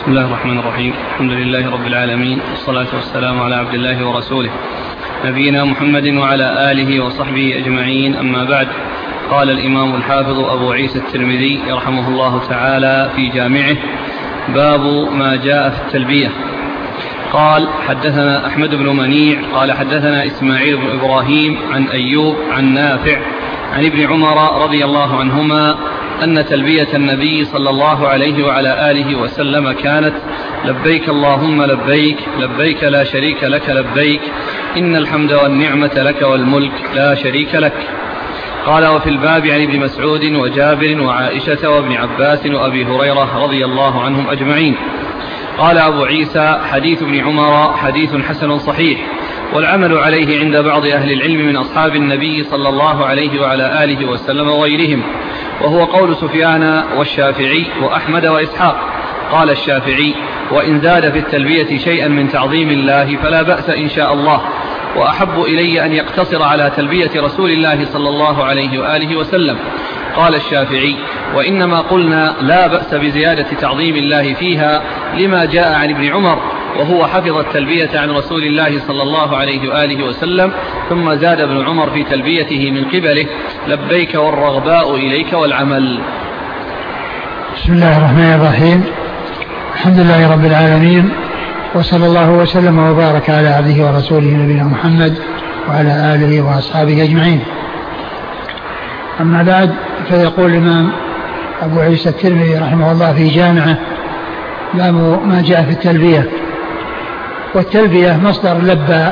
بسم الله الرحمن الرحيم. الحمد لله رب العالمين، والصلاة والسلام على عبد الله ورسوله نبينا محمد وعلى آله وصحبه أجمعين، أما بعد. قال الإمام الحافظ أبو عيسى الترمذي رحمه الله تعالى في جامعه: باب ما جاء في التلبية. قال: حدثنا أحمد بن منيع قال حدثنا إسماعيل بن إبراهيم عن أيوب عن نافع عن ابن عمر رضي الله عنهما أن تلبية النبي صلى الله عليه وعلى آله وسلم كانت: لبيك اللهم لبيك، لبيك لا شريك لك لبيك، إن الحمد والنعمة لك والملك لا شريك لك. قال: وفي الباب عن ابن مسعود وجابر وعائشة وابن عباس وأبي هريرة رضي الله عنهم أجمعين. قال أبو عيسى: حديث ابن عمر حديث حسن صحيح، والعمل عليه عند بعض أهل العلم من أصحاب النبي صلى الله عليه وعلى آله وسلم وغيرهم، وهو قول سفيان والشافعي وأحمد وإسحاق. قال الشافعي: وإن زاد في التلبية شيئا من تعظيم الله فلا بأس إن شاء الله، وأحب إلي أن يقتصر على تلبية رسول الله صلى الله عليه وآله وسلم. قال الشافعي: وإنما قلنا لا بأس بزيادة تعظيم الله فيها لما جاء عن ابن عمر، وهو حفظ التلبية عن رسول الله صلى الله عليه وآله وسلم، ثم زاد ابن عمر في تلبيته من قبله: لبيك والرغباء إليك والعمل. بسم الله الرحمن الرحيم. الحمد لله رب العالمين، وصلى الله وسلم وبارك على عبده ورسوله نبينا محمد وعلى آله وأصحابه أجمعين. أما بعد، فيقول الإمام أبو عيسى الترمذي رحمه الله في جامعه: باب ما جاء في التلبية. والتلبية مصدر لبى،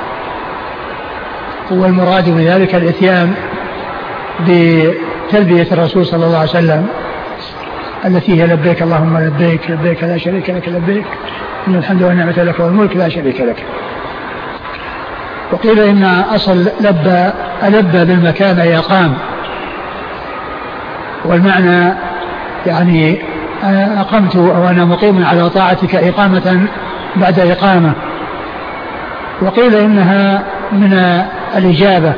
والمراد بذلك الإتيان بتلبية الرسول صلى الله عليه وسلم التي هي: لبيك اللهم لبيك، لبيك لا شريك لك لبيك، إن الحمد والنعمة لك والملك لا شريك لك. وقيل إن أصل ألبى بالمكان أي أقام، والمعنى يعني أقمت أو أنا مقيم على طاعتك إقامة بعد إقامة. وقيل إنها من الإجابة،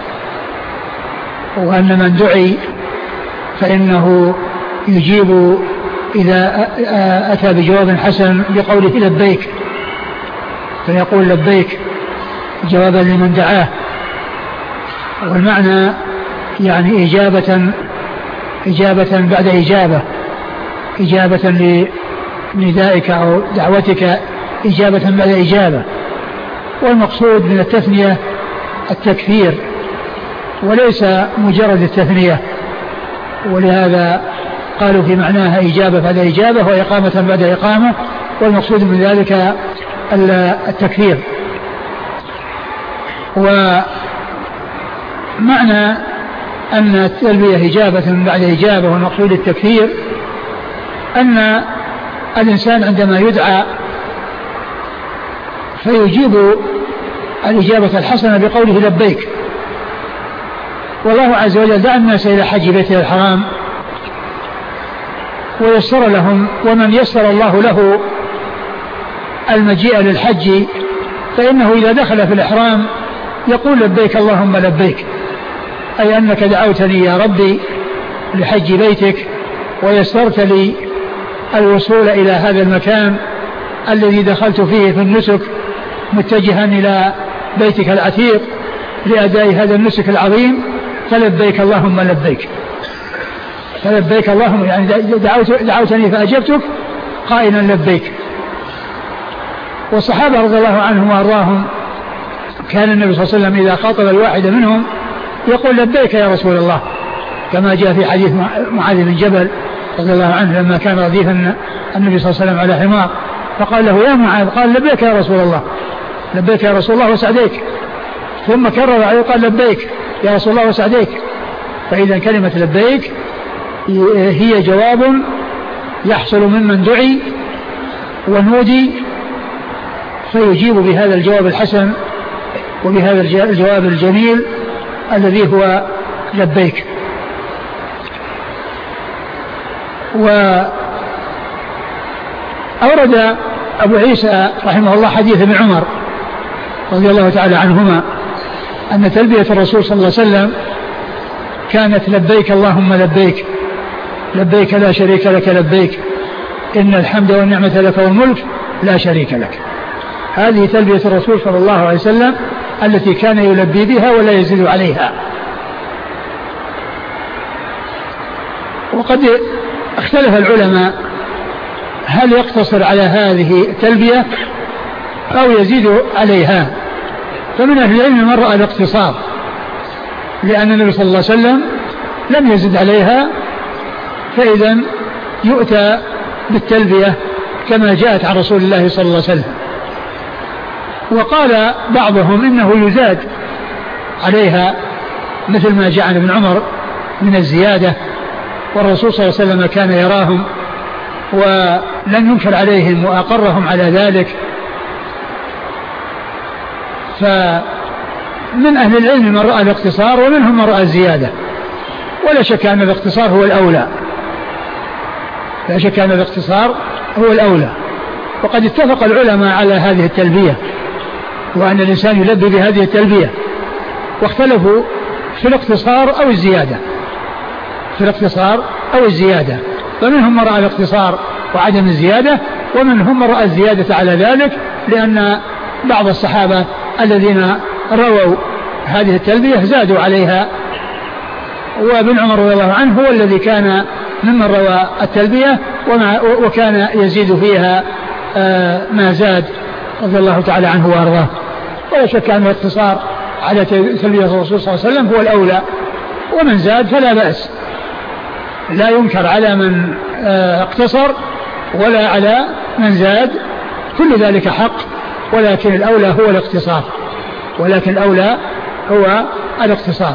وأن من دعي فإنه يجيب إذا أتى بجواب حسن بقوله لبيك، فيقول لبيك جوابا لمن دعاه. والمعنى يعني إجابة بعد إجابة لندائك أو دعوتك، إجابة بعد إجابة. والمقصود من التثنية التكثير وليس مجرد التثنية، ولهذا قالوا في معناها إجابة بعد إجابة وإقامة بعد إقامة، والمقصود من ذلك التكثير. ومعنى أن التلبية إجابة بعد إجابة والمقصود التكثير، أن الإنسان عندما يدعى فيجيب الإجابة الحسنة بقوله لبيك. والله عز وجل دعا الناس إلى حج بيته الحرام ويسر لهم، ومن يسر الله له المجيء للحج فإنه إذا دخل في الإحرام يقول لبيك اللهم لبيك، أي أنك دعوتني يا ربي لحج بيتك ويسرت لي الوصول إلى هذا المكان الذي دخلت فيه في النسك متجها إلى بيتك العتيق لأداء هذا النسك العظيم، فلبيك اللهم لبيك. فلبيك اللهم يعني دعوتني فأجبتك قائلا لبيك. والصحابة رضي الله عنهم وأرضاهم كان النبي صلى الله عليه وسلم إذا خاطب الواحد منهم يقول لبيك يا رسول الله، كما جاء في حديث معاذ بن جبل رضي الله عنه لما كان رديفا النبي صلى الله عليه وسلم على حمار فقال له يا معاذ، قال لبيك يا رسول الله، لبيك يا رسول الله وسعديك، ثم كرر عليه قال لبيك يا رسول الله وسعديك. فإذا كلمة لبيك هي جواب يحصل ممن دعي ونودي فيجيب بهذا الجواب الحسن وبهذا الجواب الجميل الذي هو لبيك. وأورد أبو عيسى رحمه الله حديث ابن عمر رضي الله تعالى عنهما أن تلبية الرسول صلى الله عليه وسلم كانت لبيك اللهم لبيك، لبيك لا شريك لك لبيك، إن الحمد والنعمة لك والملك لا شريك لك. هذه تلبية الرسول صلى الله عليه وسلم التي كان يلبي بها ولا يزيد عليها. وقد اختلف العلماء هل يقتصر على هذه التلبية أو يزيد عليها. فمن أهل العلم من رأى الاقتصار، لأن النبي صلى الله عليه وسلم لم يزد عليها، فإذا يؤتى بالتلبية كما جاءت عن رسول الله صلى الله عليه وسلم. وقال بعضهم إنه يزاد عليها مثل ما جاء عن ابن عمر من الزيادة، والرسول صلى الله عليه وسلم كان يراهم ولم ينكر عليهم وأقرهم على ذلك. فمن أهل العلم من رأى الاقتصار ومنهم من رأى الزيادة، ولا شك أن الاقتصار هو الأولى، لا شك أن الاقتصار هو الأولى. وقد اتفق العلماء على هذه التلبية وأن الإنسان يلبي بهذه التلبية، واختلفوا في الاقتصار أو الزيادة، في الاقتصار أو الزيادة. فمنهم من رأى الاقتصار وعدم الزيادة، ومنهم من رأى الزيادة على ذلك، لأن بعض الصحابة الذين رووا هذه التلبية زادوا عليها. وابن عمر رضي الله عنه هو الذي كان ممن روى التلبية وكان يزيد فيها ما زاد رضي الله تعالى عنه وارضاه. ولا شك أن الاقتصار على تلبية الرسول صلى الله عليه وسلم هو الأولى، ومن زاد فلا بأس، لا ينكر على من اقتصر ولا على من زاد، كل ذلك حق، ولكن الأولى هو الاقتصار، ولكن الأولى هو الاقتصار.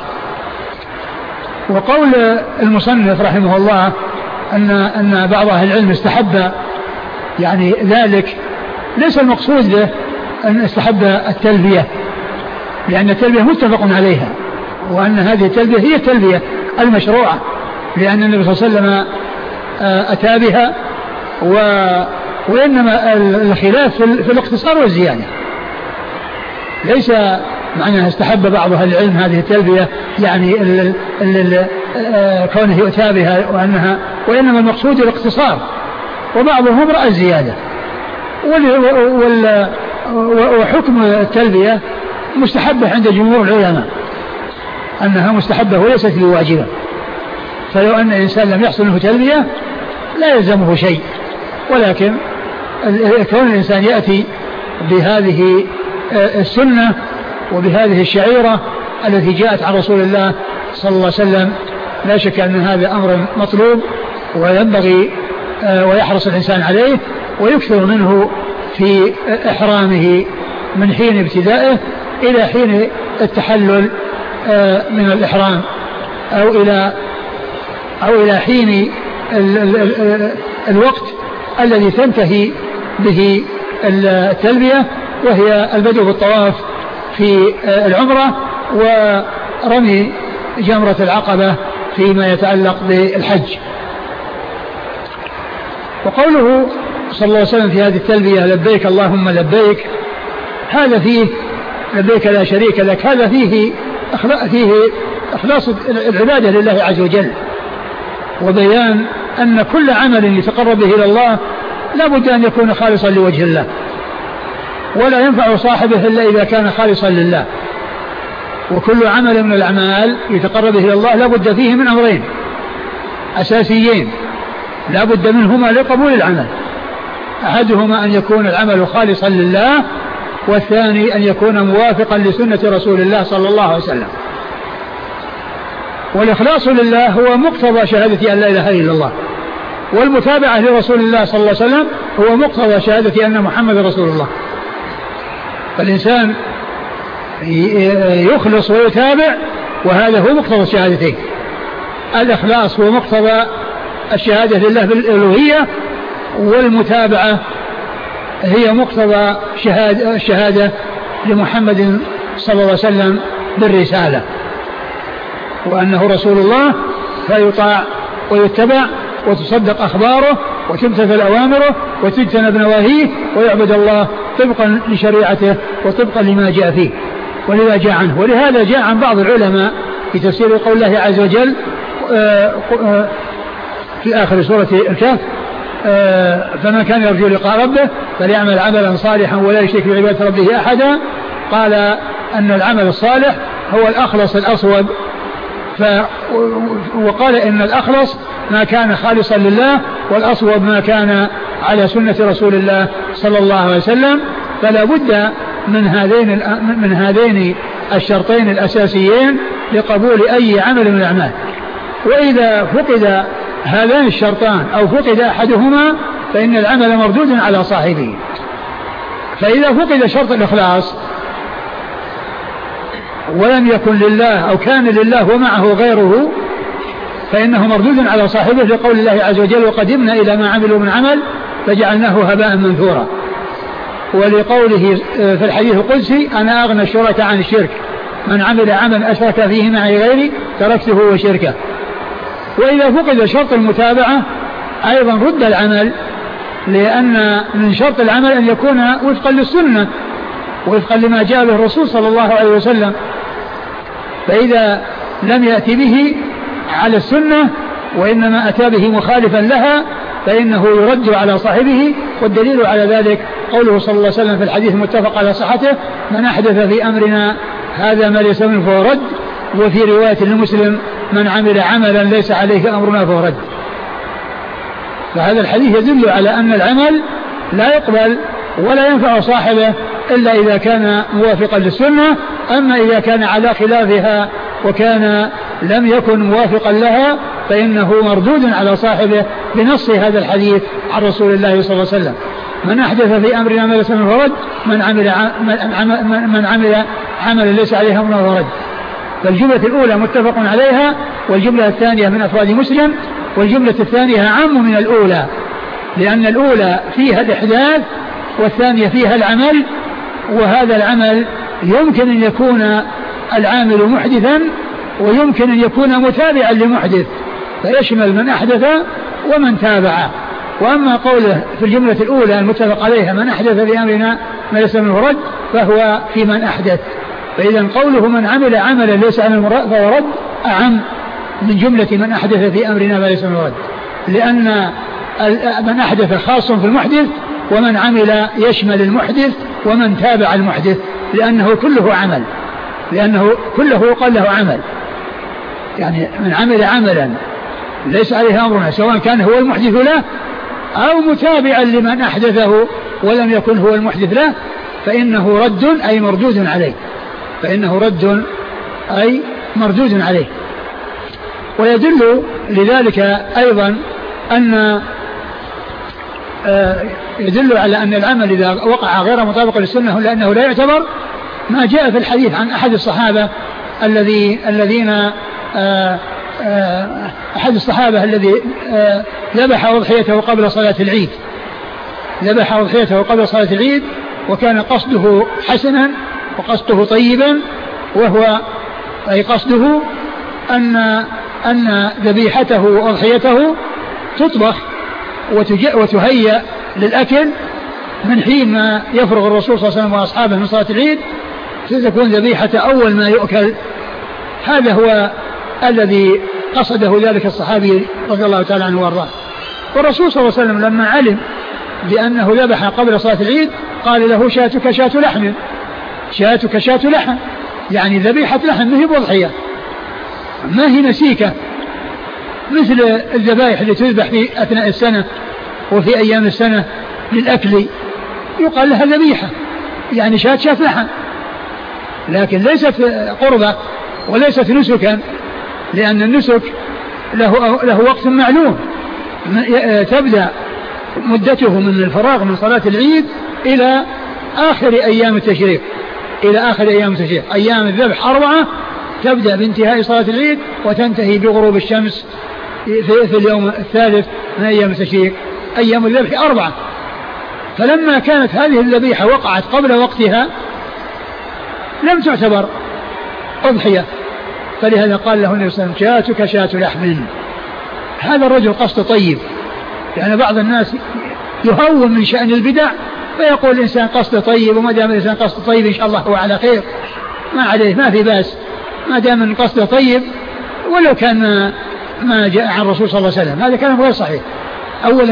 وقول المصنف رحمه الله أن بعض أهل العلم استحب يعني ذلك، ليس المقصود به أن استحب التلبية، لأن التلبية متفق عليها، وأن هذه التلبية هي التلبية المشروعة، لأن النبي صلى الله عليه وسلم أتى بها. وإنما الخلاف في الاقتصار والزيادة، ليس معنى استحب بعض أهل العلم هذه التلبية يعني كونه يؤتى بها وإنما المقصود الاقتصار، وبعضهم رأى الزيادة. وحكم التلبية مستحبة عند جمهور العلماء، أنها مستحبة وليست بواجبة. فلو أن الإنسان لم يحصل له تلبية لا يلزمه شيء، ولكن كون الإنسان يأتي بهذه السنة وبهذه الشعيرة التي جاءت عن رسول الله صلى الله عليه وسلم، لا شك أن هذا أمر مطلوب وينبغي ويحرص الإنسان عليه ويكثر منه في إحرامه من حين ابتدائه إلى حين التحلل من الإحرام، أو إلى حين الوقت الذي تنتهي به التلبية، وهي البدء بالطواف في العمرة ورمي جمرة العقبة فيما يتعلق بالحج. وقوله صلى الله عليه وسلم في هذه التلبية لبيك اللهم لبيك، هذا فيه لبيك لا شريك لك، هذا فيه إخلاص العبادة لله عز وجل، وبيان أن كل عمل يتقرب به إلى الله لا بد أن يكون خالصا لوجه الله، ولا ينفع صاحبه إلا إذا كان خالصا لله. وكل عمل من الأعمال يتقرب به إلى الله لا بد فيه من أمرين أساسيين لا بد منهما لقبول العمل، أحدهما أن يكون العمل خالصا لله، والثاني أن يكون موافقا لسنة رسول الله صلى الله عليه وسلم. والإخلاص لله هو مقتضى شهادة أن لا إله إلا الله، والمتابعة لرسول الله صلى الله عليه وسلم هو مقتضى شهادة أن محمد رسول الله. فالإنسان يخلص ويتابع، وهذا هو مقتضى الشهادتين. الإخلاص هو مقتضى الشهادة لله بالألوهية، والمتابعة هي مقتضى الشهادة لمحمد صلى الله عليه وسلم بالرسالة، وأنه رسول الله فيطاع ويتبع وتصدق أخباره وتمتثل أوامره وتجتنب نواهيه ويعبد الله طبقا لشريعته وطبقا لما جاء فيه ولما جاء عنه. ولهذا جاء عن بعض العلماء في تفسير قول الله عز وجل في آخر سورة الكهف فمن كان يرجو لقاء ربه فليعمل عملا صالحا ولا يشرك بعبادة ربه أحدا. قال أن العمل الصالح هو الأخلص الأصوب، وقال إن الأخلص ما كان خالصا لله، والأصوب ما كان على سنة رسول الله صلى الله عليه وسلم. فلا بد من هذين الشرطين الأساسيين لقبول أي عمل من الأعمال. وإذا فقد هذان الشرطان أو فقد أحدهما فإن العمل مردود على صاحبه. فإذا فقد شرط الإخلاص ولم يكن لله أو كان لله ومعه غيره فإنه مردود على صاحبه، لقول الله عز وجل وقدمنا إلى ما عملوا من عمل فجعلناه هباء منثورا، ولقوله في الحديث القدسي أنا أغنى الشركاء عن الشرك، من عمل عملا أشرك فيه معي غيري تركته وشركه. وإذا فقد شرط المتابعة أيضا رد العمل، لأن من شرط العمل أن يكون وفقا للسنة وفقا لما جاء به الرسول صلى الله عليه وسلم. فإذا لم يأتي به على السنة وإنما أتى به مخالفا لها فإنه يرد على صاحبه. والدليل على ذلك قوله صلى الله عليه وسلم في الحديث المتفق على صحته من أحدث في أمرنا هذا ما ليس منه فهو رد. وفي رواية لمسلم من عمل عملا ليس عليه أمرنا فهو رد. فهذا الحديث يدل على أن العمل لا يقبل ولا ينفع صاحبه إلا إذا كان موافقا للسنة. أما إذا كان على خلافها وكان لم يكن موافقا لها فإنه مردود على صاحبه بنص هذا الحديث عن رسول الله صلى الله عليه وسلم من أحدث في أمرنا ما ليس منه فهو رد، من عمل عملا ليس عليه أمرنا فهو رد. فالجملة الأولى متفق عليها، والجملة الثانية من أفراد مسلم، والجملة الثانية عام من الأولى، لأن الأولى فيها الإحداث والثانية فيها العمل. وهذا العمل يمكن أن يكون العامل محدثا ويمكن أن يكون متابعا لمحدث، فيشمل من أحدث ومن تابع. وأما قوله في الجملة الأولى المتفق عليها من أحدث في أمرنا ما ليس منه رد فهو في من أحدث. فإذا قوله من عمل عملا ليس عليه فهو رد أعم من جملة من أحدث في أمرنا ما ليس منه رد، لأن من أحدث خاص في المحدث، ومن عمل يشمل المحدث ومن تابع المحدث، لأنه كله عمل، لأنه كله قال له عمل. يعني من عمل عملا ليس عليه أمرنا سواء كان هو المحدث له أو متابعا لمن أحدثه ولم يكن هو المحدث له فإنه رد أي مردود عليه، فإنه رد أي مردود عليه. ويدل لذلك أيضا أن يدل على أن العمل إذا وقع غير مطابق للسنة لأنه لا يعتبر ما جاء في الحديث عن أحد الصحابة الذين أحد الصحابة الذي ذبح أضحيته قبل صلاة العيد، ذبح أضحيته قبل صلاة العيد وكان قصده حسنا وقصده طيبا، وهو أي قصده أن ذبيحته وأضحيته تطبخ وتهيأ للأكل من حين ما يفرغ الرسول صلى الله عليه وسلم وأصحابه من صلاة العيد، ستكون ذبيحة أول ما يؤكل. هذا هو الذي قصده ذلك الصحابي رضي الله تعالى عنه وارضاه. والرسول صلى الله عليه وسلم لما علم بأنه ذبح قبل صلاة العيد قال له شاتك شات لحم، شاتك شات لحم، يعني ذبيحة لحم ما هي بضحية، ما هي نسيكة مثل الذبائح اللي تذبح في أثناء السنة وفي أيام السنة للأكل، يقال لها ذبيحة يعني شات لحم، لكن ليست قربة وليست نسكا، لأن النسك له وقت معلوم تبدأ مدته من الفراغ من صلاة العيد إلى آخر أيام التشريق، إلى آخر أيام التشريق. أيام الذبح 4 تبدأ بانتهاء صلاة العيد وتنتهي بغروب الشمس في اليوم الثالث من أيام التشريق. أيام الذبح 4. فلما كانت هذه الذبيحة وقعت قبل وقتها لم تعتبر أضحية، فلهذا قال له النبي صلى الله عليه وسلم شاتك شات لحم. هذا الرجل قصد طيب، لأن يعني بعض الناس يهون من شأن البدع فيقول الإنسان قصد طيب، وما دام الإنسان قصد طيب إن شاء الله هو على خير، ما عليه، ما في بأس ما دام من قصد طيب ولو كان ما جاء عن الرسول صلى الله عليه وسلم. هذا كلام غير صحيح. أولا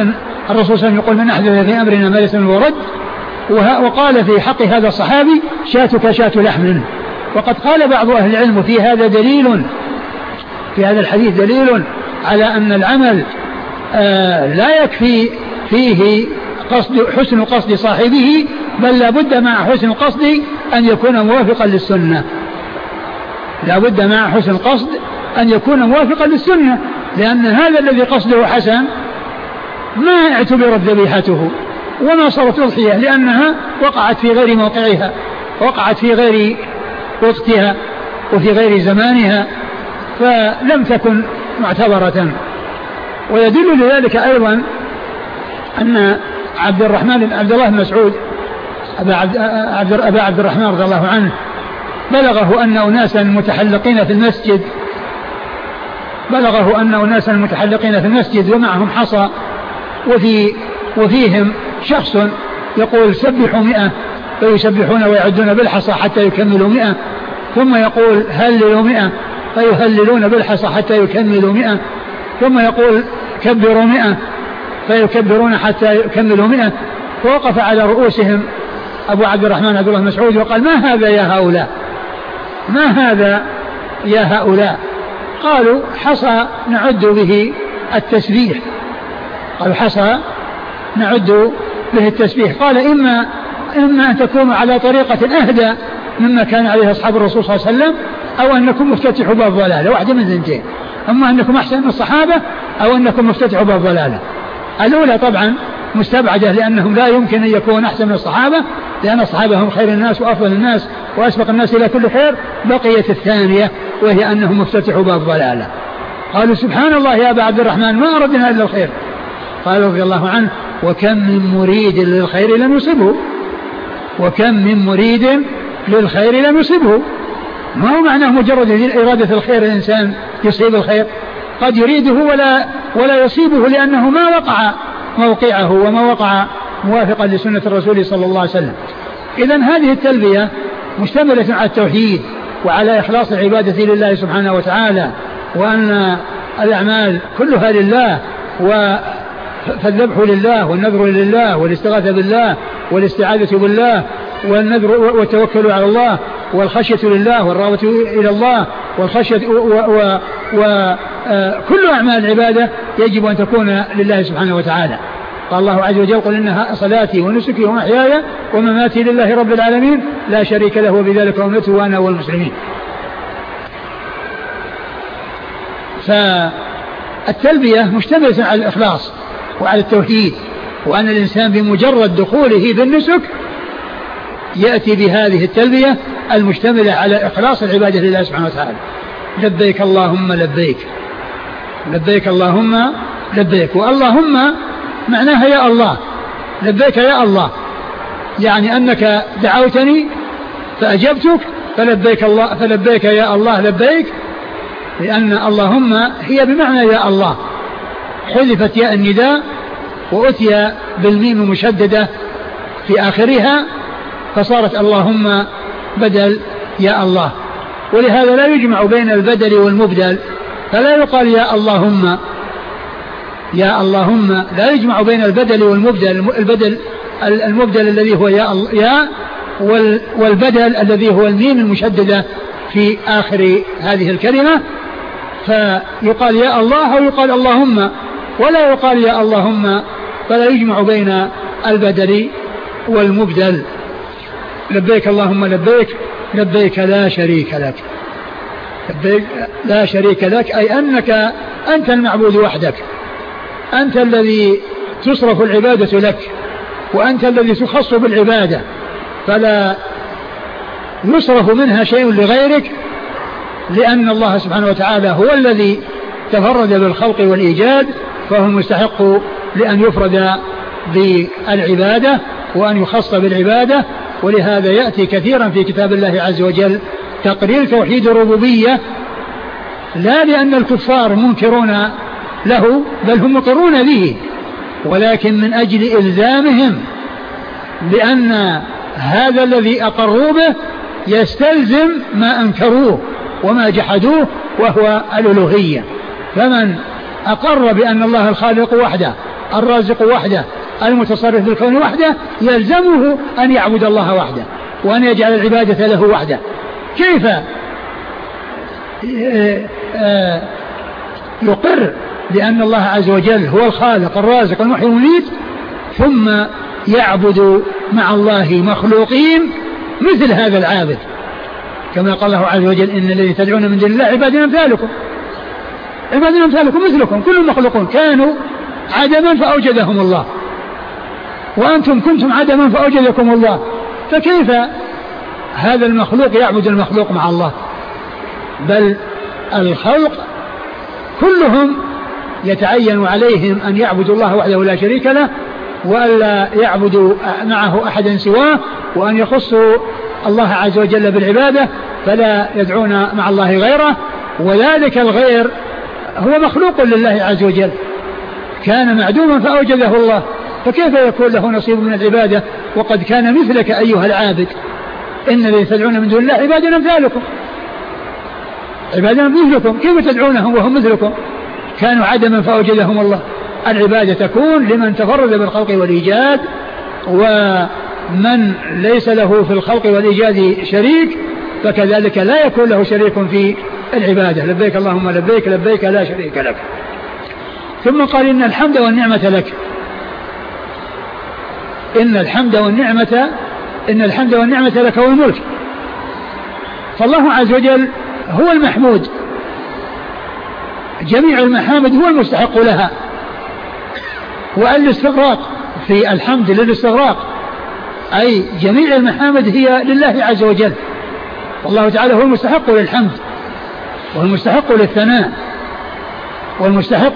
الرسول صلى الله عليه وسلم يقول من أحدث في أمرنا ما ليس منه رد. وقال في حق هذا الصحابي شاتك شات لحم. وقد قال بعض أهل العلم في هذا دليل، في هذا الحديث دليل على أن العمل لا يكفي فيه حسن قصد صاحبه، بل لا بد مع حسن القصد أن يكون موافقا للسنة. لا بد مع حسن القصد أن يكون موافقا للسنة، لأن هذا الذي قصده حسن ما اعتبرت ذبيحته وما صارت أضحية، لأنها وقعت في غير موقعها، وقعت في غير وقتها وفي غير زمانها، فلم تكن معتبرة. ويدل لذلك أيضا أن عبد الله بن مسعود أبا عبد الرحمن رضي الله عنه بلغه أن أناسا متحلقين في المسجد ومعهم حصى، وفيهم شخص يقول سبحوا 100 فيسبحون ويعدون بالحصى حتى يكملوا 100، ثم يقول هللوا 100 فيهللون بالحصى حتى يكملوا 100، ثم يقول كبروا 100 فيكبرون حتى يكملوا 100. فوقف على رؤوسهم أبو عبد الرحمن عبد الله مسعود وقال ما هذا يا هؤلاء، ما هذا يا هؤلاء؟ قالوا حصى نعد به التسبيح. قالوا حصى نعد به التسبيح. قال إما أن تكونوا على طريقة أهدى مما كان عليه أصحاب الرسول صلى الله عليه وسلم، أو أنكم مفتتحوا باب ضلالة، واحدة من ثنتين، أما أنكم أحسن من الصحابة أو أنكم مفتتحوا باب ضلالة. الأولى طبعا مستبعدة، لأنهم لا يمكن أن يكون أحسن من الصحابة، لأن الصحابة هم خير الناس وأفضل الناس وأسبق الناس إلى كل خير. بقيت الثانية وهي أنهم مفتتحوا باب ضلالة. قالوا سبحان الله يا أبا عبد الرحمن ما أردنا إلا الخير. قال رضي الله عنه وكم من مريد للخير لم يصبه، وكم من مريد للخير لم يصبه. ما هو معناه مجرد إرادة الخير الإنسان يصيب الخير، قد يريده ولا يصيبه، لأنه ما وقع موقعه وما وقع موافقا لسنة الرسول صلى الله عليه وسلم. إذن هذه التلبية مشتملة على التوحيد وعلى إخلاص العبادة لله سبحانه وتعالى، وأن الأعمال كلها لله، فالذبح لله والنذر لله والاستغاثة بالله والاستعاذة بالله والنذر والتوكل على الله والخشية لله والرغبة إلى الله والخشية وكل أعمال العبادة يجب أن تكون لله سبحانه وتعالى. قال الله عز وجل قل إنها صلاتي ونسكي ومحياي ومماتي لله رب العالمين لا شريك له وبذلك أمرت وأنا والمسلمين. فالتلبية مشتملة على الإخلاص وعلى التوحيد، وأن الإنسان بمجرد دخوله بالنسك يأتي بهذه التلبية المشتملة على إخلاص العبادة لله سبحانه وتعالى. لبيك اللهم لبيك، لبيك اللهم لبيك. واللهم معناها يا الله، لبيك يا الله، يعني أنك دعوتني فأجبتك، فلبيك الله، فلبيك يا الله لبيك، لأن اللهم هي بمعنى يا الله، حذفت ياء النداء وأتي بالميم المشددة في آخرها فصارت اللهم بدل يا الله. ولهذا لا يجمع بين البدل والمبدل، فلا يقال يا اللهم، يا اللهم لا يجمع بين البدل والمبدل. البدل المبدل الذي هو يا والبدل الذي هو الميم المشددة في آخر هذه الكلمة، فيقال يا الله أو يقال اللهم، ولا يقال يا اللهم، فلا يجمع بين البدل والمبدل. لبيك اللهم لبيك، لبيك لا شريك لك، لبيك لا شريك لك، أي أنك أنت المعبود وحدك، أنت الذي تصرف العبادة لك، وأنت الذي تخص بالعبادة، فلا يصرف منها شيء لغيرك، لأن الله سبحانه وتعالى هو الذي تفرد بالخلق والإيجاد، فهو مستحق لأن يفرد بالعبادة وأن يخص بالعبادة. ولهذا يأتي كثيرا في كتاب الله عز وجل تقرير توحيد الربوبية، لا لأن الكفار منكرون له بل هم مقرون به، ولكن من أجل إلزامهم بأن هذا الذي أقروا به يستلزم ما أنكروه وما جحدوه، وهو الألوهية. فمن أقر بأن الله الخالق وحده الرازق وحده المتصرف بالكون وحده يلزمه أن يعبد الله وحده وأن يجعل العبادة له وحده. كيف يقر بأن الله عز وجل هو الخالق الرازق المحيي المميت ثم يعبد مع الله مخلوقين مثل هذا العابد؟ كما قال الله عز وجل إن الذين تدعون من دون الله عباد أمثالكم مثلكم كل مخلوقون كانوا عدما فأوجدهم الله وأنتم كنتم عدما فأوجدكم الله، فكيف هذا المخلوق يعبد المخلوق مع الله؟ بل الخلق كلهم يتعين عليهم أن يعبدوا الله وحده لا شريك له وألا يعبدوا معه أحدا سواه وأن يخصوا الله عز وجل بالعبادة فلا يدعون مع الله غيره، وذلك الغير هو مخلوق لله عز وجل كان معدوما فأوجده الله، فكيف يكون له نصيب من العبادة وقد كان مثلك أيها العابد؟ إن الذين تدعون من دون الله عباد أمثالكم كيف تدعونهم وهم مثلكم؟ كانوا عدما فأوجدهم الله. العبادة تكون لمن تفرد بالخلق والإيجاد، ومن ليس له في الخلق والإيجاد شريك فكذلك لا يكون له شريك في العبادة. لبيك اللهم لبيك لبيك لا شريك لك. ثم قال إن الحمد والنعمة لك. إن الحمد والنعمة لك والملك. فالله عز وجل هو المحمود، جميع المحامد هو المستحق لها، والاستغراق في الحمد للاستغراق أي جميع المحامد هي لله عز وجل، والله تعالى هو المستحق للحمد والمستحق للثناء والمستحق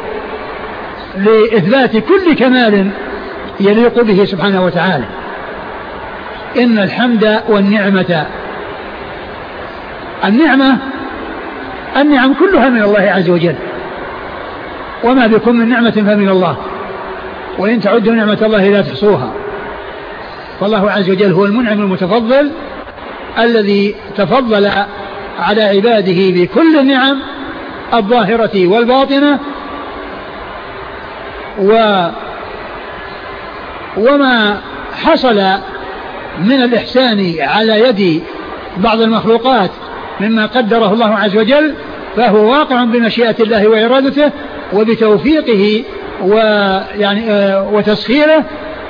لإثبات كل كمال يليق به سبحانه وتعالى. إن الحمد والنعمة، النعم كلها من الله عز وجل، وما بكم من نعمة فمن الله، وإن تعدوا نعمة الله لا تحصوها. فالله عز وجل هو المنعم المتفضل الذي تفضل على عباده بكل النعم الظاهرة والباطنة، وما حصل من الإحسان على يد بعض المخلوقات مما قدره الله عز وجل فهو واقع بمشيئة الله وإرادته وبتوفيقه وتسخيره،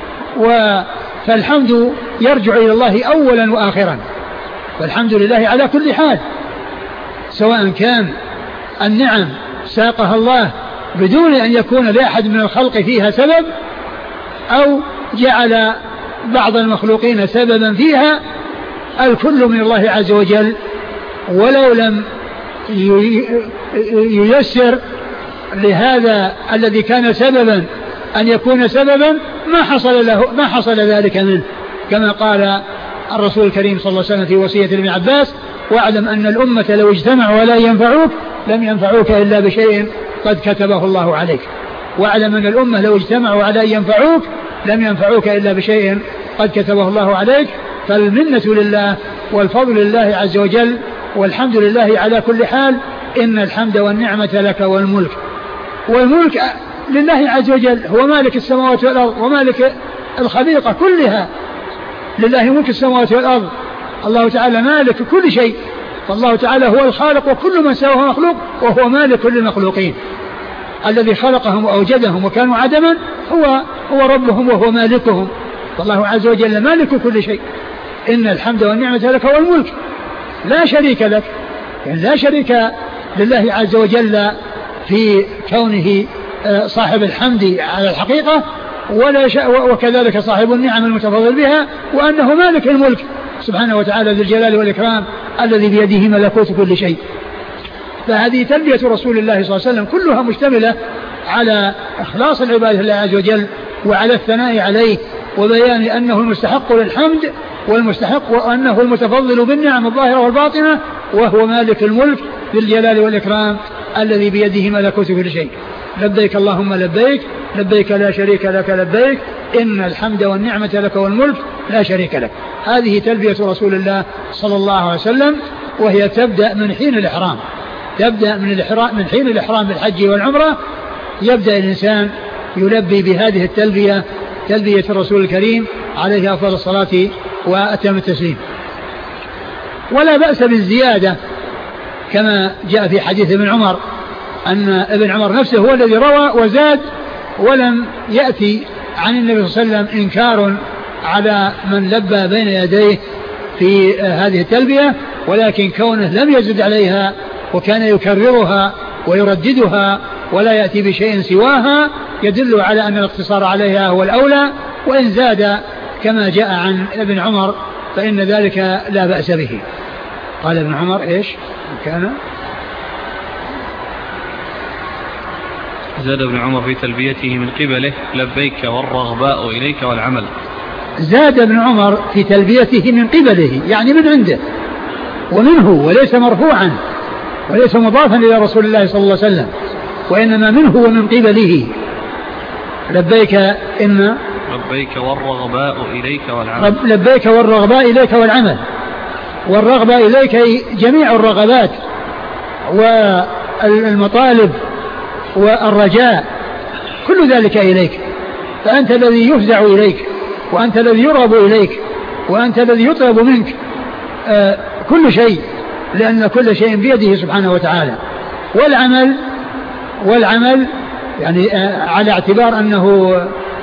فالحمد يرجع إلى الله أولا وآخرا، والحمد لله على كل حال، سواء كان النعم ساقها الله بدون أن يكون لأحد من الخلق فيها سبب، أو جعل بعض المخلوقين سببا فيها، الكل من الله عز وجل. ولو لم ييسر لهذا الذي كان سببا أن يكون سببا ما حصل ذلك منه، كما قال الرسول الكريم صلى الله عليه وسلم في وصية ابن عباس: واعلم أن الأمة لو اجتمعوا ولا ينفعوك لم ينفعوك إلا بشيء قد كتبه الله عليك. واعلم أن الأمة لو اجتمعوا على أن ينفعوك لم ينفعوك إلا بشيء قد كتبه الله عليك. فالمنة لله والفضل لله عز وجل، والحمد لله على كل حال. إن الحمد والنعمة لك والملك لله عز وجل، هو مالك السماوات والأرض ومالك الخليقة كلها، لله ملك السماوات والأرض، الله تعالى مالك كل شيء، فالله تعالى هو الخالق وكل من سواه مخلوق، وهو مالك كل المخلوقين الذي خلقهم وأوجدهم وكانوا عدما، هو ربهم وهو مالكهم، فالله عز وجل مالك كل شيء. إن الحمد والنعمة لك والملك لا شريك لك، يعني لا شريك لله عز وجل في كونه صاحب الحمد على الحقيقة، وكذلك صاحب النعم المتفضل بها، وأنه مالك الملك سبحانه وتعالى ذي الجلال والإكرام الذي بيده ملكوت كل شيء. فهذه تلبية رسول الله صلى الله عليه وسلم كلها مشتملة على إخلاص العبادة لله عز وجل وعلى الثناء عليه وبيان أنه المستحق للحمد وأنه المتفضل بالنعم الظاهرة والباطنة، وهو مالك الملك ذي الجلال والإكرام الذي بيده ملكوت كل شيء. لبيك اللهم لبيك لبيك لا شريك لك لبيك إن الحمد والنعمة لك والملك لا شريك لك. هذه تلبية رسول الله صلى الله عليه وسلم، وهي تبدأ من حين الإحرام، من حين الإحرام بالحج والعمرة يبدأ الإنسان يلبي بهذه التلبية، تلبية الرسول الكريم عليه أفضل الصلاة وأتم التسليم. ولا بأس بالزيادة كما جاء في حديث ابن عمر أن ابن عمر نفسه هو الذي روى وزاد، ولم يأتي عن النبي صلى الله عليه وسلم إنكار على من لبى بين يديه في هذه التلبية، ولكن كونه لم يزد عليها وكان يكررها ويرددها ولا يأتي بشيء سواها يدل على أن الاقتصار عليها هو الأولى، وإن زاد كما جاء عن ابن عمر فإن ذلك لا بأس به. قال ابن عمر إيش كان؟ زاد ابن عمر في تلبيته من قبله لبيك والرغباء إليك والعمل. زاد ابن عمر في تلبيته من قبله يعني من عنده ومنه، وليس مرفوعا وليس مضافا إلى رسول الله صلى الله عليه وسلم، وإنما منه ومن قبله. لبيك إن لبيك والرغباء إليك والعمل. لبيك والرغباء إليك والعمل. والرغبة إليك جميع الرغبات والمطالب والرجاء كل ذلك إليك، فأنت الذي يفزع إليك وأنت الذي يرغب إليك وأنت الذي يطلب منك كل شيء، لأن كل شيء بيده سبحانه وتعالى. والعمل يعني على اعتبار أنه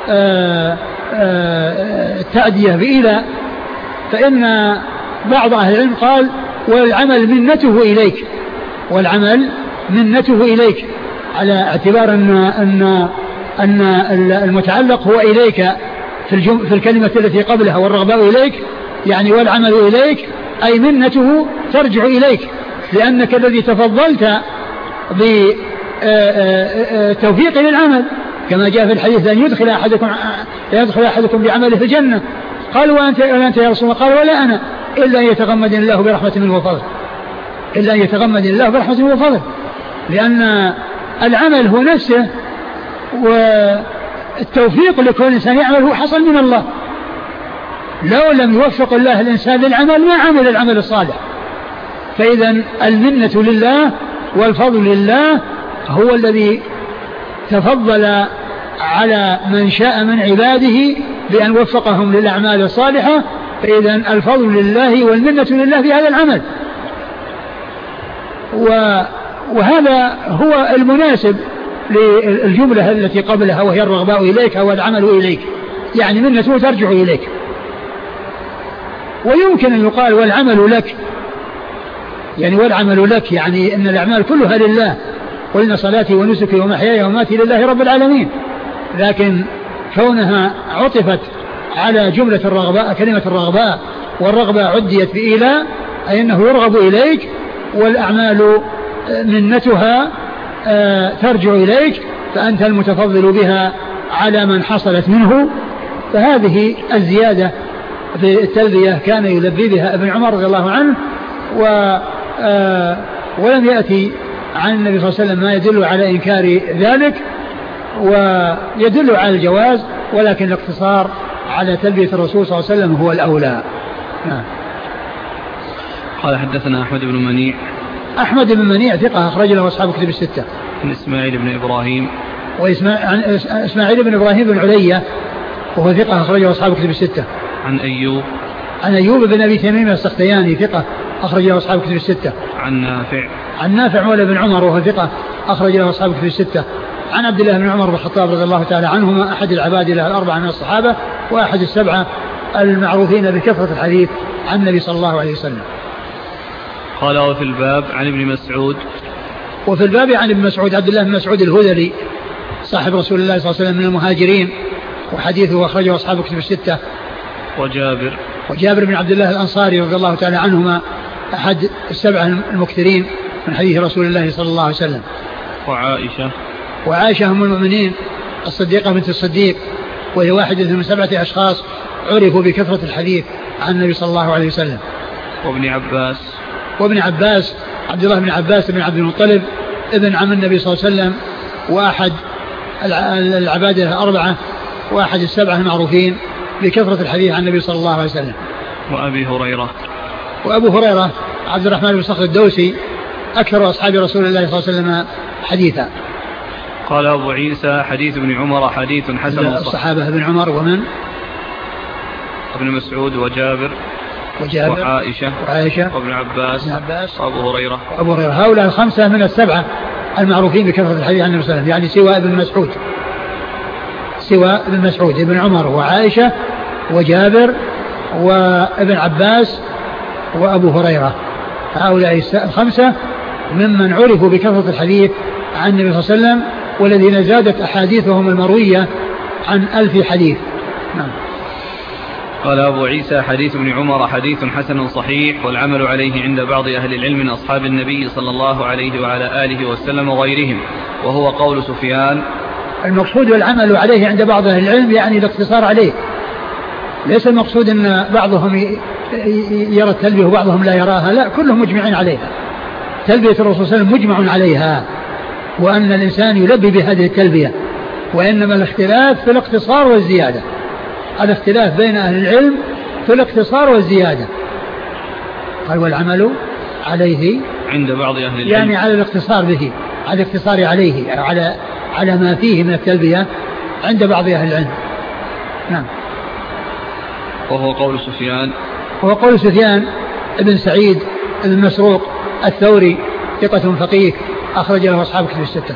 التأدية بإلى، فإن بعض أهل العلم قال والعمل منته إليك، والعمل منته إليك على اعتبار أن المتعلق هو إليك في الكلمة التي قبلها والرغباء إليك، يعني والعمل إليك أي منته ترجع إليك، لأنك الذي تفضلت بتوفيق للعمل كما جاء في الحديث لن يدخل أحدكم بعمله في الجنة. قال وأنت يا رسول الله؟ قال ولا أنا إلا أن يتغمد الله برحمة منه وفضل، إلا أن يتغمد الله برحمة منه وفضل، لأن العمل هو نفسه، والتوفيق لكل إنسان يعمل هو حصل من الله. لو لم يوفق الله الإنسان للعمل ما عمل العمل الصالح. فإذا المنة لله والفضل لله، هو الذي تفضل على من شاء من عباده بأن وفقهم للأعمال الصالحة، فإذا الفضل لله والمنة لله في هذا العمل. وهذا هو المناسب للجملة التي قبلها وهي الرغباء إليك والعمل إليك، يعني منته ترجع إليك. ويمكن أن يقال والعمل لك، يعني والعمل لك يعني أن الأعمال كلها لله، قلنا صلاتي ونسكي ومحياي ومماتي لله رب العالمين، لكن كونها عطفت على جملة الرغباء كلمة الرغباء والرغبة عديت بإلى أي أنه يرغب إليك، والأعمال منتها ترجع إليك، فأنت المتفضل بها على من حصلت منه. فهذه الزيادة في التلبية كان يلبي بها ابن عمر رضي الله عنه، ولم يأتي عن النبي صلى الله عليه وسلم ما يدل على إنكار ذلك، ويدل على الجواز، ولكن الاقتصار على تلبية الرسول صلى الله عليه وسلم هو الأولى. قال حدثنا أحمد بن منيع. أحمد بن منيع ثقة أخرج له أصحاب كتب الستة. عن إسماعيل بن إبراهيم. إسماعيل بن إبراهيم بن علية وهو ثقة أخرج له أصحاب كتب الستة. عن أيوب. عن أيوب بن أبي تميم السختياني ثقة أخرج له أصحاب كتب الستة. عن نافع. عن نافع مولى بن عمر وهو ثقة أخرج له أصحاب كتب الستة. عن عبد الله بن عمر بن الخطاب رضي الله تعالى عنهما أحد العباد له الأربعة من الصحابة وأحد السبعة المعروفين بكثرة الحديث عن النبي صلى الله عليه وسلم. قال وفي الباب عن ابن مسعود. وفي الباب عن ابن مسعود عبد الله بن مسعود الهذلي صاحب رسول الله صلى الله عليه وسلم من المهاجرين، وحديثه أخرجه أصحاب كتب الستة. وجابر بن عبد الله الأنصاري رضي الله تعالى عنهما أحد السبعة المكثرين من حديث رسول الله صلى الله عليه وسلم. وعائشة أم المؤمنين الصديقة بنت الصديق، وهي واحدة من 7 أشخاص عرفوا بكثرة الحديث عن النبي صلى الله عليه وسلم. وابن عباس عبد الله بن عباس بن عبد المطلب ابن عم النبي صلى الله عليه وسلم، وأحد العبادة الأربعة، وأحد السبعة المعروفين بكثرة الحديث عن النبي صلى الله عليه وسلم. وأبو هريرة عبد الرحمن بن صخر الدوسي أكثر أصحاب رسول الله صلى الله عليه وسلم حديثا. قال أبو عيسى حديث ابن عمر حديث حسن. الصحابة ابن عمر ومن؟ ابن مسعود وجابر وعائشة وابن عباس وأبو هريرة. هؤلاء الخمسة من السبعة المعروفين بكثرة الحديث عن النبي صلى الله عليه وسلم، يعني سوى ابن مسعود ابن عمر وعائشة وجابر وابن عباس وأبو هريرة. هؤلاء الخمسة ممن عرفوا بكثرة الحديث عن النبي صلى الله عليه وسلم، والذين زادت أحاديثهم المروية عن 1000 حديث. نعم. قال أبو عيسى حديث ابن عمر حديث حسن صحيح، والعمل عليه عند بعض أهل العلم من أصحاب النبي صلى الله عليه وعلى آله وسلم وغيرهم، وهو قول سفيان. المقصود والعمل عليه عند بعض أهل العلم يعني الاقتصار عليه، ليس المقصود أن بعضهم يرى التلبية وبعضهم لا يراها، لا، كلهم مجمعين عليها. تلبية الرسول صلى الله عليه وسلم مجمع عليها، وأن الإنسان يلبي بهذه التلبية، وإنما الاختلاف في الاقتصار والزيادة. الاختلاف بين أهل العلم في الاقتصار والزيادة. قال والعمل عليه عند بعض أهل العلم، يعني على الاقتصار به، على الاقتصار عليه، على ما فيه من التلبية عند بعض أهل العلم. نعم. وهو قول سفيان ابن سعيد ابن مسروق الثوري ثقة فقيه أخرج له أصحاب كتب الستة.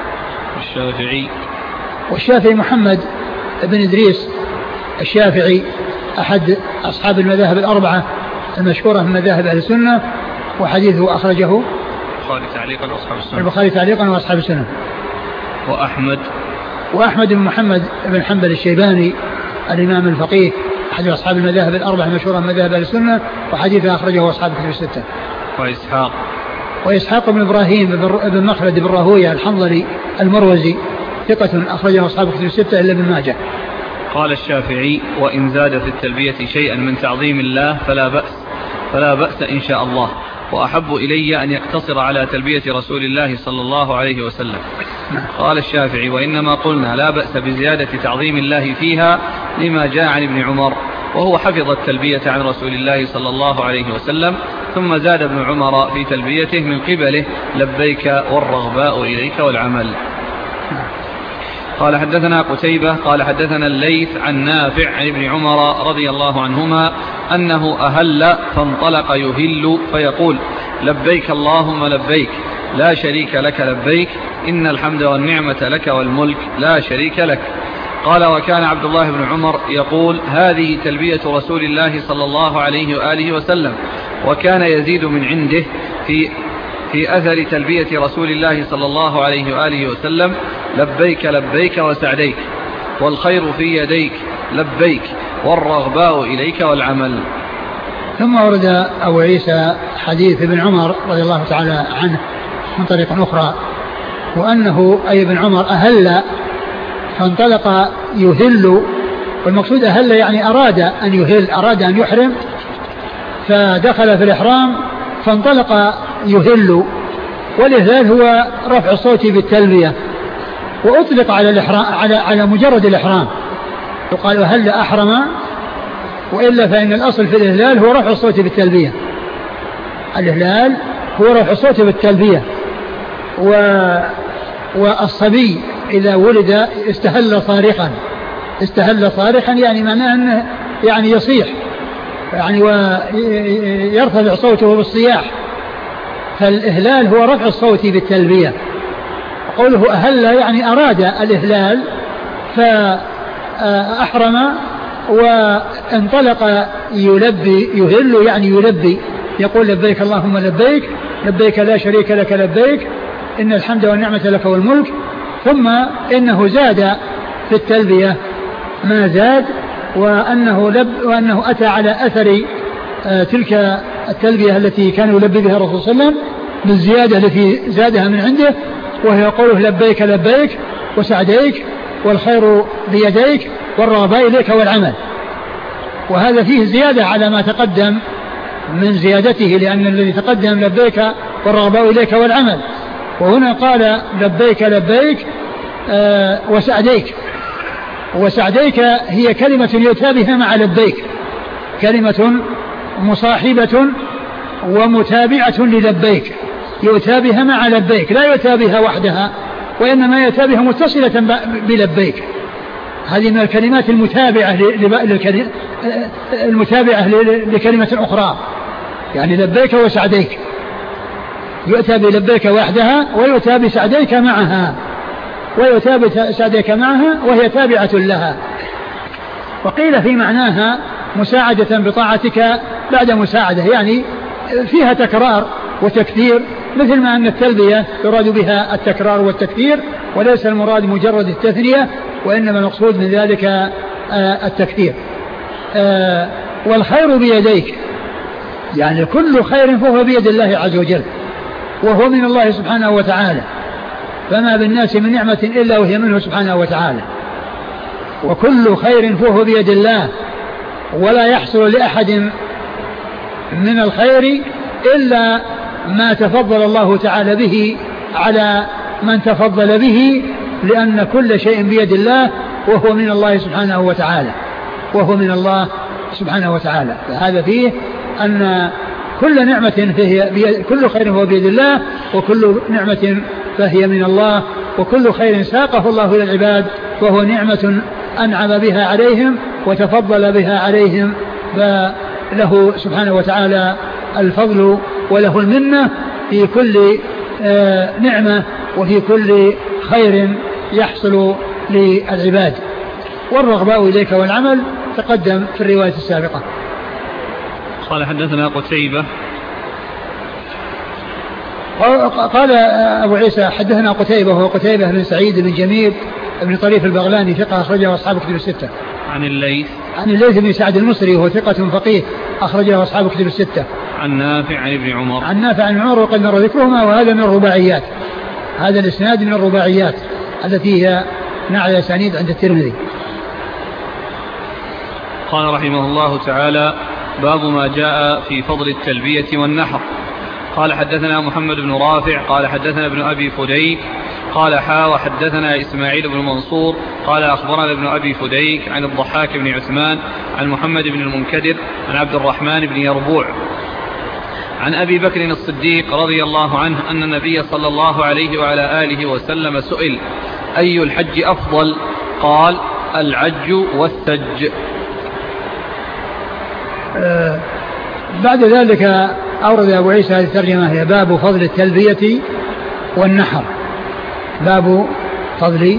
والشافعي محمد بن إدريس الشافعي أحد أصحاب المذاهب الأربعة المشهورة من مذاهب أهل السنة، وحديثه أخرجه البخاري تعليقا وأصحاب السنة. وأحمد بن محمد بن حنبل الشيباني الإمام الفقيه أحد أصحاب المذاهب الأربعة المشهورة من مذاهب أهل السنة، وحديثه أخرجه أصحاب كتب الستة. وإسحاق بن إبراهيم بن مخلد بن راهويه الحنظلي المروزي ثقة أخرجه أصحاب كتب الستة إلا ابن ماجه. قال الشافعي: وإن زاد في التلبية شيئا من تعظيم الله فلا بأس إن شاء الله، وأحب إلي أن يقتصر على تلبية رسول الله صلى الله عليه وسلم. قال الشافعي: وإنما قلنا لا بأس بزيادة تعظيم الله فيها لما جاء عن ابن عمر، وهو حفظ التلبية عن رسول الله صلى الله عليه وسلم، ثم زاد ابن عمر في تلبيته من قبله: لبيك والرغباء إليك والعمل. قال حدثنا قتيبة قال حدثنا الليث عن نافع عن ابن عمر رضي الله عنهما أنه أهل فانطلق يهل فيقول: لبيك اللهم لبيك لا شريك لك لبيك إن الحمد والنعمة لك والملك لا شريك لك. قال: وكان عبد الله بن عمر يقول: هذه تلبية رسول الله صلى الله عليه وآله وسلم، وكان يزيد من عنده في أثر تلبية رسول الله صلى الله عليه وآله وسلم: لبيك لبيك وسعديك والخير في يديك لبيك والرغباء إليك والعمل. ثم ورد أبو عيسى حديث ابن عمر رضي الله تعالى عنه من طريق أخرى، وأنه أي ابن عمر أهل فانطلق يهل، والمقصود أهل يعني أراد أن يهل، أراد أن يحرم، فدخل في الإحرام فانطلق يهل. والإهلال هو رفع الصوت بالتلبية، وأطلق على الإحرام على مجرد الإحرام، يقال أهل أحرم، وإلا فإن الأصل في الإهلال هو رفع الصوت بالتلبية. الإهلال هو رفع الصوت بالتلبية. والصبي إذا ولد استهل صارخا يعني معناه أنه يعني يصيح يعني ويرتفع صوته بالصياح، فالإهلال هو رفع الصوت بالتلبية. قوله أهل يعني أراد الإهلال فأحرم وانطلق يهل يعني يلبي، يقول: لبيك اللهم لبيك لبيك لا شريك لك لبيك إن الحمد والنعمة لك والملك. ثم إنه زاد في التلبية ما زاد، وأنه أتى على أثر تلك التلبية التي كان يلبي بها الرسول صلى الله عليه وسلم بالزيادة التي زادها من عنده، وهي قوله: لبيك لبيك وسعديك والخير بيديك والرغباء إليك والعمل. وهذا فيه زيادة على ما تقدم من زيادته، لأن الذي تقدم لبيك والرغباء إليك والعمل، وهنا قال: لبيك لبيك وسعديك. وسعديك هي كلمة يؤتى بها مع لبيك، كلمة مصاحبة ومتابعة للبيك، يؤتى بها مع لبيك، لا يؤتى بها وحدها، وإنما يأتى بها متصلة بلبيك. هذه من الكلمات المتابعة لكلمة أخرى، يعني لبيك وسعديك، يؤتى بلبيك وحدها ويؤتى بسعديك معها، وهي تابعة لها. وقيل في معناها مساعدة بطاعتك بعد مساعدة، يعني فيها تكرار وتكثير، مثل ما أن التلبية يراد بها التكرار والتكثير، وليس المراد مجرد التثنية، وإنما المقصود من ذلك التكثير. والخير بيديك، يعني كل خير فهو بيد الله عز وجل، وهو من الله سبحانه وتعالى، فما بالناس من نعمة إلا وهي منه سبحانه وتعالى. وكل خير فهو بيد الله، ولا يحصل لأحد من الخير إلا ما تفضل الله تعالى به على من تفضل به، لأن كل شيء بيد الله وهو من الله سبحانه وتعالى. فهذا فيه أن كل نعمة كل خير هو بيد الله، وكل نعمة فهي من الله، وكل خير ساقه الله إلى العباد وهو نعمة أنعم بها عليهم وتفضل بها عليهم، فله سبحانه وتعالى الفضل وله المنة في كل نعمة وفي كل خير يحصل للعباد. والرغباء إليك والعمل تقدم في الرواية السابقة. قال حدثنا قتيبة، قال أبو عيسى حدثنا قتيبة، وهو قتيبة بن سعيد بن جميل بن طريف البغلاني، ثقة أخرجه أصحاب كتب الستة. عن الليث بن سعد المصري، وهو ثقة فقيه أخرجه أصحاب كتب الستة. عن نافع عن ابن عمر، وقد مر ذكرهما، وهذا من الرباعيات، هذا الإسناد من الرباعيات التي هي نعلى أسانيد عند الترمذي. قال رحمه الله تعالى: باب ما جاء في فضل التلبية والنحر. قال حدثنا محمد بن رافع قال حدثنا ابن أبي فديك قال وحدثنا إسماعيل بن منصور قال أخبرنا ابن أبي فديك عن الضحاك بن عثمان عن محمد بن المنكدر عن عبد الرحمن بن يربوع عن أبي بكر الصديق رضي الله عنه أن النبي صلى الله عليه وعلى آله وسلم سئل: أي الحج أفضل؟ قال: العج والثج. بعد ذلك أورد أبو عيسى هذه الترجمة، هي باب فضل التلبية والنحر. باب فضل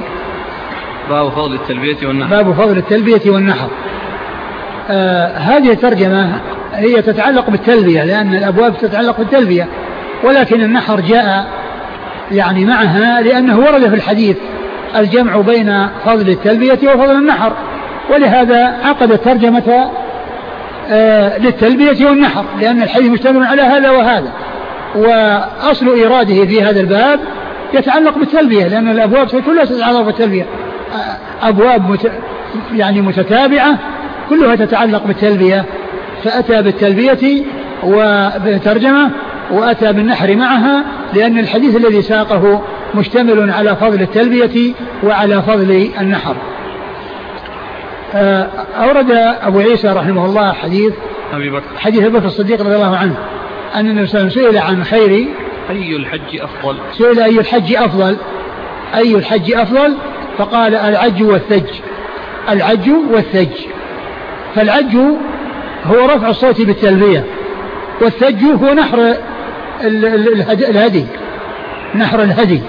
التلبية والنحر. هذه الترجمة هي تتعلق بالتلبية، لأن الأبواب تتعلق بالتلبية، ولكن النحر جاء يعني معها لأنه ورد في الحديث الجمع بين فضل التلبية وفضل النحر، ولهذا عقد الترجمة للتلبية والنحر، لأن الحديث مشتمل على هذا وهذا، وأصل إيراده في هذا الباب يتعلق بالتلبية، لأن الأبواب كلها تتعلق بالتلبية، أبواب يعني متتابعة كلها تتعلق بالتلبية، فأتى بالتلبية وبالترجمة وأتى بالنحر معها، لأن الحديث الذي ساقه مشتمل على فضل التلبية وعلى فضل النحر. أورد أبو عيسى رحمه الله حديث أبي بكر الصديق رضي الله عنه أن النبي صلى الله عليه وسلم سئل عن خير أي الحج أفضل، سئل أي الحج أفضل، فقال: العج والثج. فالعج هو رفع الصوت بالتلبية، والثج هو نحر الهدي،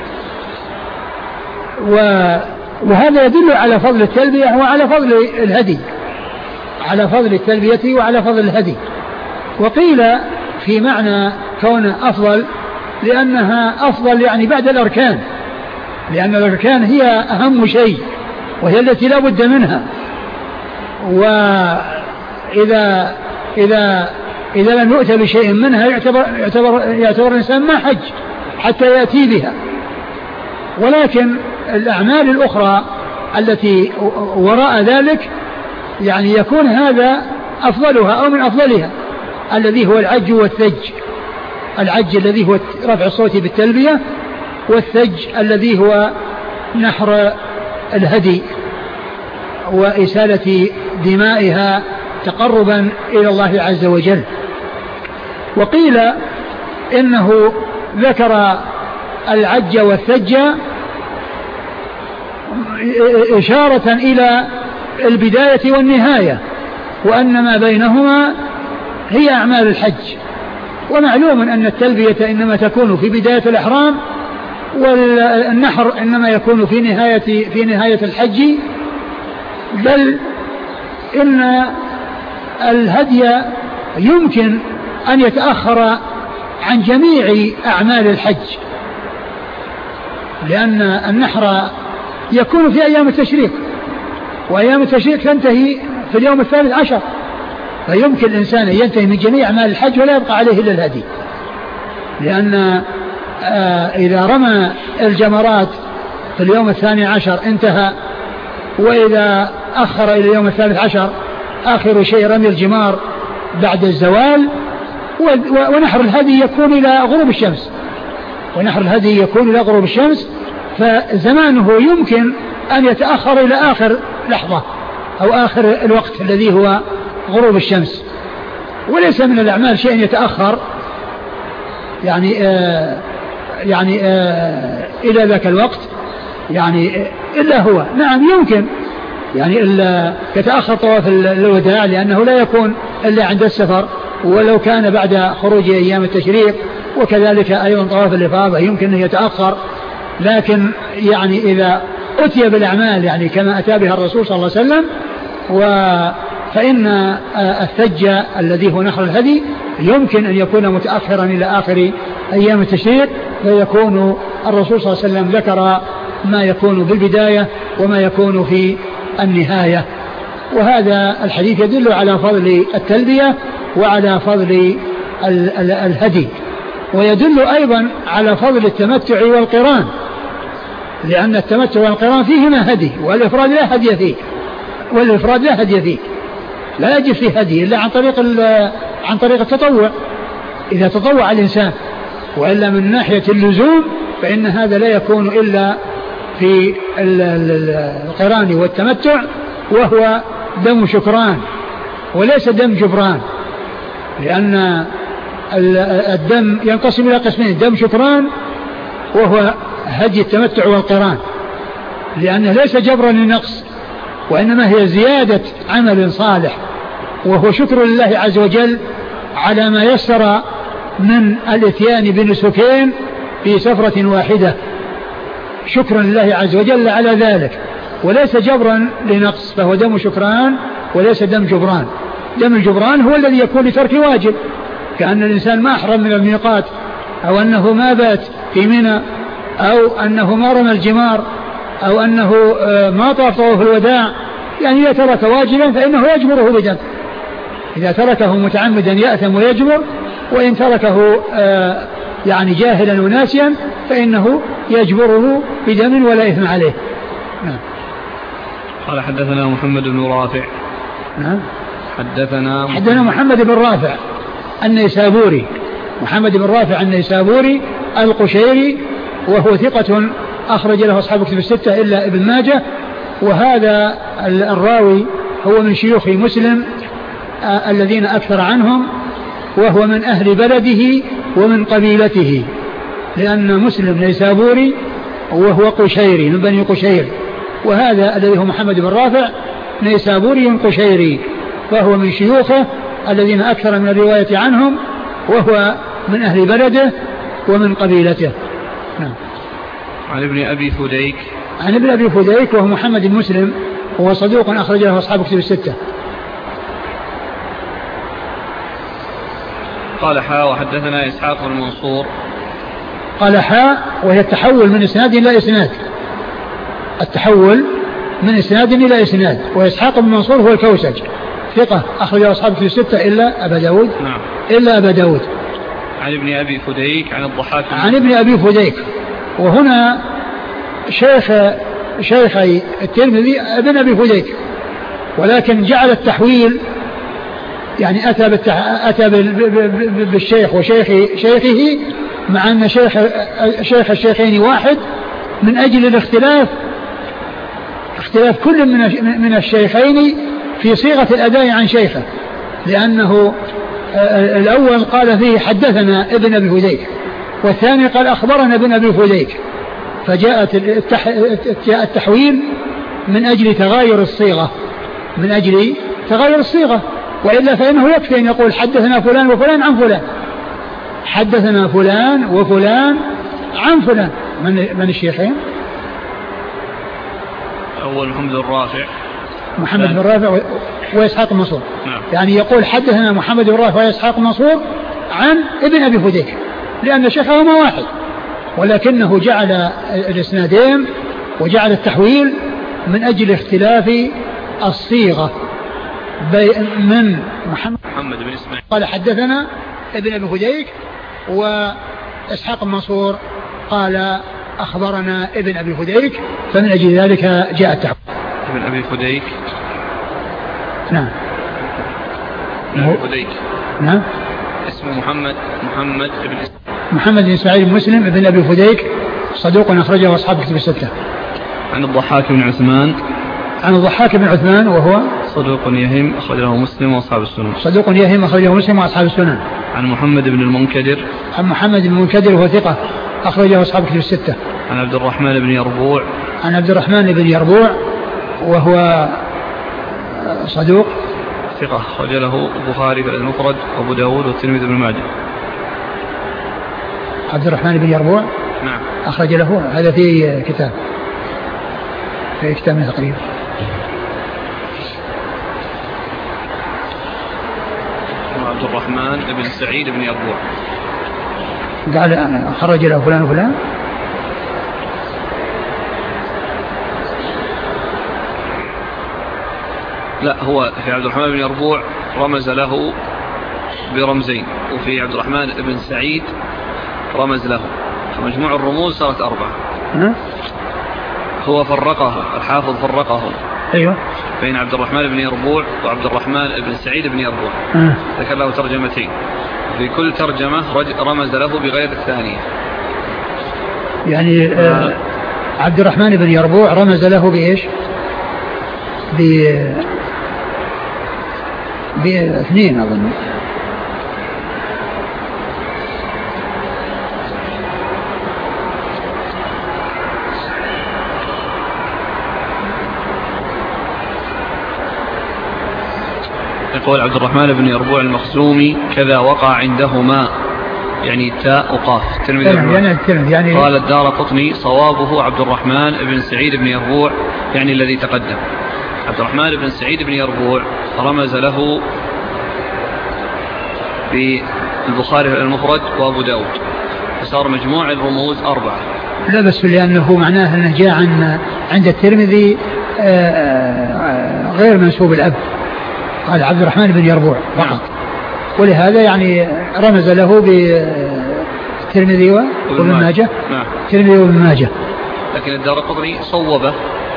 وهذا يدل على فضل التلبية وعلى فضل الهدي، على فضل التلبية وعلى فضل الهدي. وقيل في معنى كون أفضل لأنها أفضل يعني بعد الأركان، لأن الأركان هي أهم شيء وهي التي لا بد منها، وإذا لم يؤتى بشيء منها يعتبر الإنسان ما حج حتى يأتي بها. ولكن الأعمال الأخرى التي وراء ذلك يعني يكون هذا أفضلها أو من أفضلها، الذي هو العج والثج. العج الذي هو رفع الصوت بالتلبية، والثج الذي هو نحر الهدي وإسالة دمائها تقربا إلى الله عز وجل. وقيل إنه ذكر العج والثج إشارة إلى البداية والنهاية، وأن ما بينهما هي أعمال الحج. ومعلوم أن التلبية إنما تكون في بداية الإحرام، والنحر إنما يكون في نهاية الحج، بل إن الهدي يمكن أن يتأخر عن جميع أعمال الحج، لأن النحر يكون في أيام التشريق، وأيام التشريق تنتهي في اليوم 13، فيمكن الإنسان أن ينتهي من جميع أعمال الحج ولا يبقى عليه إلا الهدي، لأن إذا رمى الجمرات في اليوم 12 انتهى، وإذا أخر إلى اليوم 13 آخر شيء رمي الجمار بعد الزوال، ونحر الهدي يكون إلى غروب الشمس، فزمانه يمكن أن يتأخر إلى آخر لحظة أو آخر الوقت الذي هو غروب الشمس. وليس من الأعمال شيء يتأخر إلى ذاك الوقت إلا هو. نعم يمكن إلا يتأخر طواف الوداع لأنه لا يكون إلا عند السفر، ولو كان بعد خروج أيام التشريق، وكذلك أيضا طواف الإفاضة يمكن أن يتأخر. لكن إذا أتي بالأعمال كما أتى بها الرسول صلى الله عليه وسلم، فإن الثج الذي هو نحر الهدي يمكن أن يكون متأخرا إلى آخر أيام التشريق، فيكون الرسول صلى الله عليه وسلم ذكر ما يكون بالبداية وما يكون في النهاية. وهذا الحديث يدل على فضل التلبية وعلى فضل الهدي، ويدل أيضا على فضل التمتع والقران، لأن التمتع والقران فيهما هدي، والإفراد لا هدي فيه، لا يجب فيه هدي إلا عن طريق التطوع، إذا تطوع الإنسان، وإلا من ناحية اللزوم فإن هذا لا يكون إلا في القران والتمتع، وهو دم شكران وليس دم جبران، لأن الدم ينقسم إلى قسمين: دم شكران وهو هدي التمتع والقران، لأنه ليس جبرا للنقص، وإنما هي زيادة عمل صالح، وهو شكر لله عز وجل على ما يسر من الاتيان بنسكين في سفرة واحدة، شكرا لله عز وجل على ذلك، وليس جبرا لنقص، فهو دم شكران وليس دم جبران. دم الجبران هو الذي يكون لترك واجب، كأن الإنسان ما أحرم من الميقات، أو أنه ما بات في منى، أو أنه ما رمى الجمار، أو أنه ما طاف طواف الوداع، إذا ترك واجبا فإنه يجبره بدم، إذا تركه متعمدا يأثم ويجبر، وإن تركه جاهلا وناسيا فإنه يجبره بدم ولا إثم عليه. نعم. قال حدثنا محمد بن رافع. نعم. حدثنا محمد بن رافع النيسابوري، محمد بن رافع النيسابوري القشيري، وهو ثقة أخرج له أصحاب كتب الستة إلا ابن ماجه. وهذا الراوي هو من شيوخ مسلم الذين أكثر عنهم، وهو من أهل بلده ومن قبيلته، لأن مسلم نيسابوري وهو قشيري من بني قشير، وهذا الذي هو محمد بن رافع نيسابوري قشيري، فهو من شيوخه الذين أكثر من الرواية عنهم، وهو من أهل بلده ومن قبيلته. نعم. عن ابن أبي فديك وهو محمد بن مسلم، وهو صدوق أخرج له أصحاب كتب الستة. قال حاء وحدثنا إسحاق بن منصور. قال حاء وهي التحول من إسناد إلى إسناد، التحول من إسناد إلى إسناد. وإسحاق بن منصور هو الكوسج ثقة أخرج أصحاب كتب الستة إلا أبا داود. نعم. إلا أبا داود. عن ابن أبي فديك عن الضحاك. عن ابن أبي فديك، وهنا شيخي الترمذي ابن أبي فديك، ولكن جعل التحويل أتى بالشيخ شيخه، مع أن شيخ الشيخين واحد، من أجل اختلاف كل من الشيخين في صيغة الأداء عن شيخه، لأنه الأول قال فيه حدثنا ابن أبي فديك، والثاني قال أخبرنا ابن أبي فديك، فجاءت التحويل من أجل تغاير الصيغة، من أجل تغاير الصيغة، وإلا فإنه يكفي أن يقول حدثنا فلان وفلان عن فلان، حدثنا فلان وفلان عن فلان. من الشيخين؟ أول محمد الرافع، محمد بن رافع وإسحاق المنصور. نعم. يعني يقول حدثنا محمد بن رافع وإسحاق المنصور عن ابن أبي فديك، لأن شيخهما واحد، ولكنه جعل الإسنادين وجعل التحويل من أجل اختلاف الصيغة. من محمد بن إسماعيل قال حدثنا ابن أبي فديك، وإسحاق المنصور قال أخبرنا ابن أبي فديك، فمن أجل ذلك جاء التحويل. ابن أبي فديك، نعم، ابن أبي فديك، نعم، اسمه محمد بن إسماعيل بن مسلم ابن أبي فديك، صدوق أخرجه أصحاب الكتب الستة. عن الضحاك بن عثمان، عن الضحاك بن عثمان وهو صدوق يهم أخرجه مسلم وأصحاب السنن، صدوق يهم أخرجه مسلم وأصحاب السنن. عن محمد بن المنكدر، عن محمد بن المنكدر وهو ثقة أخرجه أصحاب الكتب الستة. عن عبد الرحمن بن يربوع، عن عبد الرحمن بن يربوع وهو صدوق ثقة أخرج له البخاري في المفرد وأبو داود والترمذي بن ماجه. عبد الرحمن بن يربوع، نعم، أخرج له، هذا في كتاب من تقريبا. عبد الرحمن بن سعيد بن يربوع قال خرج له فلان وفلان. لا، هو في عبد الرحمن بن يربوع رمز له برمزين، وفي عبد الرحمن بن سعيد رمز له، فمجموع الرموز صارت 4. هو فرقه الحافظ، فرقه أيوة بين عبد الرحمن بن يربوع وعبد الرحمن بن سعيد بن يربوع. ذكر له ترجمتين، في كل ترجمة رمز له بغير الثانية. يعني عبد الرحمن بن يربوع رمز له بإيش؟ باثنين أظن. يقول عبد الرحمن بن يربوع المخزومي كذا وقع عندهما، يعني تاء وقاف. يعني قال الدارقطني صوابه عبد الرحمن بن سعيد بن يربوع، يعني الذي تقدم. عبد الرحمن بن سعيد بن يربوع رمز له بالبخاري في المفرد وأبو داود، فصار مجموع الرموز 4. لا بس لأنه معناه أنه جاء عند الترمذي غير منسوب الأب، قال عبد الرحمن بن يربوع فقط، ولهذا يعني رمز له بالترمذي وابن ماجه. الترمذي وابن ماجه. لكن الدارقطني صوبه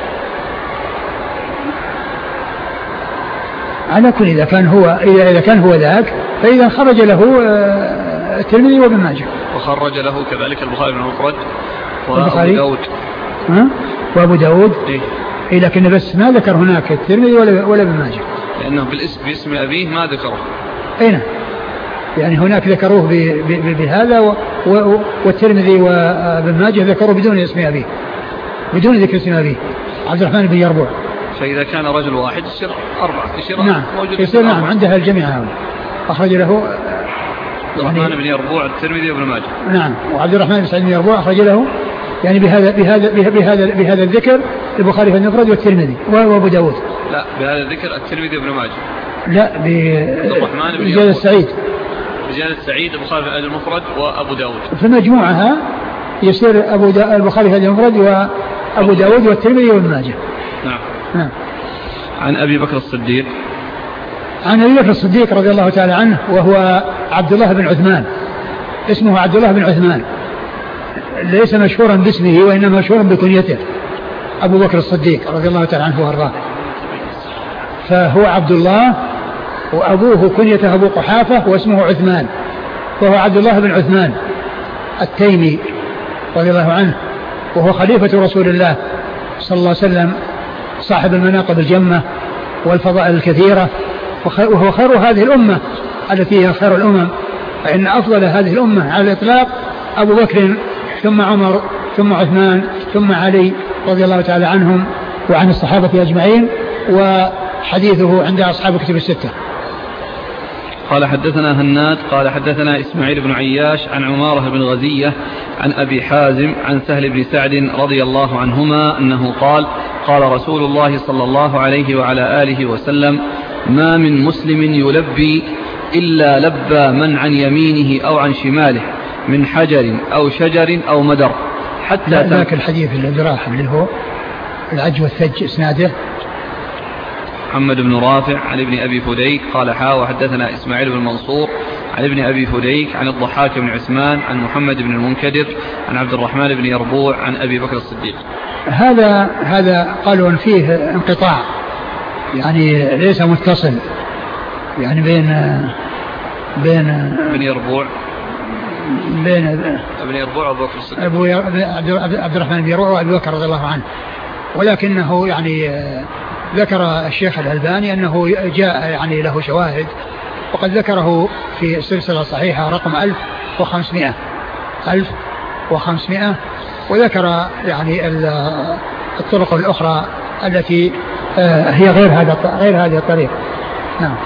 على كل. إذا كان هو ذاك، فإذا خرج له الترمذي وابن ماجه، وخرج له كذلك البخاري بن المفرد وأبو داود. وأبو داود. إيه، لكن بس ما ذكر هناك الترمذي ولا ابن ماجه، لأنه باسم أبيه ما ذكره. أين يعني هناك ذكروه بهذا، والترمذي وابن ماجه ذكروه بدون اسم أبيه، بدون ذكر اسم أبيه عبد الرحمن بن يربوع. فإذا كان رجل واحد يصير 4، يصير نعم عندها الجميع هؤلاء. أخرج له عبد الرحمن بن يربوع الترمذي وابن ماجه. نعم، وعبد الرحمن بن سعيد بن يربوع أخرج له يعني بهذا الذكر البخاري في المفرد والترمذي وابو داود. لا، بهذا الذكر الترمذي وابن ماجه. لا، بزيادة السعيد. بزيادة السعيد البخاري في المفرد وابو داود. في مجموعها يصير البخاري في المفرد وابو داود والترمذي وابن ماجه. نعم. عن ابي بكر الصديق. عن ابي بكر الصديق رضي الله تعالى عنه، وهو عبد الله بن عثمان، اسمه عبد الله بن عثمان، ليس مشهورا باسمه وإنما مشهورا بكنيته، أبو بكر الصديق رضي الله تعالى عنه وارضاه. فهو عبد الله وأبوه كنيته أبو قحافة واسمه عثمان، وهو عبد الله بن عثمان التيمي رضي الله عنه، وهو خليفة رسول الله صلى الله عليه وسلم، صاحب المناقب الجمة والفضائل الكثيرة، وهو خير هذه الأمة التي هي خير الأمم، فإن أفضل هذه الأمة على الإطلاق أبو بكر ثم عمر ثم عثمان ثم علي رضي الله تعالى عنهم، وعن الصحابة أجمعين، وحديثه عند أصحاب كتب الستة. قال حدثنا هناد قال حدثنا إسماعيل بن عياش عن عمارة بن غزية عن أبي حازم عن سهل بن سعد رضي الله عنهما أنه قال قال رسول الله صلى الله عليه وعلى آله وسلم: ما من مسلم يلبي إلا لبى من عن يمينه أو عن شماله من حجر أو شجر أو مدر حتى ذاك الحديث الذي راح اللي هو العج والثج إسناده. محمد بن رافع عن ابن أبي فديك قال وحدثنا إسماعيل بن منصور عن ابن أبي فديك عن الضحاك بن عثمان عن محمد بن المنكدر عن عبد الرحمن بن يربوع عن أبي بكر الصديق. هذا قالوا إن فيه انقطاع، يعني ليس متصل، يعني بين يربوع ابن يربوع وأبو بكر الصديق، عبد الرحمن بن يربوع وأبي بكر رضي الله عنه، ولكنه يعني ذكر الشيخ الألباني أنه جاء يعني له شواهد، وقد ذكره في السلسلة الصحيحة رقم 1500 وذكر يعني الطرق الأخرى التي هي غير هذه الطريق. نعم.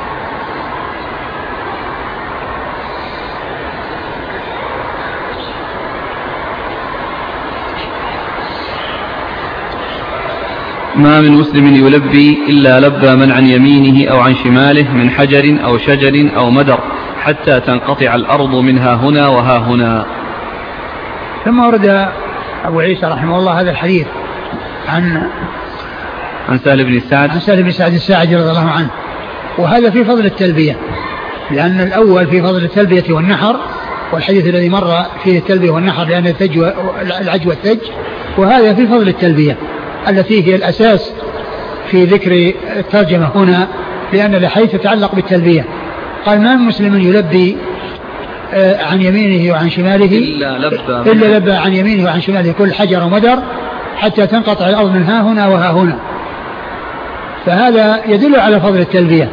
ما من مسلم يلبي إلا لبى من عن يمينه أو عن شماله من حجر أو شجر أو مدر حتى تنقطع الأرض منها هنا وها هنا. ثم ورد أبو عيسى رحمه الله هذا الحديث عن سهل بن سعد الساعدي رضي الله عنه، وهذا في فضل التلبية، لأن الأول في فضل التلبية والنحر، والحديث الذي مر فيه التلبية والنحر لأن العج والثج، وهذا في فضل التلبية التي هي الأساس في ذكر الترجمة هنا، لأن الحديث يتعلق بالتلبية. قال: ما من مسلم يلبي عن يمينه وعن شماله إلا لبى عن يمينه وعن شماله كل حجر ومدر حتى تنقطع الأرض من ها هنا وها هنا. فهذا يدل على فضل التلبية،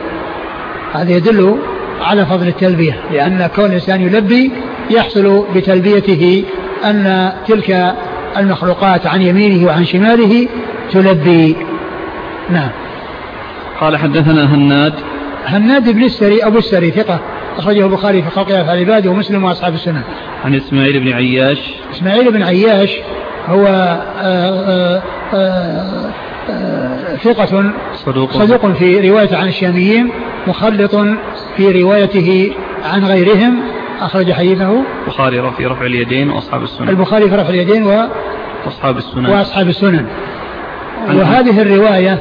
لأن كون الإنسان يلبي يحصل بتلبيته أن تلك المخلوقات عن يمينه وعن شماله تلبي. نعم. قال حدثنا هناد بن السري أبو السري ثقة أخرجه البخاري في خلق أفعال العباد ومسلم وأصحاب السنن. عن إسماعيل بن عياش هو ثقة صدوق في رواية عن الشاميين، مخلط في روايته عن غيرهم، أخرج حديثه البخاري في رفع اليدين وأصحاب السنن. وهذه الرواية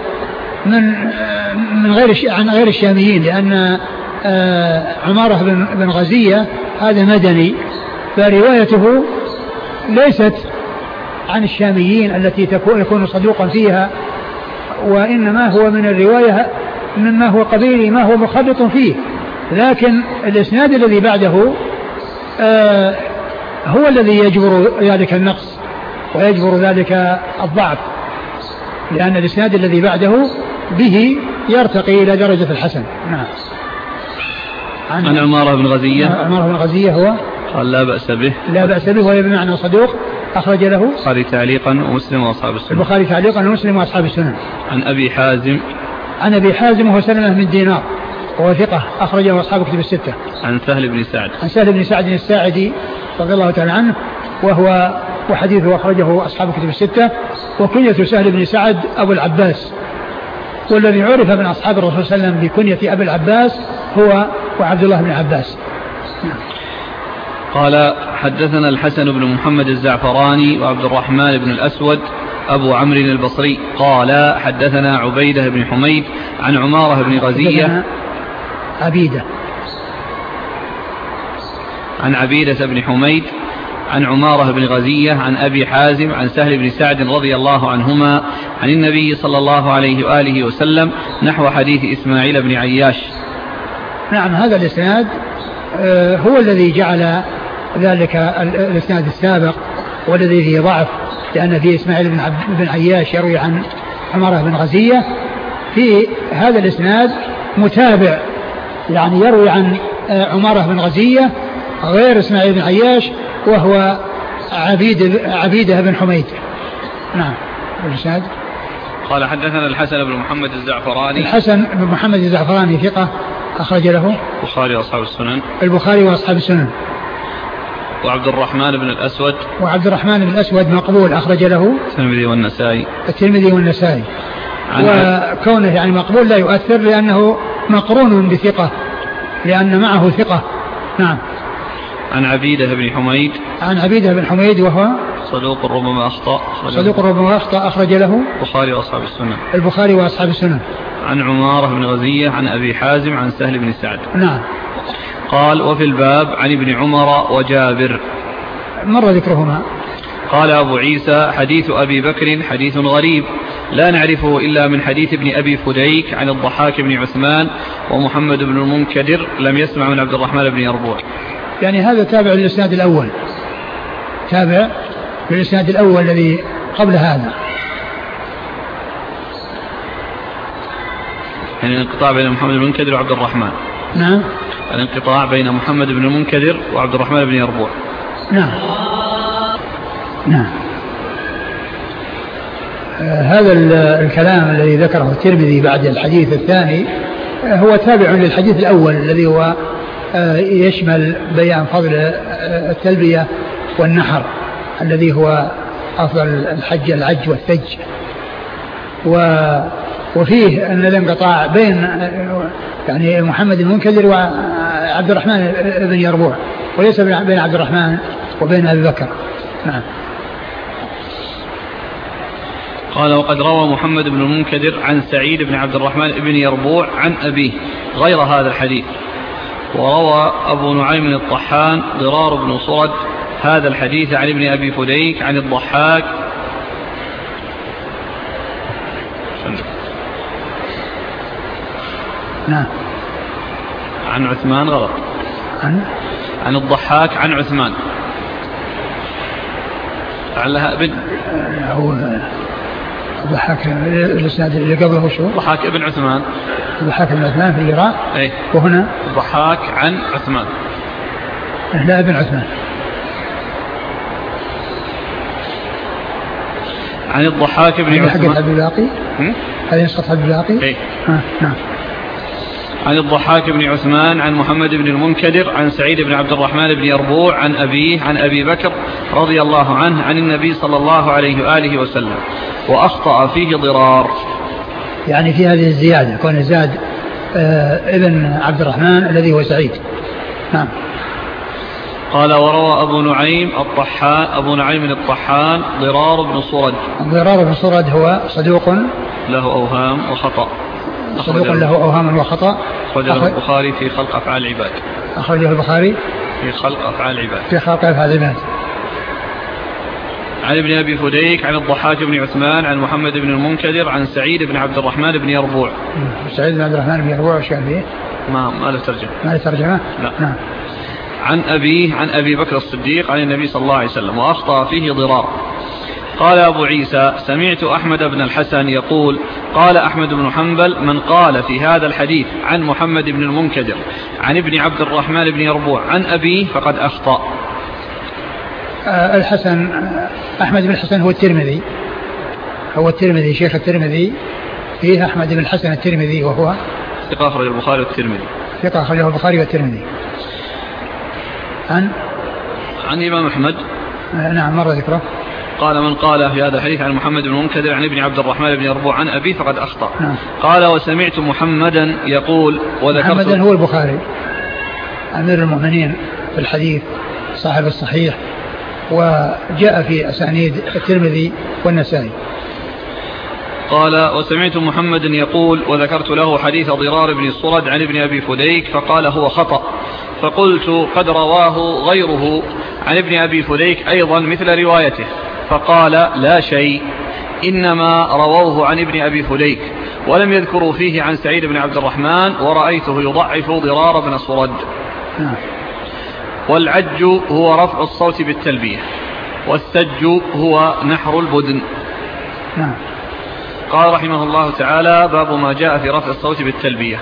عن غير الشاميين، لأن عمارة بن غزية هذا مدني، فروايته ليست عن الشاميين التي يكون صدوقا فيها، وإنما هو من الرواية مما هو قبيلي ما هو مخلط فيه. لكن الإسناد الذي بعده هو الذي يجبر ذلك النقص ويجبر ذلك الضعف، لأن الإسناد الذي بعده به يرتقي إلى درجة الحسن. نعم. عن عمارة بن غزية هو قال لا بأس به وهي بمعنى صدوق، أخرج له البخاري تعليقا ومسلم وأصحاب السنن. عن أبي حازم وهو سلمة بن دينار وهو ثقة أخرجه أصحاب كتب الستة. عن سهل بن سعد الساعدي رضي الله تعالى عنه، وحديثه أخرجه أصحاب كتب الستة. وكنية سهل بن سعد أبو العباس، والذي عرف من أصحاب الرسول صلى الله عليه وسلم بكنية أبي العباس هو وعبد الله بن عباس. قال حدثنا الحسن بن محمد الزعفراني وعبد الرحمن بن الأسود أبو عمرو البصري قال حدثنا عبيدة بن حميد عن عمارة بن غزية عن عبيدة بن حميد عن عمارة بن غزية عن أبي حازم عن سهل بن سعد رضي الله عنهما عن النبي صلى الله عليه وآله وسلم نحو حديث إسماعيل بن عياش. نعم. هذا الإسناد هو الذي جعل ذلك الإسناد السابق والذي فيه ضعف، لأن فيه إسماعيل بن عياش يروي عن عمارة بن غزية. في هذا الإسناد متابع، يعني يروي عن عمارة بن غزية غير إسماعيل بن عياش، وهو عبيدة بن حميد. نعم. الإسناد قال حدثنا الحسن بن محمد الزعفراني. الحسن بن محمد الزعفراني ثقة أخرج له البخاري وأصحاب السنن. البخاري وأصحاب السنن. وعبد الرحمن بن الأسود. وعبد الرحمن بن الأسود مقبول أخرج له الترمذي والنسائي. الترمذي والنسائي. وكونه يعني مقبول لا يؤثر لأنه مقرون بثقة لأن معه ثقة. نعم. عن عبيدة بن حميد. عن عبيدة بن حميد وهو صدوق ربما أخطأ. صدوق ربما أخطأ أخرج له البخاري وأصحاب السنن. البخاري وأصحاب السنن. عن عمارة بن غزية عن أبي حازم عن سهل بن سعد. نعم. قال وفي الباب عن ابن عمر وجابر مر ذكرهما. قال أبو عيسى حديث أبي بكر حديث غريب لا نعرفه إلا من حديث ابن أبي فديك عن الضحاك بن عثمان ومحمد بن المنكدر لم يسمع من عبد الرحمن بن يربوع. يعني هذا تابع للإسناد الأول، تابع للإسناد الأول الذي قبل هذا. يعني الانقطاع بين محمد بن المنكدر وعبد الرحمن. نعم. الانقطاع بين محمد بن المنكدر وعبد الرحمن بن يربوع. نعم. نعم. هذا الكلام الذي ذكره الترمذي بعد الحديث الثاني هو تابع للحديث الأول الذي هو يشمل بيان فضل التلبية والنحر الذي هو أفضل الحج العج والثج. وفيه أن الانقطاع بين يعني محمد المنكدر وعبد الرحمن بن يربوع وليس بين عبد الرحمن وبين أبي بكر. نعم. قال وقد روى محمد بن المنكدر عن سعيد بن عبد الرحمن بن يربوع عن أبيه غير هذا الحديث. وروى أبو نعيم الطحان ضرار بن صرد هذا الحديث عن ابن أبي فديك عن الضحاك نعم. عن عثمان غلط. عن الضحاك عن عثمان لعلها ابن هو الضحاك الاسناد اللي قبله شو؟ الضحاك ابن عثمان. الضحاك ابن عثمان في العراق. اي. وهنا الضحاك عن عثمان. لا ابن عثمان. عن الضحاك ابن عثمان. حق الباقي. هذه نسخة الباقي. اي. نعم. عن الضحاك بن عثمان عن محمد بن المنكدر عن سعيد بن عبد الرحمن بن يربوع عن أبيه عن أبي بكر رضي الله عنه عن النبي صلى الله عليه وآله وسلم وأخطأ فيه ضرار. يعني في هذه الزيادة كون زاد ابن عبد الرحمن الذي هو سعيد. نعم. قال وروى أبو نعيم الطحان ضرار بن صرد. ضرار بن صرد هو صدوق له أوهام وخطأ. صدوق له أوهام وخطأ. أخرجه البخاري في خلق أفعال العباد. أخرجه البخاري في خلق أفعال العباد. في خلق أفعال العباد. عن ابن أبي فديك عن الضحاك بن عثمان عن محمد بن المنكدر عن سعيد بن عبد الرحمن بن يربوع. سعيد بن عبد الرحمن بن يربوع وش كان فيه؟ ما له ترجمة. ما له ترجمة؟ لا. نعم. عن أبيه عن أبي بكر الصديق عن النبي صلى الله عليه وسلم وأخطأ فيه ضرار. قال أبو عيسى سمعت أحمد بن الحسن يقول قال أحمد بن حنبل من قال في هذا الحديث عن محمد بن المنكدر عن ابن عبد الرحمن بن يربوع عن أبيه فقد أخطأ. الحسن أحمد بن الحسن هو الترمذي شيخ الترمذي. فيه أحمد بن الحسن الترمذي وهو ثقة أخرجه البخاري والترمذي. ثقة أخرجه البخاري والترمذي. عن الإمام أحمد. نعم مر ذكره. قال من قال في هذا الحديث عن محمد بن المنكدر عن ابن عبد الرحمن بن يربوع عن أبيه فقد أخطأ. نعم. قال وسمعت محمدا يقول محمدا هو البخاري أمير المؤمنين في الحديث صاحب الصحيح وجاء في أسانيد الترمذي والنسائي. قال وسمعت محمدا يقول وذكرت له حديث ضرار بن الصرد عن ابن أبي فديك فقال هو خطأ فقلت قد رواه غيره عن ابن أبي فديك أيضا مثل روايته فقال لا شيء إنما رووه عن ابن أبي فديك ولم يذكروا فيه عن سعيد بن عبد الرحمن ورأيته يضعف ضرار بن صرد. والعج هو رفع الصوت بالتلبية والثج هو نحر البدن. قال رحمه الله تعالى باب ما جاء في رفع الصوت بالتلبية.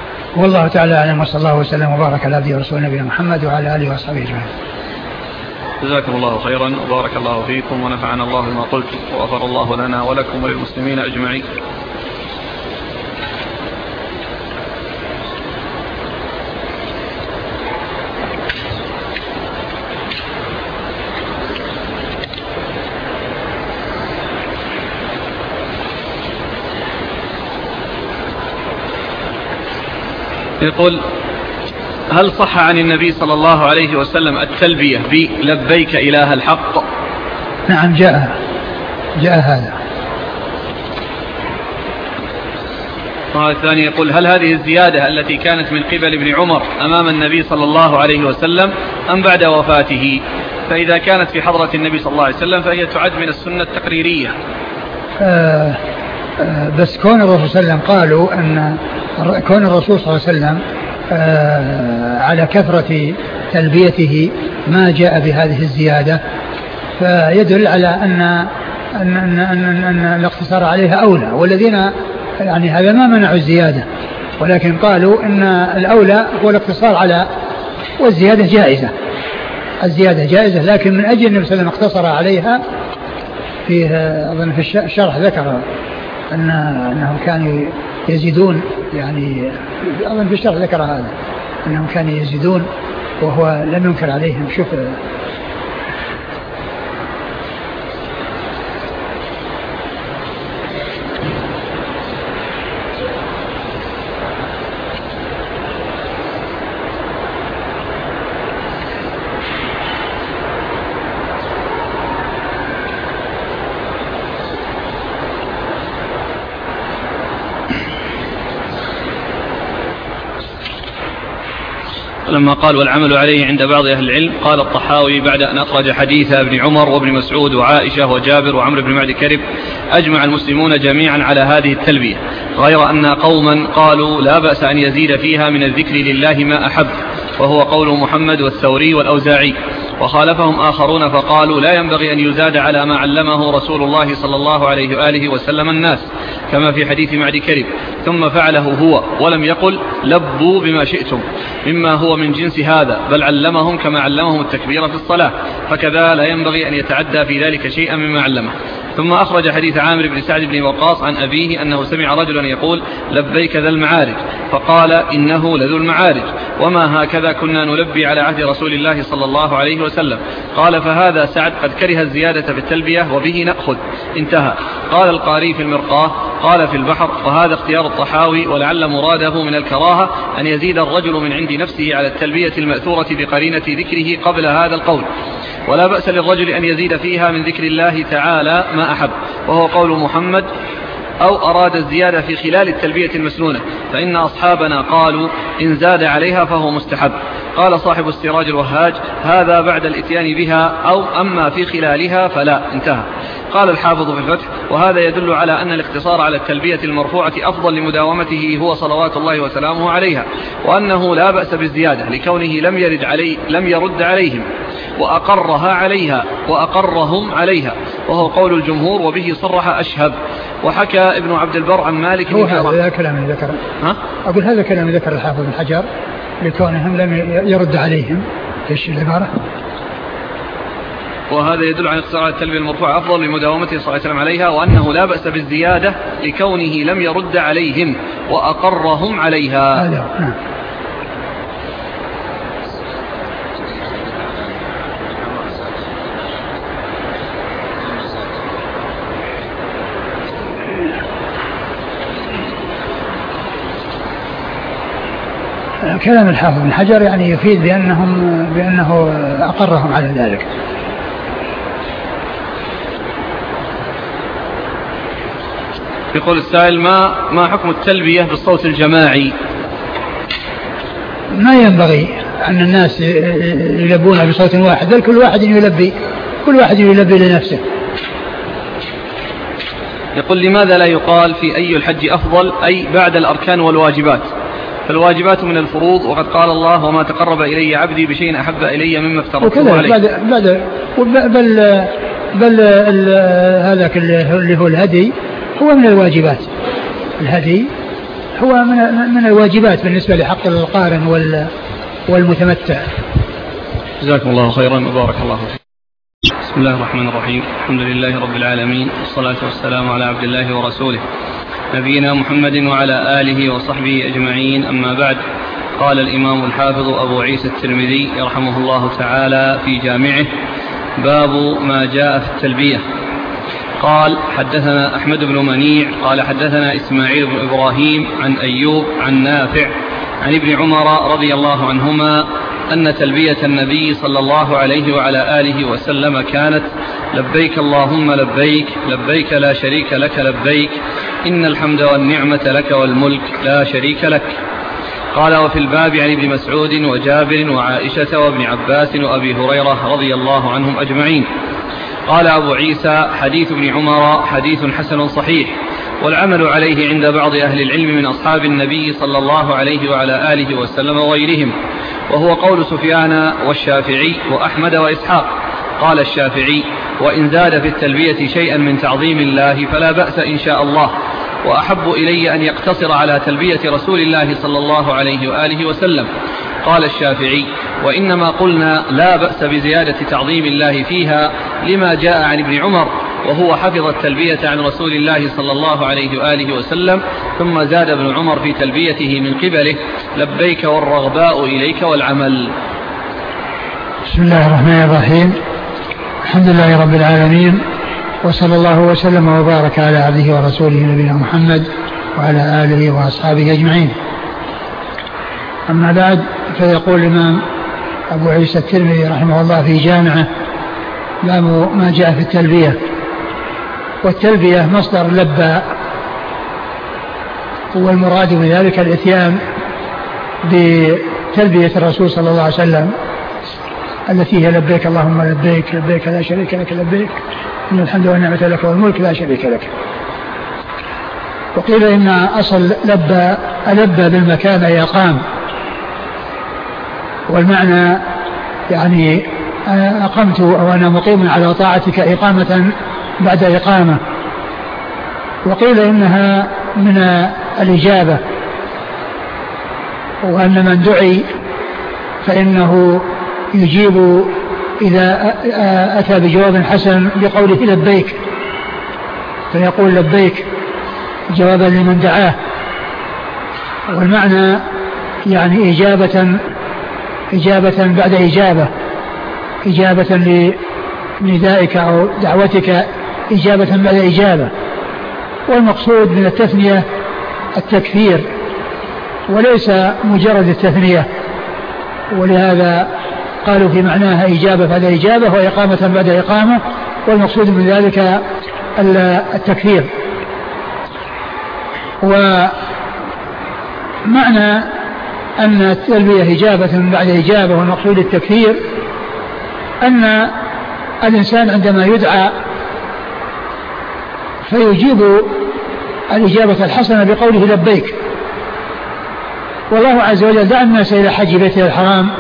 والله تعالى أعلم وصلى الله وسلم وبارك على عبده ورسوله نبينا محمد وعلى آله وصحبه أجمعين. جزاكم الله خيرا وبارك الله فيكم ونفعنا الله بما قلتم وغفر الله لنا ولكم وللمسلمين أجمعين. يقول: هل صح عن النبي صلى الله عليه وسلم التلبية بلبيك إله الحق؟ نعم، جاء هذا. الثاني يقول: هل هذه الزيادة التي كانت من قبل ابن عمر أمام النبي صلى الله عليه وسلم أم بعد وفاته؟ فإذا كانت في حضرة النبي صلى الله عليه وسلم فهي تعد من السنة التقريرية. بس كون الرسول صلى الله عليه وسلم قالوا أن كون الرسول صلى الله عليه وسلم على كثرة تلبيته ما جاء بهذه الزيادة فيدل على أن الاقتصار عليها أولى، والذين يعني هذا ما منعوا الزيادة، ولكن قالوا أن الأولى هو الاقتصار على، والزيادة جائزة، الزيادة جائزة، لكن من أجل النبي صلى الله عليه وسلم اقتصر عليها. فيه أظن في الشرح ذكر أنهم كانوا يزيدون، يعني أظن في الشرح ذكر هذا أنهم كانوا يزيدون وهو لم ينكر عليهم. شوف لما قال والعمل عليه عند بعض أهل العلم، قال الطحاوي بعد أن أخرج حديث ابن عمر وابن مسعود وعائشة وجابر وعمرو بن معد كرب: أجمع المسلمون جميعا على هذه التلبية، غير أن قوما قالوا لا بأس أن يزيد فيها من الذكر لله ما أحب، وهو قول محمد والثوري والأوزاعي. وخالفهم آخرون فقالوا لا ينبغي أن يزاد على ما علمه رسول الله صلى الله عليه وآله وسلم الناس، كما في حديث معد كرب، ثم فعله هو ولم يقل لبوا بما شئتم مما هو من جنس هذا، بل علمهم كما علمهم التكبير في الصلاة، فكذا لا ينبغي أن يتعدى في ذلك شيئا مما علمه. ثم أخرج حديث عامر بن سعد بن وقاص عن أبيه أنه سمع رجلا يقول لبيك ذا المعارج، فقال إنه لذو المعارج، وما هكذا كنا نلبي على عهد رسول الله صلى الله عليه وسلم. قال: فهذا سعد قد كره الزيادة في التلبية وبه نأخذ، انتهى. قال القاري في المرقاة، قال في البحر: وهذا اختيار الطحاوي، ولعل مراده من الكراهة أن يزيد الرجل من عند نفسه على التلبية المأثورة بقرينة ذكره قبل هذا القول، ولا بأس للرجل أن يزيد فيها من ذكر الله تعالى ما أحب، وهو قول محمد، أو أراد الزيادة في خلال التلبية المسنونة، فإن أصحابنا قالوا إن زاد عليها فهو مستحب. قال صاحب السراج الوهاج: هذا بعد الإتيان بها، أو أما في خلالها فلا، انتهى. قال الحافظ في الفتح: وهذا يدل على أن الاقتصار على التلبية المرفوعة أفضل لمداومته هو صلوات الله وسلامه عليها، وأنه لا بأس بالزيادة لكونه لم يرد عليهم وأقرها عليها وأقرهم عليها، وهو قول الجمهور، وبه صرح أشهب. وحكى ابن عبد البر عن مالك هذا كلام ذكر، أقول هذا كلام ذكر الحافظ بن حجر لكونهم لم يرد عليهم. ايش العبارة؟ وهذا يدل على اقتصار على التلبية المرفوعة أفضل لمداومته صلى الله عليه وسلم عليها، وأنه لا بأس بالزيادة لكونه لم يرد عليهم وأقرهم عليها. نعم. كلام الحافظ بن حجر يعني يفيد بأنه أقرهم على ذلك. يقول السائل: ما حكم التلبية بالصوت الجماعي؟ ما ينبغي أن الناس يلبون بصوت واحد، بل كل واحد يلبي لنفسه. يقول: لماذا لا يقال في أي الحج أفضل، أي بعد الأركان والواجبات؟ فالواجبات من الفروض، وقد قال الله: وما تقرب إلي عبدي بشيء أحب إلي مما افترضته عليه. بل هذاك اللي هو الهدي هو من الواجبات، الهدي هو من الواجبات بالنسبة لحق القارن والمتمتع. جزاكم الله خيرا وبارك الله فيك. بسم الله الرحمن الرحيم. الحمد لله رب العالمين، والصلاة والسلام على عبد الله ورسوله نبينا محمد وعلى آله وصحبه أجمعين، أما بعد. قال الإمام الحافظ أبو عيسى الترمذي رحمه الله تعالى في جامعه: باب ما جاء في التلبية. قال: حدثنا أحمد بن منيع قال حدثنا إسماعيل بن إبراهيم عن أيوب عن نافع عن ابن عمر رضي الله عنهما أن تلبية النبي صلى الله عليه وعلى آله وسلم كانت: لبيك اللهم لبيك، لبيك لا شريك لك لبيك، إن الحمد والنعمة لك والملك لا شريك لك. قال: وفي الباب عن ابن مسعود وجابر وعائشة وابن عباس وأبي هريرة رضي الله عنهم أجمعين. قال أبو عيسى: حديث ابن عمر حديث حسن صحيح، والعمل عليه عند بعض أهل العلم من أصحاب النبي صلى الله عليه وعلى آله وسلم وغيرهم، وهو قول سفيان والشافعي وأحمد وإسحاق. قال الشافعي: وإن زاد في التلبية شيئا من تعظيم الله فلا بأس إن شاء الله، وأحب إلي أن يقتصر على تلبية رسول الله صلى الله عليه وآله وسلم. قال الشافعي: وإنما قلنا لا بأس بزيادة تعظيم الله فيها لما جاء عن ابن عمر، وهو حفظ التلبية عن رسول الله صلى الله عليه وآله وسلم. ثم زاد ابن عمر في تلبيته من قبله: لبيك والرغباء إليك والعمل. بسم الله الرحمن الرحيم. الحمد لله رب العالمين، وصلى الله وسلم وبارك على عبده ورسوله نبينا محمد وعلى آله وأصحابه أجمعين. أما بعد، فيقول الإمام أبو عيسى الترمذي رحمه الله في جامعه: باب ما جاء في التلبية. والتلبية مصدر لبى، والمراد بذلك الإتيان بتلبية الرسول صلى الله عليه وسلم التي هي: لبيك اللهم لبيك، لبيك لا شريك لك لبيك، إن الحمد والنعمة لك والملك لا شريك لك. وقيل إن أصل ألبى بالمكان أي أقام، والمعنى يعني أقمت أو أنا مقيم على طاعتك إقامة بعد إقامة. وقيل إنها من الإجابة، وأن من دعي فإنه يجيب إذا أتى بجواب حسن بقوله لبيك، فيقول لبيك جوابا لمن دعاه. والمعنى يعني إجابة بعد إجابة لندائك أو دعوتك، إجابة بعد إجابة. والمقصود من التثنية التكثير وليس مجرد التثنية، ولهذا قالوا في معناها إجابة بعد إجابة وإقامة بعد إقامة، والمقصود من ذلك التكثير. ومعنى أن التلبية إجابة بعد إجابة والمقصود التكثير، أن الإنسان عندما يدعى فيجيب الإجابة الحسنة بقوله لبيك. والله عز وجل دعا الناس إلى حج بيته الحرام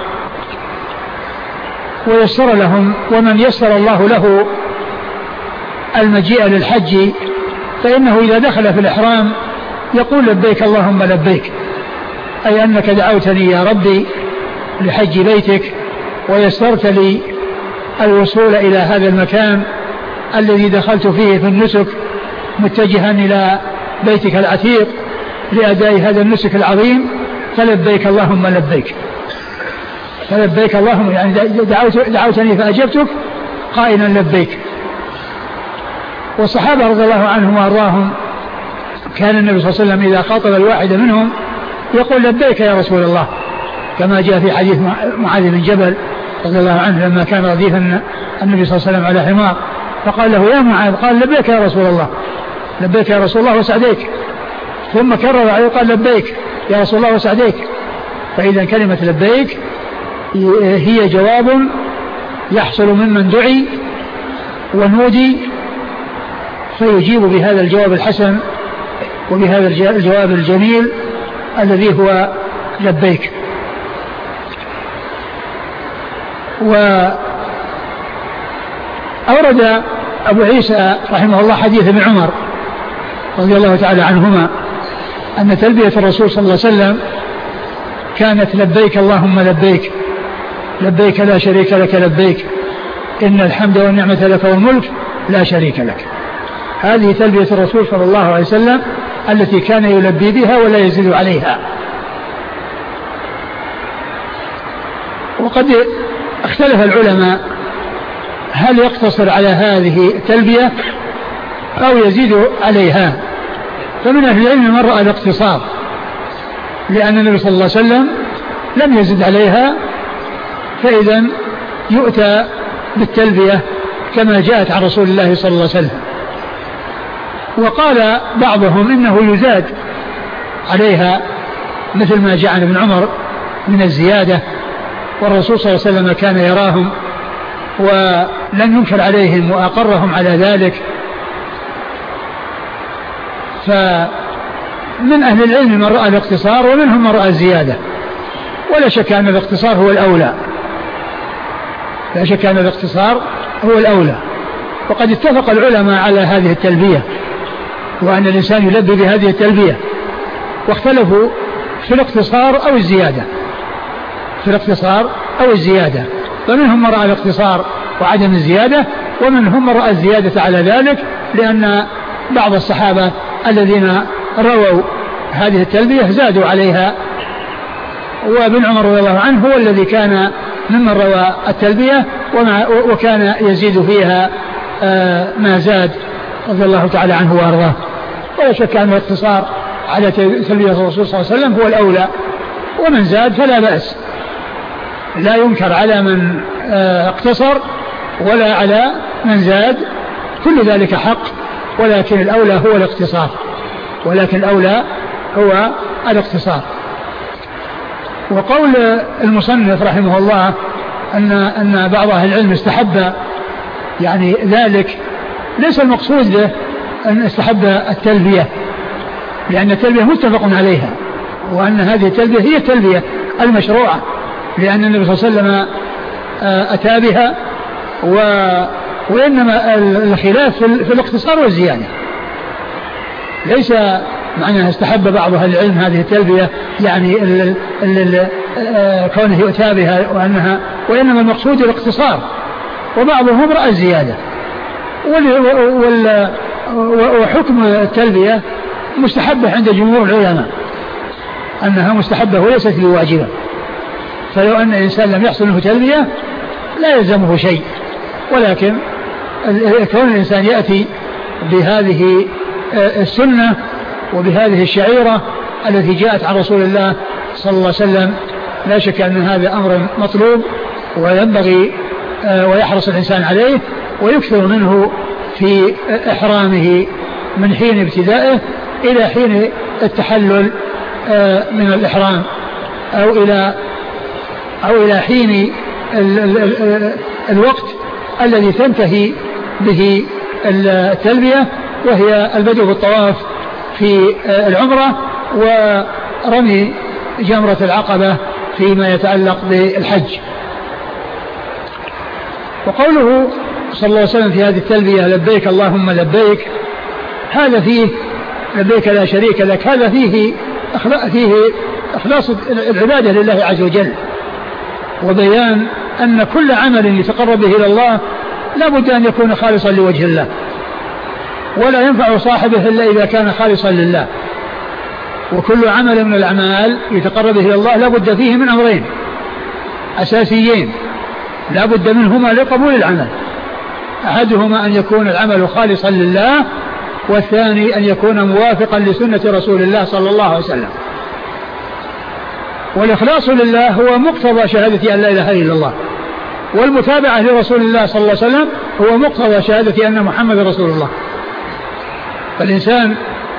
ويسر لهم، ومن يسر الله له المجيء للحج فإنه إذا دخل في الإحرام يقول لبيك اللهم لبيك، أي أنك دعوتني يا ربي لحج بيتك ويسرت لي الوصول إلى هذا المكان الذي دخلت فيه في النسك متجها إلى بيتك العتيق لأداء هذا النسك العظيم، فلبيك اللهم لبيك. فلبيك اللهم يعني دعوتني فأجبتك قائلا لبيك. والصحابة رضي الله عنهم وأرضاهم كان النبي صلى الله عليه وسلم إذا خاطب الواحد منهم يقول لبيك يا رسول الله، كما جاء في حديث معاذ بن جبل رضي الله عنه لما كان رديف النبي صلى الله عليه وسلم على حمار فقال له يا معاذ، قال لبيك يا رسول الله، لبيك يا رسول الله وسعديك، ثم كرر عليه قال لبيك يا رسول الله وسعديك. فإذا كلمة لبيك هي جواب يحصل ممن دعي ونودي فيجيب بهذا الجواب الحسن وبهذا الجواب الجميل الذي هو لبيك. وأورد أبو عيسى رحمه الله حديث ابن عمر رضي الله تعالى عنهما أن تلبية الرسول صلى الله عليه وسلم كانت لبيك اللهم لبيك، لبيك لا شريك لك لبيك، إن الحمد والنعمة لك والملك لا شريك لك. هذه تلبية الرسول صلى الله عليه وسلم التي كان يلبي بها ولا يزيد عليها. وقد اختلف العلماء هل يقتصر على هذه التلبية أو يزيد عليها. فمن أهل العلم من رأى الاقتصار، لأن النبي صلى الله عليه وسلم لم يزد عليها، فإذا يؤتى بالتلبية كما جاءت عن رسول الله صلى الله عليه وسلم. وقال بعضهم إنه يزاد عليها مثل ما جاء عن ابن عمر من الزيادة، والرسول صلى الله عليه وسلم كان يراهم ولم ينكر عليهم وأقرهم على ذلك. فمن أهل العلم من رأى الاقتصار ومنهم من رأى الزيادة، ولا شك أن الاقتصار هو الأولى، لا شك أن الاقتصار هو الأولى. وقد اتفق العلماء على هذه التلبية وأن الإنسان يلبي بهذه التلبية، واختلفوا في الاقتصار أو الزيادة، في الاقتصار أو الزيادة. فمنهم من رأى الاقتصار وعدم الزيادة، ومنهم من رأى الزيادة على ذلك، لأن بعض الصحابة الذين رووا هذه التلبية زادوا عليها. وابن عمر رضي الله عنه هو الذي كان ممن روى التلبية وكان يزيد فيها ما زاد رضي الله تعالى عنه وارضاه. ولا شك أن الاقتصار على تلبية الرسول صلى الله عليه وسلم هو الأولى، ومن زاد فلا بأس، لا ينكر على من اقتصر ولا على من زاد، كل ذلك حق، ولكن الأولى هو الاقتصار، ولكن الأولى هو الاقتصار. وقول المصنف رحمه الله أن بعض أهل العلم استحب يعني ذلك، ليس المقصود به أن استحب التلبية، لأن التلبية متفق عليها، وأن هذه التلبية هي التلبية المشروعة، لأن النبي صلى الله عليه وسلم أتى بها. وإنما الخلاف في الاقتصار والزيادة، ليس معنى استحب بعض أهل العلم هذه التلبية يعني كونه يؤتى بها وإنما المقصود الاقتصار، وبعضهم رأى الزيادة. وحكم التلبية مستحبة عند جمهور العلماء، أنها مستحبة وليست بواجبة. فلو أن الإنسان لم يحصل له تلبية لا يلزمه شيء، ولكن كون الإنسان يأتي بهذه السنة وبهذه الشعيرة التي جاءت عن رسول الله صلى الله عليه وسلم، لا شك أن هذا أمر مطلوب وينبغي ويحرص الإنسان عليه ويكثر منه في إحرامه من حين ابتدائه إلى حين التحلل من الإحرام، أو إلى حين الوقت الذي تنتهي به التلبية، وهي البدء بالطواف في العمرة ورمي جمرة العقبة فيما يتعلق بالحج. وقوله صلى الله عليه وسلم في هذه التلبية لبيك اللهم لبيك، هذا فيه لبيك لا شريك لك، هذا فيه إخلاص العبادة لله عز وجل، وبيان أن كل عمل يتقرب به إلى الله لا بد أن يكون خالصا لوجه الله، ولا ينفع صاحبه إلا إذا كان خالصا لله. وكل عمل من الأعمال يتقرب به إلى الله لا بد فيه من أمرين أساسيين لا بد منهما لقبول العمل، أحدهما أن يكون العمل خالصا لله، والثاني أن يكون موافقا لسنة رسول الله صلى الله عليه وسلم. والإخلاص لله هو مقتضى شهادة أن لا إله إلا الله، والمتابعة لرسول الله صلى الله عليه وسلم هو مقتضى شهادة أن محمد رسول الله. فالإنسان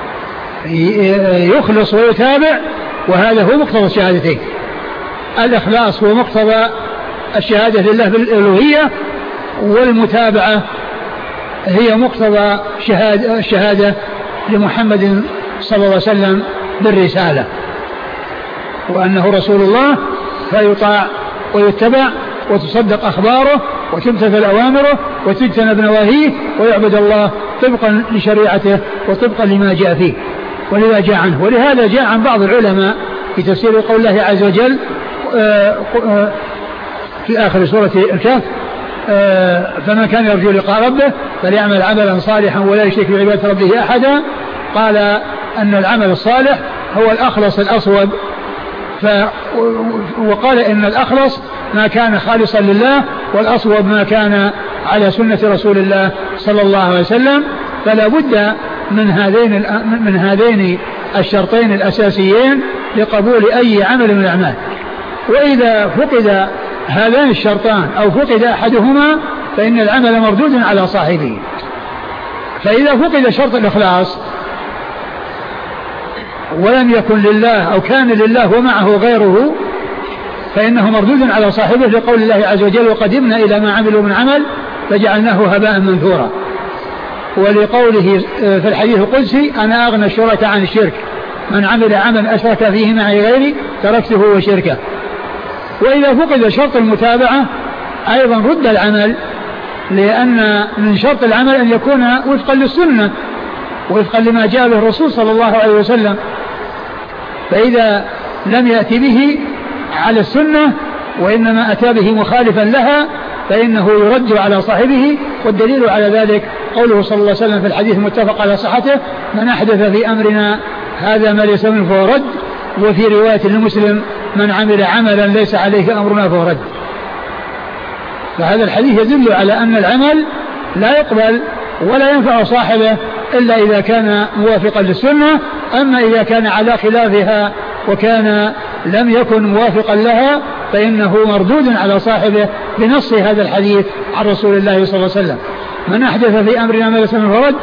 يخلص ويتابع، وهذا هو مقتضى الشهادتين. الإخلاص هو مقتضى الشهادة لله بالألوهية، والمتابعة هي مقتضى الشهادة لمحمد صلى الله عليه وسلم بالرسالة، وأنه رسول الله فيطاع ويتبع وتصدق أخباره وتمتثل أوامره وتجتنب نواهيه ويعبد الله طبقا لشريعته وطبقا لما جاء فيه ولما جاء عنه. ولهذا جاء عن بعض العلماء في تفسير قول الله عز وجل في آخر سورة الكهف فمن كان يرجو لقاء ربه فليعمل عملا صالحا ولا يشرك بعبادة ربه أحدا. قال أن العمل الصالح هو الأخلص الأصوب، وقال إن الأخلص ما كان خالصا لله، والأصوب ما كان على سنة رسول الله صلى الله عليه وسلم. فلا بد من هذين الشرطين الأساسيين لقبول أي عمل من الأعمال. وإذا فقد هذان الشرطان أو فقد أحدهما فإن العمل مردود على صاحبه. فإذا فقد شرط الإخلاص ولم يكن لله أو كان لله ومعه غيره فإنه مردود على صاحبه، لقول الله عز وجل وقدمنا إلى ما عملوا من عمل فجعلناه هباء منثورا، ولقوله في الحديث القدسي أنا أغنى الشركاء عن الشرك، من عمل عملا أشرك فيه معي غيري تركته وشركه. وإذا فقد شرط المتابعة أيضا رد العمل، لأن من شرط العمل أن يكون وفقا للسنة وفقا لما جاء به الرسول صلى الله عليه وسلم. فإذا لم يأتي به على السنة وإنما أتى به مخالفا لها فإنه يرد على صاحبه. والدليل على ذلك قوله صلى الله عليه وسلم في الحديث المتفق على صحته من أحدث في أمرنا هذا ما ليس منه فهو رد. وفي رواية لمسلم من عمل عملا ليس عليه أمرنا فهو رد. فهذا الحديث يدل على أن العمل لا يقبل ولا ينفع صاحبه إلا إذا كان موافقا للسنة. أما إذا كان على خلافها وكان لم يكن موافقا لها فإنه مردود على صاحبه بنص هذا الحديث عن رسول الله صلى الله عليه وسلم من أحدث في أمرنا ما ليس منه فهو رد،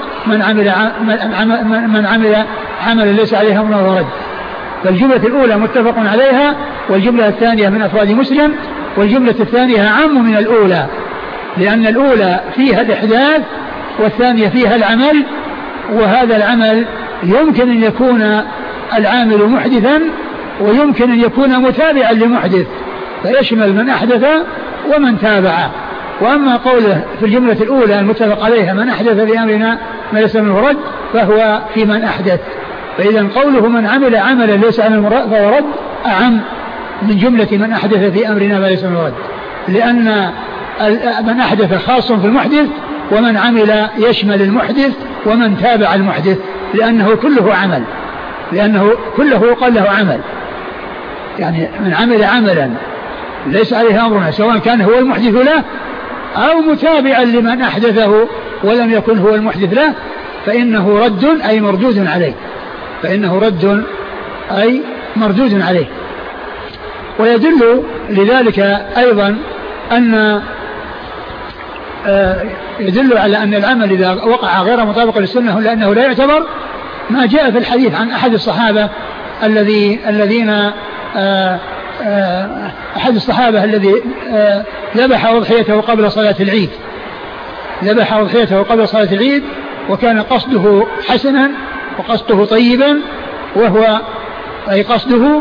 من عمل عملا ليس عليه أمرنا فهو رد. فالجملة الأولى متفق عليها، والجملة الثانية من أفراد مسلم، والجملة الثانية عام من الأولى، لأن الأولى فيها الإحداث والثانية فيها العمل. وهذا العمل يمكن أن يكون العامل محدثا ويمكن أن يكون متابعا لمحدث، فيشمل من أحدث ومن تابع. وأما قوله في الجملة الأولى المتفق عليها من أحدث في أمرنا ما ليس منه رد فهو في من أحدث. فإذا قوله من عمل عملا ليس عليه فهو رد أعم من جملة من أحدث في أمرنا ما ليس منه رد، لأن من أحدث خاص في المحدث ومن عمل يشمل المحدث ومن تابع المحدث، لأنه كله عمل، لأنه كله قال له عمل. يعني من عمل عملا ليس عليه أمرنا سواء كان هو المحدث له أو متابعا لمن أحدثه ولم يكن هو المحدث له فإنه رد أي مردود عليه، فإنه رد أي مردود عليه. ويدل لذلك أيضا أن يدل على أن العمل إذا وقع غير مطابق للسنة لأنه لا يعتبر ما جاء في الحديث عن أحد الصحابة الذين أحد الصحابة الذي ذبح أضحيته قبل صلاة العيد، ذبح أضحيته قبل صلاة العيد وكان قصده حسنا وقصده طيبا، وهو أي قصده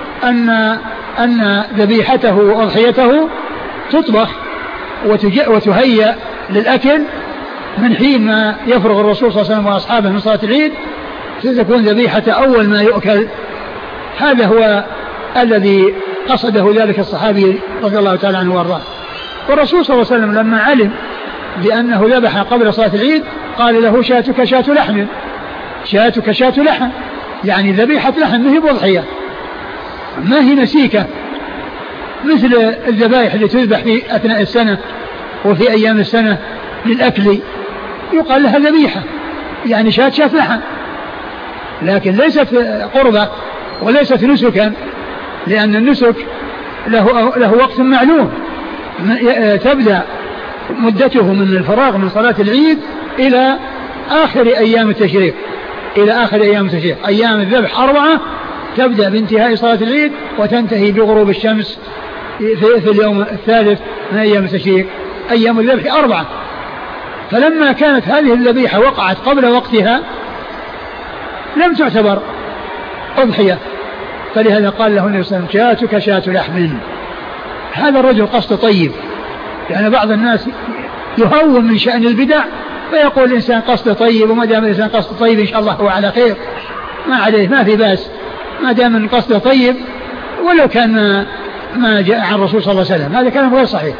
أن ذبيحته وأضحيته تطبخ وتهيأ للأكل من حين ما يفرغ الرسول صلى الله عليه وسلم وأصحابه من صلاة العيد ستكون ذبيحة أول ما يؤكل. هذا هو الذي قصده ذلك الصحابي رضي الله تعالى عنه وارضاه. والرسول صلى الله عليه وسلم لما علم بأنه ذبح قبل صلاة العيد قال له شاتك شات لحم، شاتك شات لحم، يعني ذبيحة لحم ما هي بضحية، ما هي نسيكة مثل الذبائح اللي تذبح في أثناء السنة وفي أيام السنة للأكل يقال لها ذبيحة، يعني شات لحم، لكن ليست قربة وليست نسكا، لأن النسك له وقت معلوم تبدأ مدته من الفراغ من صلاة العيد إلى آخر أيام التشريق، إلى آخر أيام التشريق. أيام الذبح 4 تبدأ بانتهاء صلاة العيد وتنتهي بغروب الشمس في اليوم الثالث من أيام التشريق. أيام الذبح 4. فلما كانت هذه الذبيحة وقعت قبل وقتها لم تعتبر أضحية، فلهذا قال له النبي صلى الله عليه وسلم شاتك شات لحم. هذا الرجل قصد طيب، يعني بعض الناس يهون من شأن البدع فيقول الإنسان قصد طيب، وما دام الإنسان قصد طيب إن شاء الله هو على خير، ما عليه، ما في بأس ما دام من قصد طيب، ولو كان ما جاء عن الرسول صلى الله عليه وسلم. هذا كلام غير صحيح،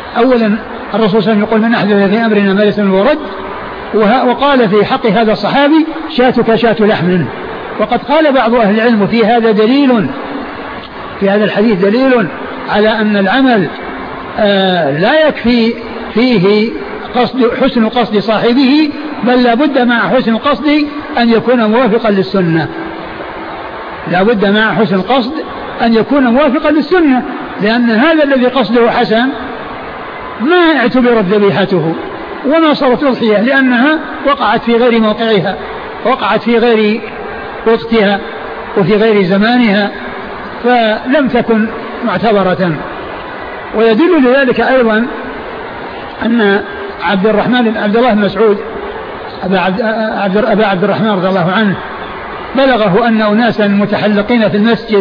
أولا الرسول صلى الله عليه وسلم يقول من أحدث في أمرنا ما ليس منه ورد، وقال في حق هذا الصحابي شاتك شات لحم. وقد قال بعض أهل العلم في هذا دليل، في هذا الحديث دليل على أن العمل لا يكفي فيه حسن قصد صاحبه، بل لا بد مع حسن القصد أن يكون موافقا للسنة، لا بد مع حسن القصد أن يكون موافقا للسنة، لأن هذا الذي قصده حسن ما اعتبرت ذبيحته وما صارت أضحية، لأنها وقعت في غير موقعها، وقعت في غير وقتها وفي غير زمانها، فلم تكن معتبرة. ويدل لذلك أيضا أن عبد الله بن مسعود أبا عبد الرحمن رضي الله عنه بلغه أن أناسا متحلقين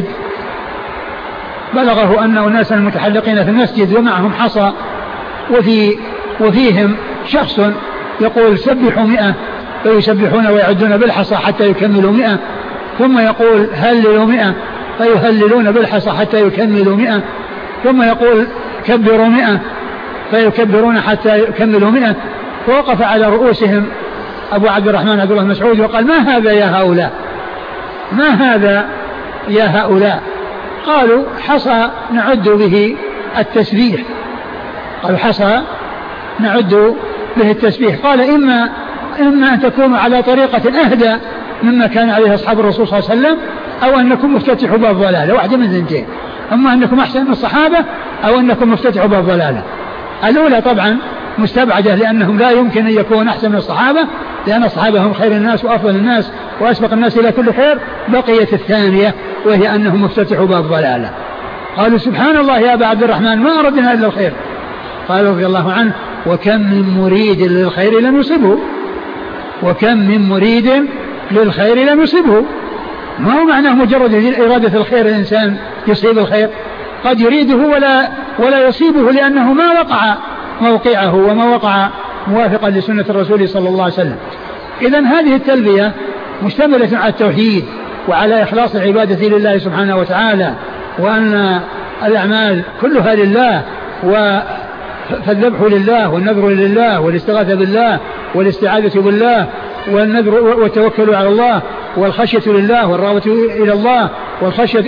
في المسجد ومعهم حصى، وفيهم شخص يقول سبحوا 100، فيسبحون ويعدون بالحصى حتى يكملوا 100، ثم يقول هللوا 100، فيهللون بالحصى حتى يكملوا 100، ثم يقول كبروا 100، فيكبرون حتى يكملوا 100. فوقف على رؤوسهم أبو عبد الرحمن عبد الله مسعود وقال ما هذا يا هؤلاء، ما هذا يا هؤلاء؟ قالوا حصى نعد به التسبيح، قالوا حصى نعد به التسبيح. قال إما أن تكونوا على طريقة أهدى مما كان عليه أصحاب الرسول صلى الله عليه وسلم، أو أنكم مفتتحوا باب ضلالة، واحدة من ثنتين، أما أنكم أحسن من الصحابة أو أنكم مفتتحوا باب ضلالة. الأولى طبعا مستبعدة، لأنهم لا يمكن أن يكون أحسن من الصحابة، لأن الصحابة هم خير الناس وأفضل الناس وأسبق الناس إلى كل خير. بقيت الثانية وهي أنهم مفتتحوا باب ضلالة. قالوا سبحان الله يا أبا عبد الرحمن ما أردنا إلا الخير. قال رضي الله عنه وكم من مريد للخير لم يصبه، وكم من مريد للخير لم يصبه. ما هو معناه مجرد إرادة الخير الإنسان يصيب الخير، قد يريده ولا يصيبه لأنه ما وقع موقعه وما وقع موافقا لسنة الرسول صلى الله عليه وسلم. إذن هذه التلبية مشتملة على التوحيد وعلى إخلاص العبادة لله سبحانه وتعالى، وأن الأعمال كلها لله، فالذبح لله والنذر لله والاستغاثة بالله والاستعاذة بالله والنذر والتوكل على الله والخشية لله والرغبة إلى الله والخشية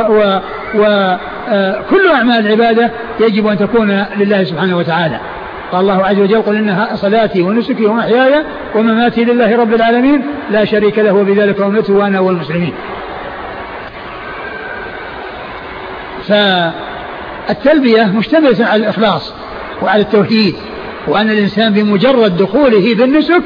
وكل أعمال العبادة يجب أن تكون لله سبحانه وتعالى. قال الله عز وجل قل إن صلاتي ونسكي ومحياي ومماتي لله رب العالمين لا شريك له وبذلك أمرت وأنا والمسلمين. فالتلبية مشتملة على الإخلاص وعلى التوحيد، وأن الإنسان بمجرد دخوله بالنسك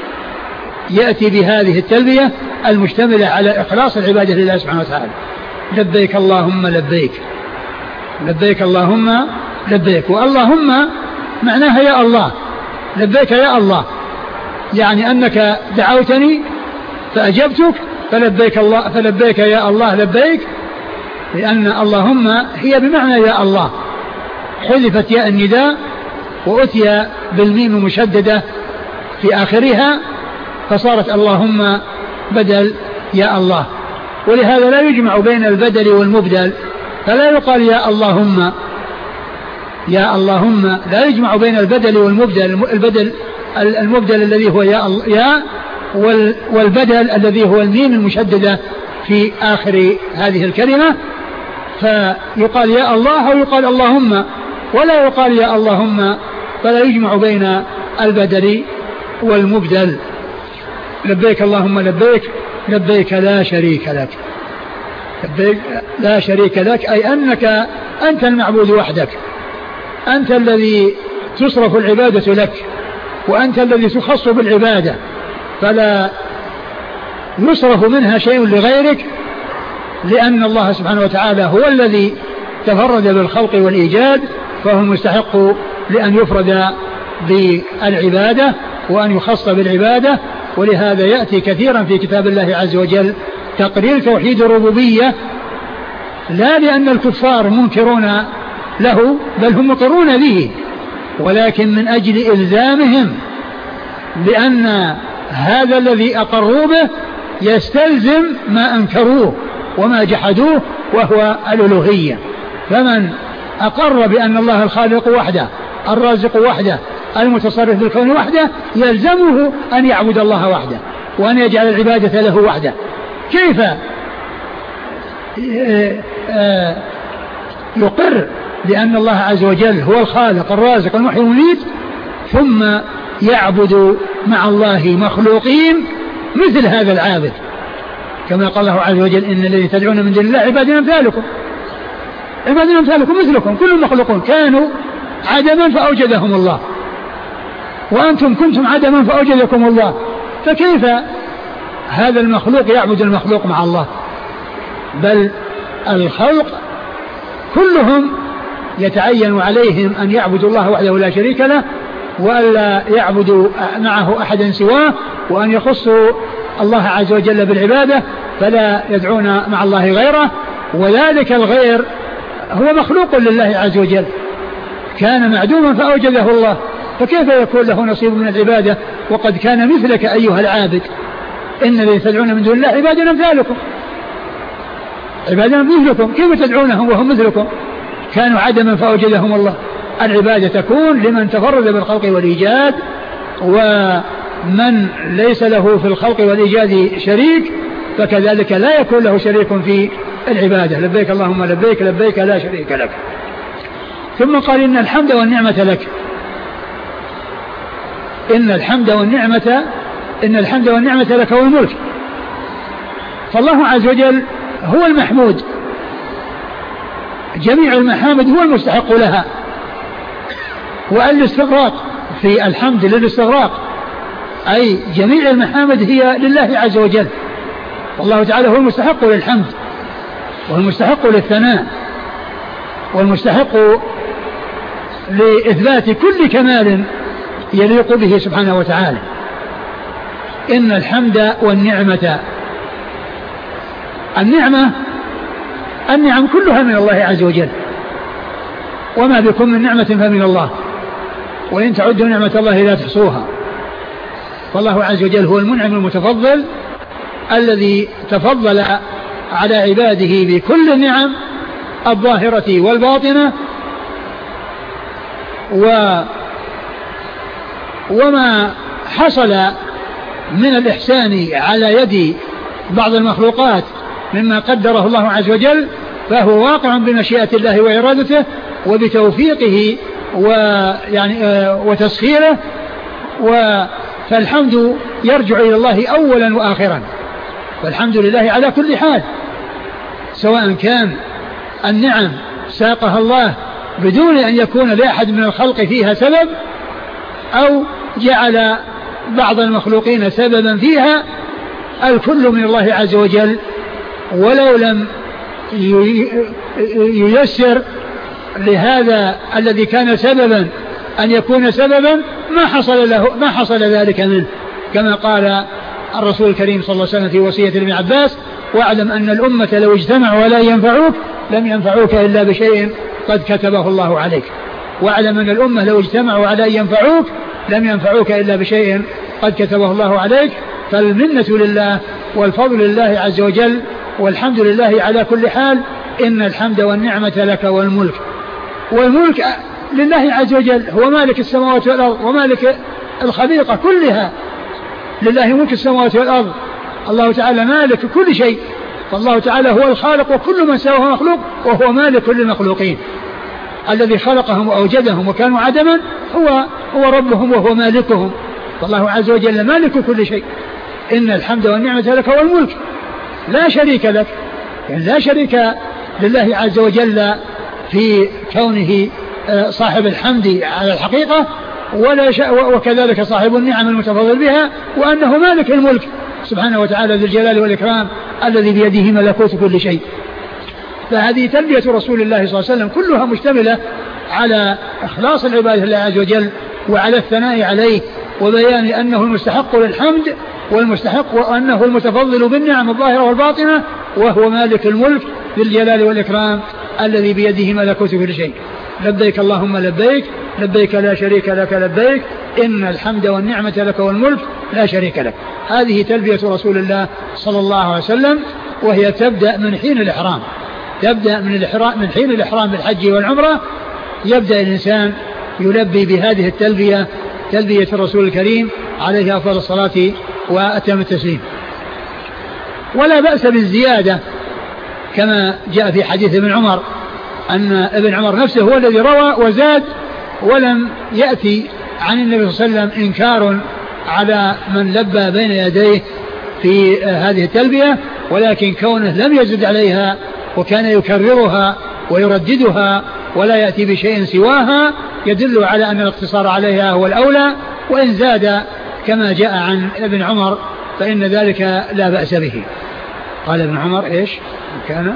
يأتي بهذه التلبية المشتملة على إخلاص العبادة لله سبحانه وتعالى. لبيك اللهم لبيك، لبيك اللهم لبيك. واللهم معناها يا الله، لبيك يا الله، يعني أنك دعوتني فأجبتك، فلبيك الله، فلبيك يا الله لبيك، لأن اللهم هي بمعنى يا الله، حذفت ياء النداء وأتي بالميم المشددة في آخرها فصارت اللهم بدل يا الله. ولهذا لا يجمع بين البدل والمبدل، فلا يقال يا اللهم، يا اللهم لا يجمع بين البدل والمبدل، البدل المبدل الذي هو يا والبدل الذي هو الميم المشددة في آخر هذه الكلمة، فيقال يا الله أو يقال اللهم، ولا يقال يا اللهم، فلا يجمع بين البدل والمبدل. لبيك اللهم لبيك، لبيك لا شريك لك، لبيك لا شريك لك، أي أنك أنت المعبود وحدك، أنت الذي تصرف العبادة لك، وأنت الذي تخص بالعبادة، فلا يصرف منها شيء لغيرك، لأن الله سبحانه وتعالى هو الذي تفرد بالخلق والإيجاد، فهو مستحق لأن يفرد بالعبادة وأن يخص بالعبادة. ولهذا يأتي كثيرا في كتاب الله عز وجل تقرير توحيد الربوبية، لا لأن الكفار منكرون له بل هم مقرون به، ولكن من أجل إلزامهم بأن هذا الذي أقروا به يستلزم ما أنكروه وما جحدوه، وهو الألوهية. فمن أقر بأن الله الخالق وحده الرازق وحده المتصرف بالكون وحده يلزمه أن يعبد الله وحده وأن يجعل العبادة له وحده. كيف يقر بأن الله عز وجل هو الخالق الرازق المحيي المميت ثم يعبد مع الله مخلوقين مثل هذا العابد؟ كما قال الله عز وجل إن الذي تدعون من دون الله عباد أمثالكم مثلكم كل مخلوقون كانوا عدما فأوجدهم الله وأنتم كنتم عدما فأوجدكم الله، فكيف هذا المخلوق يعبد المخلوق مع الله؟ بل الخلق كلهم يتعين عليهم أن يعبدوا الله وحده لا شريك له وألا يعبدوا معه أحدا سواه وأن يخصوا الله عز وجل بالعبادة فلا يدعون مع الله غيره، وذلك الغير هو مخلوق لله عز وجل كان معدوما فأوجده الله، فكيف يكون له نصيب من العبادة وقد كان مثلك أيها العابد؟ إن الذي تدعون من دون الله عباد أمثالكم كيف تدعونهم وهم مثلكم كانوا عدما فأوجدهم الله؟ العبادة تكون لمن تفرد بالخلق والإيجاد، ومن ليس له في الخلق والإيجاد شريك فكذلك لا يكون له شريك في العبادة. لبيك اللهم لبيك لبيك لا شريك لك. ثم قال إن الحمد والنعمة لك. إن الحمد والنعمة لك والملك. فالله عز وجل هو المحمود، جميع المحامد هو المستحق لها، والاستغراق في الحمد للاستغراق أي جميع المحامد هي لله عز وجل، والله تعالى هو المستحق للحمد والمستحق للثناء والمستحق لإثبات كل كمال يليق به سبحانه وتعالى. إن الحمد والنعمة، النعم كلها من الله عز وجل، وما بكم من نعمة فمن الله، وإن تعدوا نعمة الله لا تحصوها. فالله عز وجل هو المنعم المتفضل الذي تفضل على عباده بكل النعم الظاهرة والباطنة، وما حصل من الإحسان على يد بعض المخلوقات مما قدره الله عز وجل فهو واقع بمشيئة الله وإرادته وبتوفيقه وتسخيره، فالحمد يرجع إلى الله أولا وآخرا، فالحمد لله على كل حال، سواء كان النعم ساقها الله بدون أن يكون لأحد من الخلق فيها سبب أو جعل بعض المخلوقين سببا فيها، الكل من الله عز وجل، ولو لم ييسر لهذا الذي كان سببا أن يكون سببا ما حصل ذلك منه، كما قال الرسول الكريم صلى الله عليه وسلم في وصية ابن عباس: واعلم أن الأمة لو اجتمعوا ولا ينفعوك لم ينفعوك إلا بشيء قد كتبه الله عليك. واعلم أن الأمة لو اجتمعوا على أن ينفعوك لم ينفعوك إلا بشيء قد كتبه الله عليك. فالمنة لله والفضل لله عز وجل والحمد لله على كل حال. إن الحمد والنعمة لك والملك لله عز وجل، هو مالك السماوات والأرض ومالك الخليقة كلها، لله ملك السماوات والأرض، الله تعالى مالك كل شيء، فالله تعالى هو الخالق وكل من سواه مخلوق، وهو مالك كل المخلوقين الذي خلقهم وأوجدهم وكانوا عدما، هو ربهم وهو مالكهم، فالله عز وجل مالك كل شيء. إن الحمد والنعمة لك والملك لا شريك لك، يعني لا شريك لله عز وجل في كونه صاحب الحمد على الحقيقة، وكذلك صاحب النعم المتفضل بها، وأنه مالك الملك سبحانه وتعالى ذي الجلال والإكرام الذي بيده ملكوت كل شيء. فهذه تلبية رسول الله صلى الله عليه وسلم كلها مشتملة على إخلاص العبادة لله عز وجل وعلى الثناء عليه وبيان أنه المستحق للحمد وأنه المتفضل بالنعم الظاهرة والباطنة، وهو مالك الملك ذي الجلال والإكرام الذي بيده ملكوت كل شيء. لبيك اللهم لبيك لبيك لا شريك لك لبيك إن الحمد والنعمة لك والملك لا شريك لك. هذه تلبية رسول الله صلى الله عليه وسلم، وهي تبدأ من حين الإحرام، من حين الإحرام بالحج والعمرة يبدأ الإنسان يلبي بهذه التلبية، تلبية الرسول الكريم عليه أفضل الصلاة وأتم التسليم. ولا بأس بالزيادة كما جاء في حديث ابن عمر أن ابن عمر نفسه هو الذي روى وزاد، ولم يأتي عن النبي صلى الله عليه وسلم إنكار على من لبى بين يديه في هذه التلبية، ولكن كونه لم يزد عليها وكان يكررها ويرددها ولا يأتي بشيء سواها يدل على أن الاقتصار عليها هو الأولى، وإن زاد كما جاء عن ابن عمر فإن ذلك لا بأس به. قال ابن عمر إيش كان؟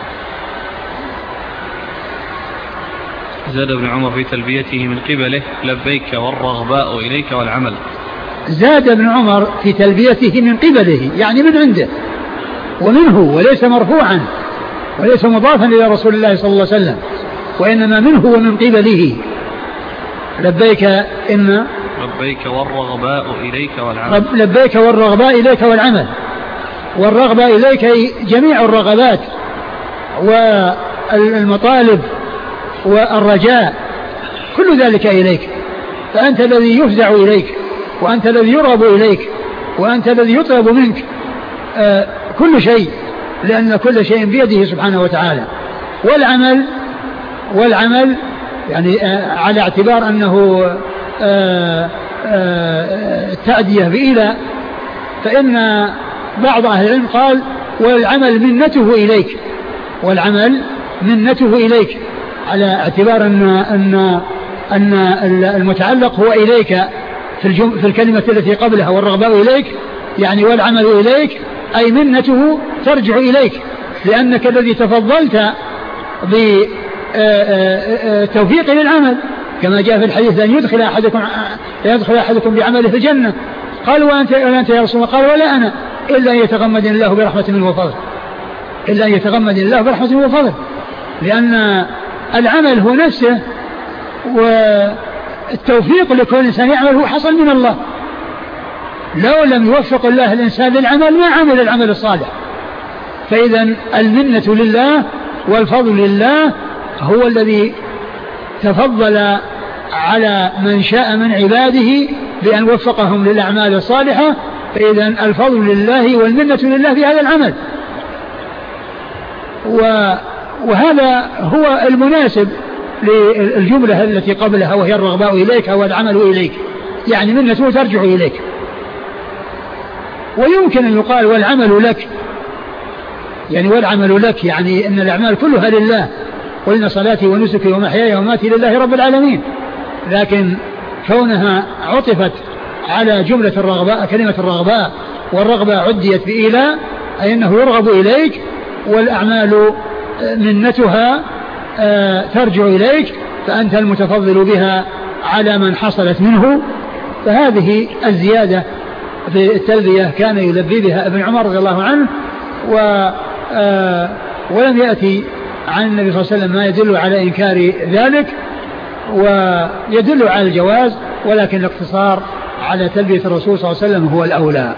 زاد ابن عمر في تلبيته من قبله لبيك والرغباء إليك والعمل. زاد ابن عمر في تلبيته من قبله يعني من عنده ومنه، وليس مرفوعا وليس مضافا إلى رسول الله صلى الله عليه وسلم، وإنما منه ومن قبله. لبيك إن لبيك والرغباء إليك والعمل. لبيك والرغباء إليك والعمل. والرغبة إليك جميع الرغبات والمطالب والرجاء كل ذلك إليك، فأنت الذي يفزع إليك وأنت الذي يرغب إليك وأنت الذي يطلب منك كل شيء، لأن كل شيء بيده سبحانه وتعالى. والعمل يعني على اعتبار أنه التأدية بإلى، فإن بعض أهل العلم قال والعمل منته إليك، والعمل منته إليك على اعتبار أن المتعلق هو إليك في الكلمة التي قبلها والرغباء إليك، يعني والعمل إليك أي منته ترجع إليك، لأنك الذي تفضلت بتوفيق للعمل، كما جاء في الحديث أن يدخل أحدكم بعمله في الجنة. قال وأنت يا رسول الله؟ قال ولا أنا إلا أن يتغمد الله برحمة منه وفضل، إلا أن يتغمد الله برحمة منه وفضل، لأن العمل هو نفسه، والتوفيق لكل إنسان يعمل هو حصل من الله. لو لم يوفق الله الإنسان للعمل ما عمل العمل الصالح. فإذا المنة لله والفضل لله، هو الذي تفضل على من شاء من عباده بأن وفقهم للأعمال الصالحة، فإذا الفضل لله والمنة لله في هذا العمل. وهذا هو المناسب للجملة التي قبلها وهي الرغباء إليك والعمل إليك، يعني منته ترجع إليك. ويمكن أن يقال والعمل لك، يعني والعمل لك يعني أن الأعمال كلها لله، قلنا صلاتي ونسكي ومحياي وماتي لله رب العالمين، لكن كونها عطفت على جملة الرغباء كلمة الرغباء، والرغبة عديت بإلى أي أنه يرغب إليك، والأعمال منتها ترجع إليك، فأنت المتفضل بها على من حصلت منه. فهذه الزيادة في التلبية كان يلبي بها ابن عمر رضي الله عنه، ولم يأتي عن النبي صلى الله عليه وسلم ما يدل على إنكار ذلك، ويدل على الجواز، ولكن الاقتصار على تلبية الرسول صلى الله عليه وسلم هو الأولى.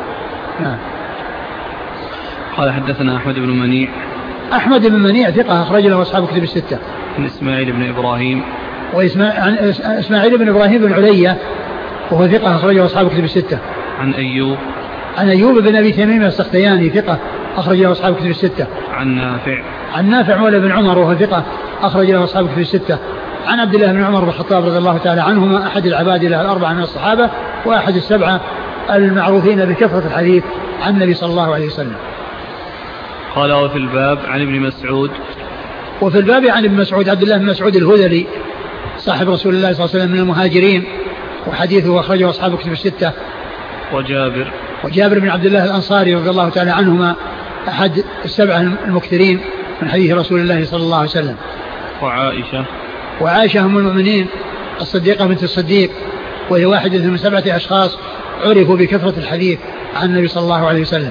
قال حدثنا أحمد بن منيع. أحمد بن منيع ثقة أخرج له أصحاب كتب الستة. عن إسماعيل بن إبراهيم. إسماعيل بن إبراهيم بن علية وهو ثقة أخرجه أصحاب كتب الستة. عن أيوب. عن أيوب بن أبي تميم السختياني ثقة أخرج له أصحاب كتب الستة. عن نافع. عن نافع مولى بن عمر وهو ثقة أخرج له أصحاب كتب الستة. عن عبد الله بن عمر بن الخطاب رضي الله تعالى عنهما أحد العبادلة الأربعة من الصحابة وأحد السبعة المعروفين بكثرة الحديث عن النبي صلى الله عليه وسلم. قال وفي الباب عن ابن مسعود. وفي الباب عن ابن مسعود عبد الله بن مسعود الهذلي صاحب رسول الله صلى الله عليه وسلم من المهاجرين، وحديثه أخرجه أصحاب كتب الستة. وجابر بن عبد الله الأنصاري رضي الله تعالى عنهما أحد السبعة المكثرين من حديث رسول الله صلى الله عليه وسلم. وعائشة أم المؤمنين الصديقة بنت الصديق، وهي واحدة من 7 أشخاص عرفوا بكثرة الحديث عن النبي صلى الله عليه وسلم.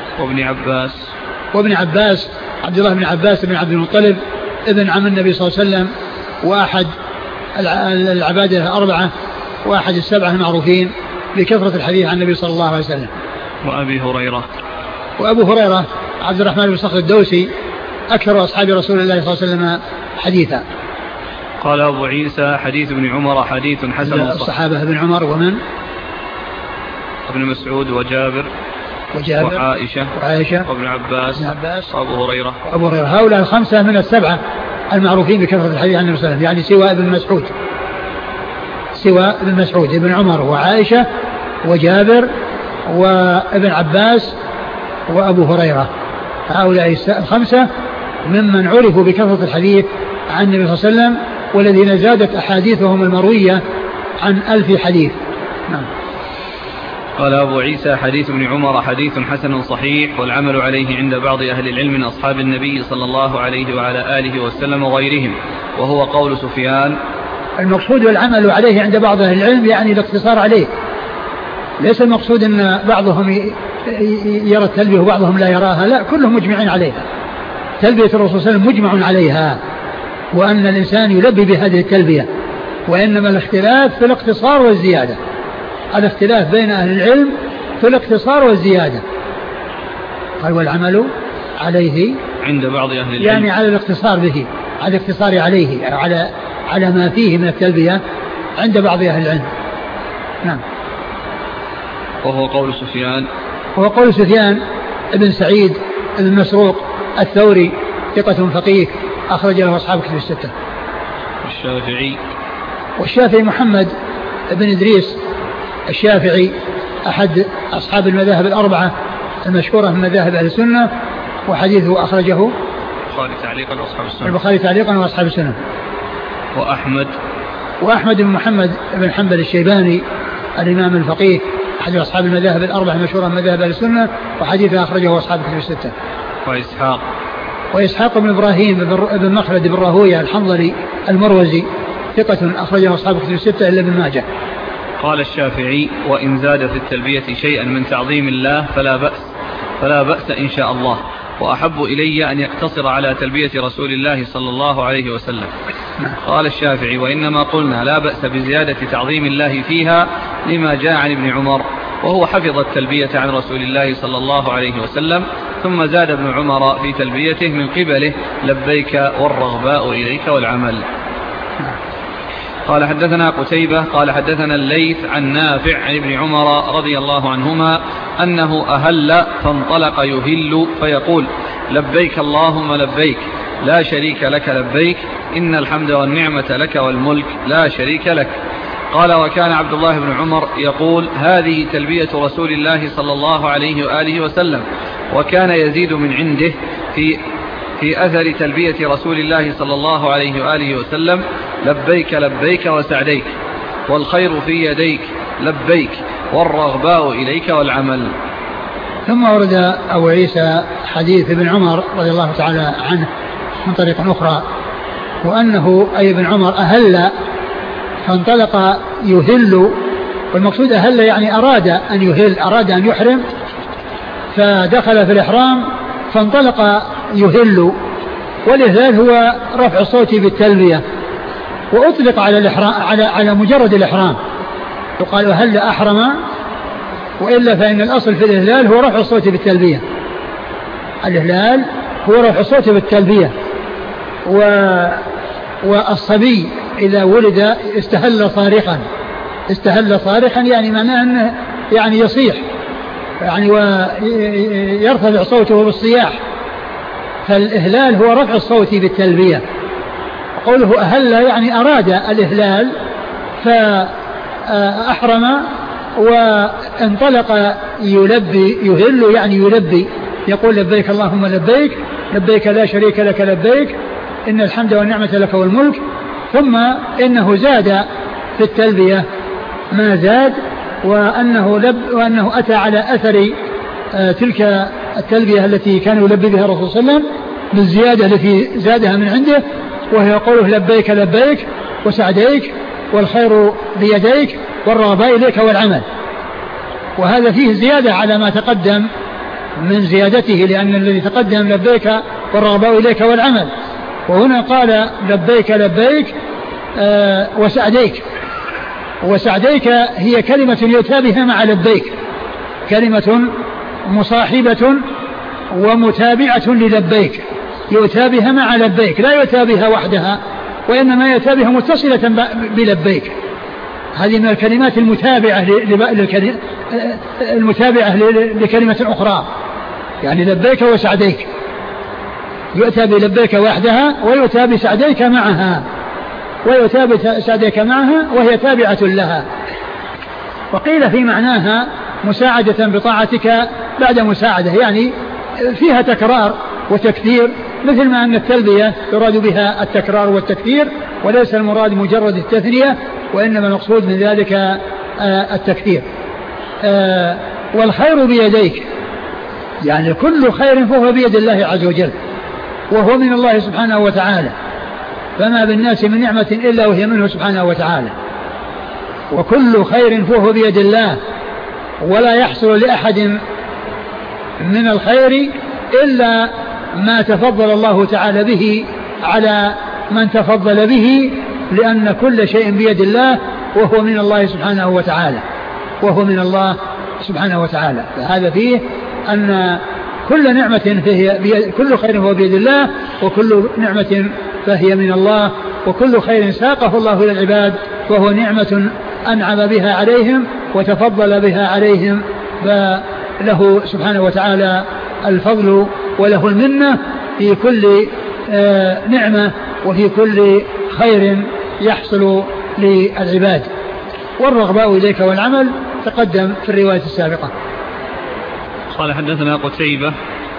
وابن عباس عبد الله بن عباس بن عبد المطلب ابن عم النبي صلى الله عليه وسلم، وأحد العبادة الأربعة، وأحد السبعة المعروفين بكثرة الحديث عن النبي صلى الله عليه وسلم. وأبو هريرة عبد الرحمن بن صخر الدوسي أكثر أصحاب رسول الله صلى الله عليه وسلم حديثا. قال أبو عيسى حديث ابن عمر حديث حسن. الصحابة ابن عمر ومن؟ ابن مسعود وجابر وعائشة وابن عباس وأبو هريرة. هؤلاء الخمسة من السبعة المعروفين بكثرة الحديث عن النبي صلى الله عليه وسلم، يعني سوى ابن مسعود ابن عمر وعائشة وجابر وابن عباس وأبو هريرة. هؤلاء الخمسة ممن عرفوا بكثرة الحديث عن النبي صلى الله عليه وسلم، والذين زادت أحاديثهم المروية عن 1000 حديث. نعم. قال أبو عيسى حديث ابن عمر حديث حسن صحيح، والعمل عليه عند بعض أهل العلم من أصحاب النبي صلى الله عليه وعلى آله وسلم وغيرهم، وهو قول سفيان. المقصود والعمل عليه عند بعض أهل العلم يعني الاقتصار عليه، ليس المقصود أن بعضهم يرى التلبية وبعضهم لا يراها، لا، كلهم مجمعين عليها. تلبية الرسول صلى الله عليه وسلم مجمع عليها، وأن الإنسان يلبي بهذه التلبية، وإنما الاختلاف في الاقتصار والزيادة. الاختلاف بين أهل العلم في الاقتصار والزيادة. قال والعمل عليه عند بعض أهل العلم، يعني على الاقتصار به، على الاقتصار عليه، على ما فيه من التلبية عند بعض أهل العلم. نعم. وهو قول سفيان. وهو قول سفيان ابن سعيد ابن مسروق الثوري ثقة فقيه أخرج له أصحاب كتب الستة. والشافعي محمد بن إدريس الشافعي أحد أصحاب المذاهب الأربعة المشهورة من مذاهب أهل السنة، وحديثه أخرجه البخاري تعليقا وأصحاب السنة. وأحمد بن محمد بن حنبل الشيباني الإمام الفقيه أحد أصحاب المذاهب الأربعة المشهورة من مذاهب أهل السنة، وحديثه أخرجه أصحاب كتب الستة. وإسحاق بن إبراهيم بن مخلد بن راهويه الحنظلي المروزي ثقة أخرجه أصحاب كتب الستة إلا ابن ماجه. قال الشافعي وإن زاد في التلبية شيئا من تعظيم الله فلا بأس إن شاء الله، وأحب إلي أن يقتصر على تلبية رسول الله صلى الله عليه وسلم. قال الشافعي وإنما قلنا لا بأس بزيادة تعظيم الله فيها لما جاء عن ابن عمر، وهو حفظ التلبية عن رسول الله صلى الله عليه وسلم، ثم زاد ابن عمر في تلبيته من قبله لبيك والرغباء إليك والعمل. قال حدثنا قتيبة قال حدثنا الليث عن نافع عن ابن عمر رضي الله عنهما أنه أهل فانطلق يهل فيقول لبيك اللهم لبيك لا شريك لك لبيك إن الحمد والنعمة لك والملك لا شريك لك. قال وكان عبد الله بن عمر يقول هذه تلبية رسول الله صلى الله عليه وآله وسلم، وكان يزيد من عنده في أثر تلبية رسول الله صلى الله عليه وآله وسلم لبيك لبيك وسعديك والخير في يديك لبيك والرغباء إليك والعمل. ثم ورد أبو عيسى حديث ابن عمر رضي الله تعالى عنه من طريق أخرى، وأنه أي ابن عمر أهل فانطلق يهل، والمقصود أهل يعني أراد أن يهل، أراد أن يحرم، فدخل في الإحرام فانطلق يهل، والإهلال هو رفع الصوت بالتلبية، وأطلق على الإحرام على مجرد الإحرام، يقال هل أحرم، وإلا فإن الأصل في الإهلال هو رفع الصوت بالتلبية. الإهلال هو رفع الصوت بالتلبية، والصبي إذا ولد استهل صارخا يعني معناه أنه يعني يصيح يعني ويرتفع صوته بالصياح، فالإهلال هو رفع الصوت بالتلبية. قوله أهل يعني أراد الإهلال فأحرم وانطلق يهل يعني يلبي، يقول لبيك اللهم لبيك لبيك لا شريك لك لبيك إن الحمد والنعمة لك والملك. ثم إنه زاد في التلبية ما زاد، وأنه أتى على أثر تلك التلبية التي كان يلبي بها الرسول صلى الله عليه وسلم بالزيادة التي زادها من عنده، وهي قوله لبيك لبيك وسعديك والخير بيديك والرغباء إليك والعمل. وهذا فيه زيادة على ما تقدم من زيادته، لأن الذي تقدم لبيك والرغباء إليك والعمل، وهنا قال لبيك لبيك وسعديك. وسعديك هي كلمة يتابها مع لبيك، كلمة مصاحبة ومتابعة للبيك، يتابها مع لبيك، لا يتابها وحدها، وإنما يأتى بها متصلة بلبيك. هذه من الكلمات المتابعة لكلمة أخرى، يعني لبيك وسعديك، يؤتى بلبيك وحدها ويؤتى بسعديك معها، وهي تابعة لها. وقيل في معناها مساعدة بطاعتك بعد مساعدة، يعني فيها تكرار وتكثير، مثل ما أن التلبية يراد بها التكرار والتكثير، وليس المراد مجرد التثنية، وإنما المقصود من ذلك التكثير. والخير بيديك، يعني كل خير فهو بيد الله عز وجل، وهو من الله سبحانه وتعالى، فما بالناس من نعمة إلا وهي منه سبحانه وتعالى. وكل خير فهو بيد الله، ولا يحصل لأحد من الخير إلا ما تفضل الله تعالى به على من تفضل به، لأن كل شيء بيد الله وهو من الله سبحانه وتعالى. فهذا فيه أن كل نعمة كل خير هو بيد الله، وكل نعمة فهي من الله، وكل خير ساقه الله إلى العباد وهو نعمة أنعم بها عليهم وتفضل بها عليهم، فله سبحانه وتعالى الفضل وله المنة في كل نعمة وفي كل خير يحصل للعباد. والرغباء إليك والعمل تقدم في الرواية السابقة. قال حدثنا قتيبة،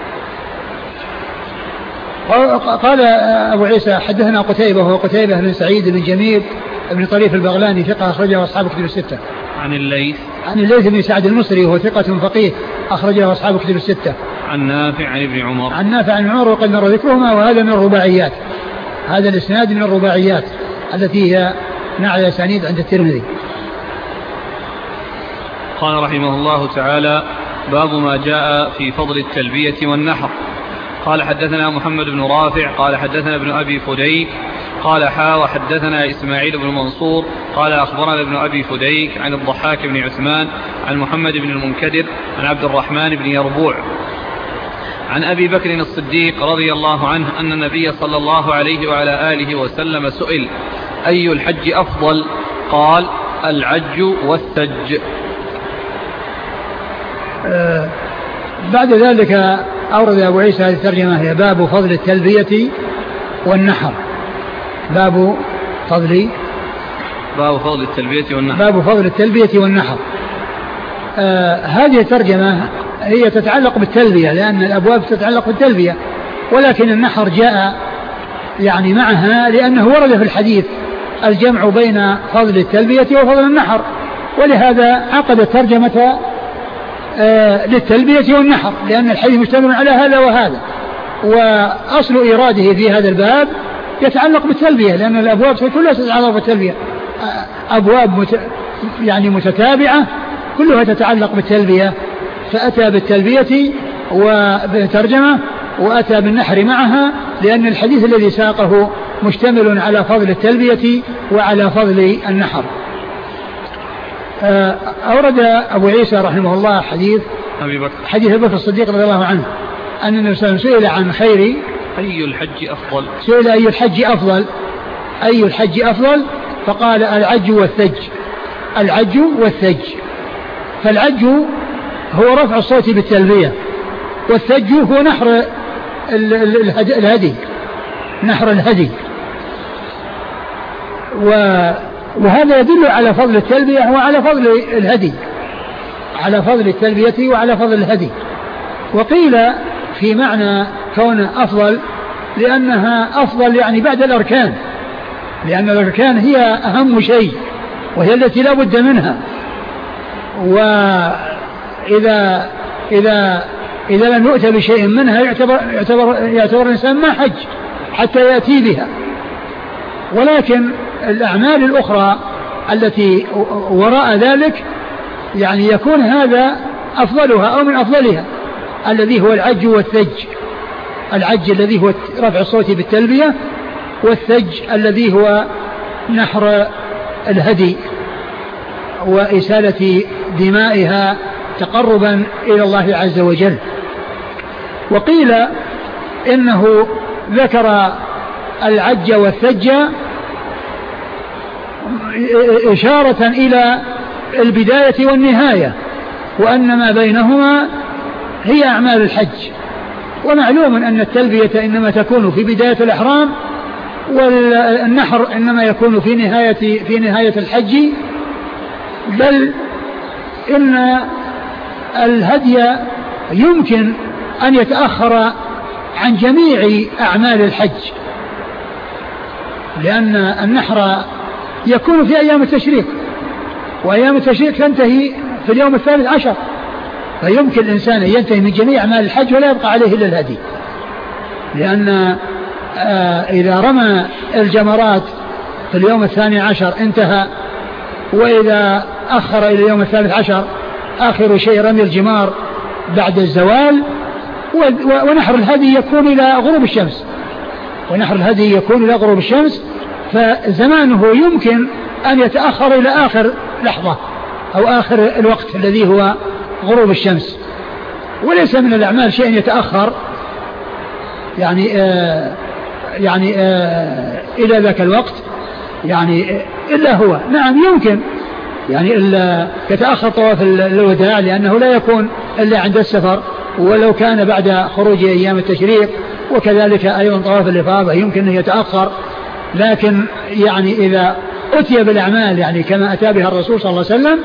قال أبو عيسى حدثنا قتيبة، وهو قتيبة بن سعيد بن جميل بن طريف البغلاني، ثقة أخرجه أصحاب كتب الستة. عن الليث بن سعد المصري، وهو ثقة فقيه أخرجه أصحاب كتب الستة. عن نافع عن ابن عمر، وقد مر ذكرهما، وهذا من الرباعيات، هذا الإسناد من الرباعيات التي هي على أسانيد عند الترمذي. قال رحمه الله تعالى: باب ما جاء في فضل التلبية والنحر. قال حدثنا محمد بن رافع قال حدثنا ابن أبي فديك قال وحدثنا إسماعيل بن منصور قال أخبرنا ابن أبي فديك عن الضحاك بن عثمان عن محمد بن المنكدر عن عبد الرحمن بن يربوع عن أبي بكر الصديق رضي الله عنه أن النبي صلى الله عليه وعلى آله وسلم سئل: أي الحج أفضل؟ قال: العج والثج. بعد ذلك أورد أبو عيسى هذه الترجمة، هي باب فضل التلبية والنحر. باب فضل التلبية والنحر. هذه الترجمة هي تتعلق بالتلبية، لأن الأبواب تتعلق بالتلبية، ولكن النحر جاء يعني معها، لأنه ورد في الحديث الجمع بين فضل التلبية وفضل النحر، ولهذا عقد الترجمة للتلبية والنحر، لأن الحديث مشتمل على هذا وهذا. وأصل إيراده في هذا الباب يتعلق بالتلبية، لأن الأبواب كلها تتعلق بالتلبية، أبواب يعني متتابعة كلها تتعلق بالتلبية، فأتى بالتلبية وبالترجمة، وأتى بالنحر معها، لأن الحديث الذي ساقه مشتمل على فضل التلبية وعلى فضل النحر. أورد أبو عيسى رحمه الله حديث أبي بكر الصديق رضي الله عنه أن النبي صلى الله عليه وسلم سئل عن خير أي الحج أفضل، سئل أي الحج أفضل، فقال: العج والثج. فالعج هو رفع الصوت بالتلبية، والثج هو نحر الهدي. وهذا يدل على فضل التلبية وعلى فضل الهدي، على فضل التلبية وعلى فضل الهدي. وقيل في معنى كون أفضل لأنها أفضل يعني بعد الأركان، لأن الأركان هي أهم شيء وهي التي لا بد منها، وإذا لم يؤتى بشيء منها يعتبر الإنسان ما حج حتى يأتي بها. ولكن الأعمال الأخرى التي وراء ذلك يعني يكون هذا أفضلها أو من أفضلها، الذي هو العج والثج. العج الذي هو رفع الصوت بالتلبية، والثج الذي هو نحر الهدي وإسالة دمائها تقربا إلى الله عز وجل. وقيل إنه ذكر العج والثج إشارة إلى البداية والنهاية، وأن ما بينهما هي أعمال الحج. ومعلوم أن التلبية إنما تكون في بداية الإحرام، والنحر إنما يكون في نهاية الحج، بل إن الهدي يمكن أن يتأخر عن جميع أعمال الحج، لأن النحر يكون في أيام التشريق، وأيام التشريق تنتهي في اليوم 13، فيمكن الإنسان أن ينتهي من جميع أعمال الحج ولا يبقى عليه إلا الهدي، لأن إذا رمى الجمرات في اليوم 12 انتهى، وإذا أخر إلى اليوم 13 آخر شيء رمي الجمار بعد الزوال، ونحر الهدي يكون إلى غروب الشمس، فزمانه يمكن أن يتأخر إلى آخر لحظة أو آخر الوقت الذي هو غروب الشمس. وليس من الأعمال شيء يتأخر إلى ذاك الوقت إلا هو. نعم يمكن إلا يتأخر طواف الوداع، لأنه لا يكون إلا عند السفر، ولو كان بعد خروج أيام التشريق، وكذلك أيضا طواف الإفاضة يمكن أن يتأخر. لكن إذا أتي بالأعمال كما أتى بها الرسول صلى الله عليه وسلم،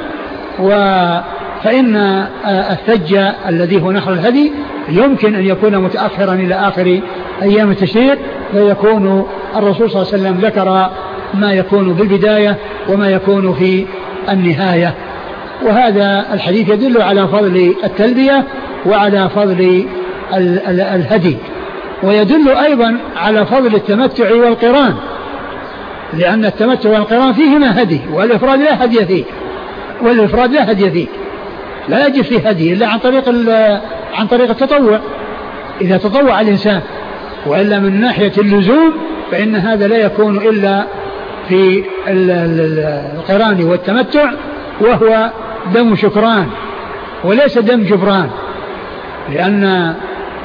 فإن الثج الذي هو نحر الهدي يمكن أن يكون متأخرا إلى آخر أيام التشريق، فيكون الرسول صلى الله عليه وسلم ذكر ما يكون بالبداية وما يكون في النهاية. وهذا الحديث يدل على فضل التلبية وعلى فضل الهدي، ويدل أيضا على فضل التمتع والقران، لأن التمتع والقران فيهما هدي، والإفراد لا هدي فيه، لا يجب فيه هدي إلا عن طريق التطوع، إذا تطوع الإنسان. وإلا من ناحية اللزوم فإن هذا لا يكون إلا في القران والتمتع، وهو دم شكران وليس دم جبران، لأن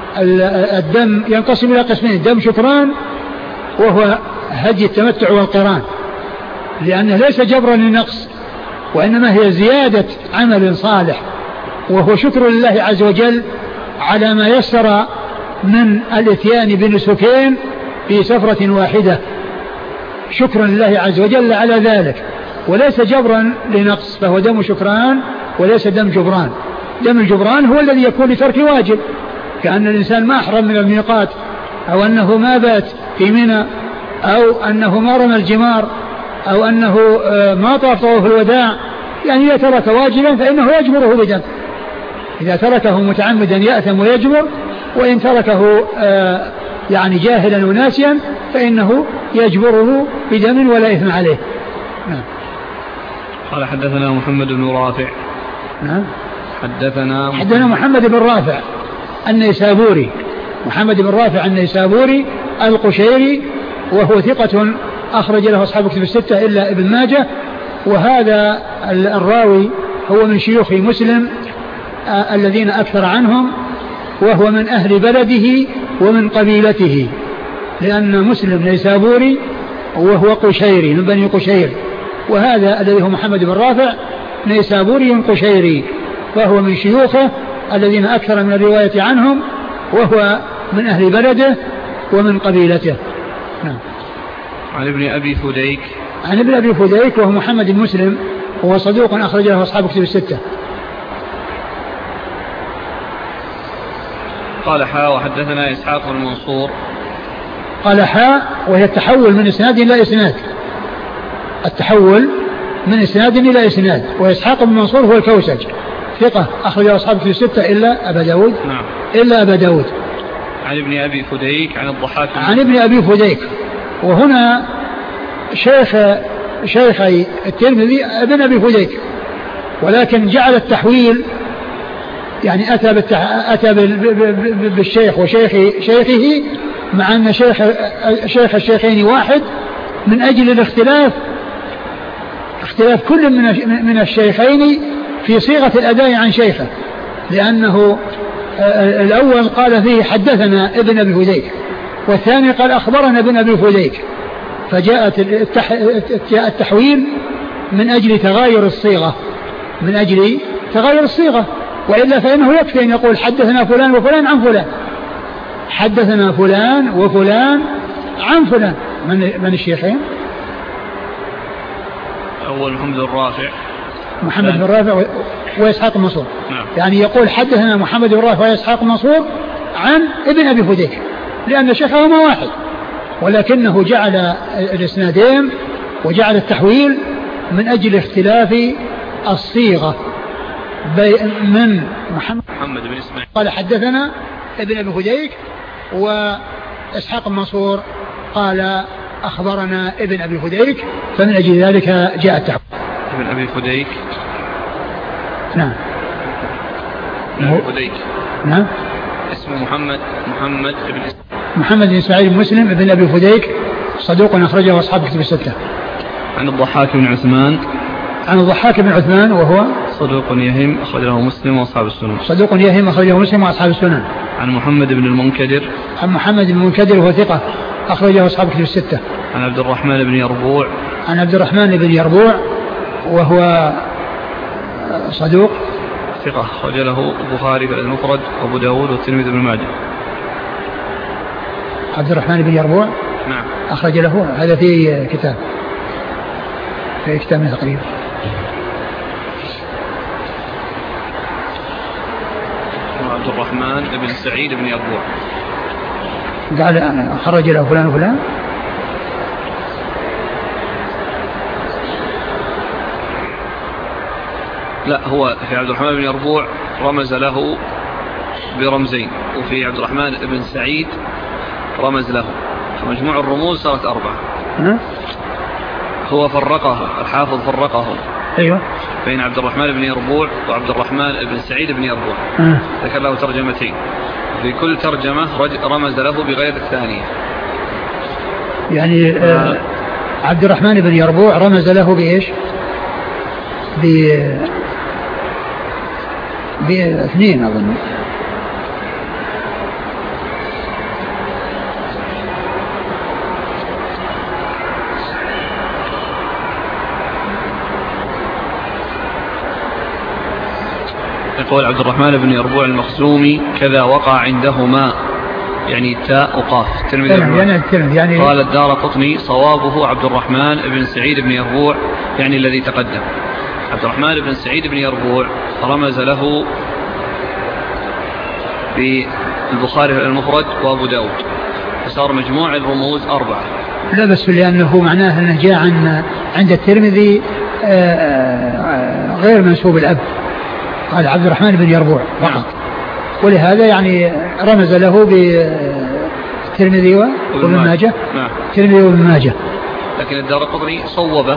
الدم ينقسم إلى قسمين: دم شكران وهو هدي التمتع والقران، لأنه ليس جبرا للنقص، وإنما هي زيادة عمل صالح، وهو شكر لله عز وجل على ما يسر من الاتيان بنسكين في سفرة واحدة، شكرا لله عز وجل على ذلك، وليس جبرا لنقص، فهو دم شكران وليس دم جبران. دم الجبران هو الذي يكون لترك واجب، كأن الإنسان ما أحرم من الميقات، أو أنه ما بات في منى، أو أنه ما رمى الجمار، أو أنه ما طاف طواف الوداع. إذا ترك واجبا فإنه يجبره بدم، إذا تركه متعمدا يأثم ويجبر، وإن تركه جاهلا وناسيا فإنه يجبره بدم ولا إثم عليه. نعم. قال حدثنا محمد بن رافع. نعم. حدثنا محمد بن رافع النيسابوري، محمد بن رافع النيسابوري القشيري، وهو ثقة أخرج له أصحاب كتب الستة إلا ابن ماجه. وهذا الراوي هو من شيوخ مسلم الذين أكثر عنهم، وهو من أهل بلده ومن قبيلته، لأن مسلم نيسابوري وهو قشيري من بني قشير، وهذا الذي هو محمد بن رافع نيسابوري قشيري، فهو من شيوخه الذين أكثر من الرواية عنهم، وهو من أهل بلده ومن قبيلته. نعم. عن ابن أبي فديك وهو محمد بن مسلم، وهو صدوق أخرج له أصحاب كتب الستة. قال حاء وحدثنا إسحاق بن منصور. قال حاء وهي التحول من إسناد إلى إسناد، التحول من إسناد إلى إسناد. وإسحاق بن منصور هو الكوسج ثقة أخرج أصحاب في الستة إلا أبا داود. نعم. إلا أبا داود. عن ابن أبي فديك عن الضحاك. عن ابن أبي فديك، وهنا شيخي الترمذي ابن أبي فديك، ولكن جعل التحويل أتى بالشيخ شيخه، مع أن شيخ الشيخين واحد، من أجل اختلاف كل من الشيخين في صيغة الأداء عن شيخه، لأنه الأول قال فيه حدثنا ابن أبي فديك، والثاني قال أخبرنا ابن أبي فديك، فجاءت التحويل من أجل تغاير الصيغة، من أجل تغاير الصيغة، وإلا فإنه يكفي أن يقول حدثنا فلان وفلان عن فلان، حدثنا فلان وفلان عن فلان. من الشيخين؟ أول محمد بن رافع وإسحاق المنصور. يعني يقول حدثنا محمد بن رافع وإسحاق المنصور عن ابن أبي فديك، لأن شيخهما واحد، ولكنه جعل الإسنادين وجعل التحويل من أجل اختلاف الصيغة. من محمد بن إسماعيل قال حدثنا ابن أبي فديك، وإسحاق المنصور قال أخبرنا ابن أبي فديك، فمن أجل ذلك جاء التحويل. ابن أبي فديك، نعم، ابن فديك، نعم، اسمه محمد بن إسماعيل مسلم ابن أبي فديك، صدوق أخرجه أصحاب كتب الستة. عن الضحاك بن عثمان، عن الضحاك بن عثمان وهو صدوق يهم أخرجه مسلم وأصحاب السنن. صدوق يهم أخرجه مسلم وأصحاب السنن. عن محمد بن المنكدر، عن محمد بن المنكدر وهو ثقة أخرجه أصحاب كتب الستة. عن عبد الرحمن بن يربوع، عن عبد الرحمن بن يربوع وهو صدوق ثقة أخرج له البخاري في المفرد وأبو داود والترمذي بن ماجه. عبد الرحمن بن يربوع، نعم، أخرج له، هذا في كتاب تقريبا. عبد الرحمن بن سعيد بن يربوع قال خرج له فلان وفلان. لا، هو في عبد الرحمن بن يربوع رمز له برمزين، وفي عبد الرحمن بن سعيد رمز له، فمجموع الرموز صارت 4. هو فرقه الحافظ، فرقه أيوة بين عبد الرحمن بن يربوع وعبد الرحمن بن سعيد بن يربوع، ذكر له ترجمتين، في كل ترجمة رمز له بغير الثانية. يعني عبد الرحمن بن يربوع رمز له بإيش؟ باثنين أظن. يقول عبد الرحمن بن يربوع المخزومي كذا وقع عندهما، يعني تاء وقاف. يعني قال الدارقطني صوابه عبد الرحمن بن سعيد بن يربوع، يعني الذي تقدم. عبد الرحمن بن سعيد بن يربوع رمز له في البخاري في المفرد وأبو داود، فصار مجموع الرموز 4. لا بس لأنه معناه أنه جاء عند الترمذي غير منسوب الأب، قال عبد الرحمن بن يربوع فقط، ولهذا يعني رمز له بالترمذي وابن ماجه. الترمذي وابن ماجه. لكن الدارقطني صوبه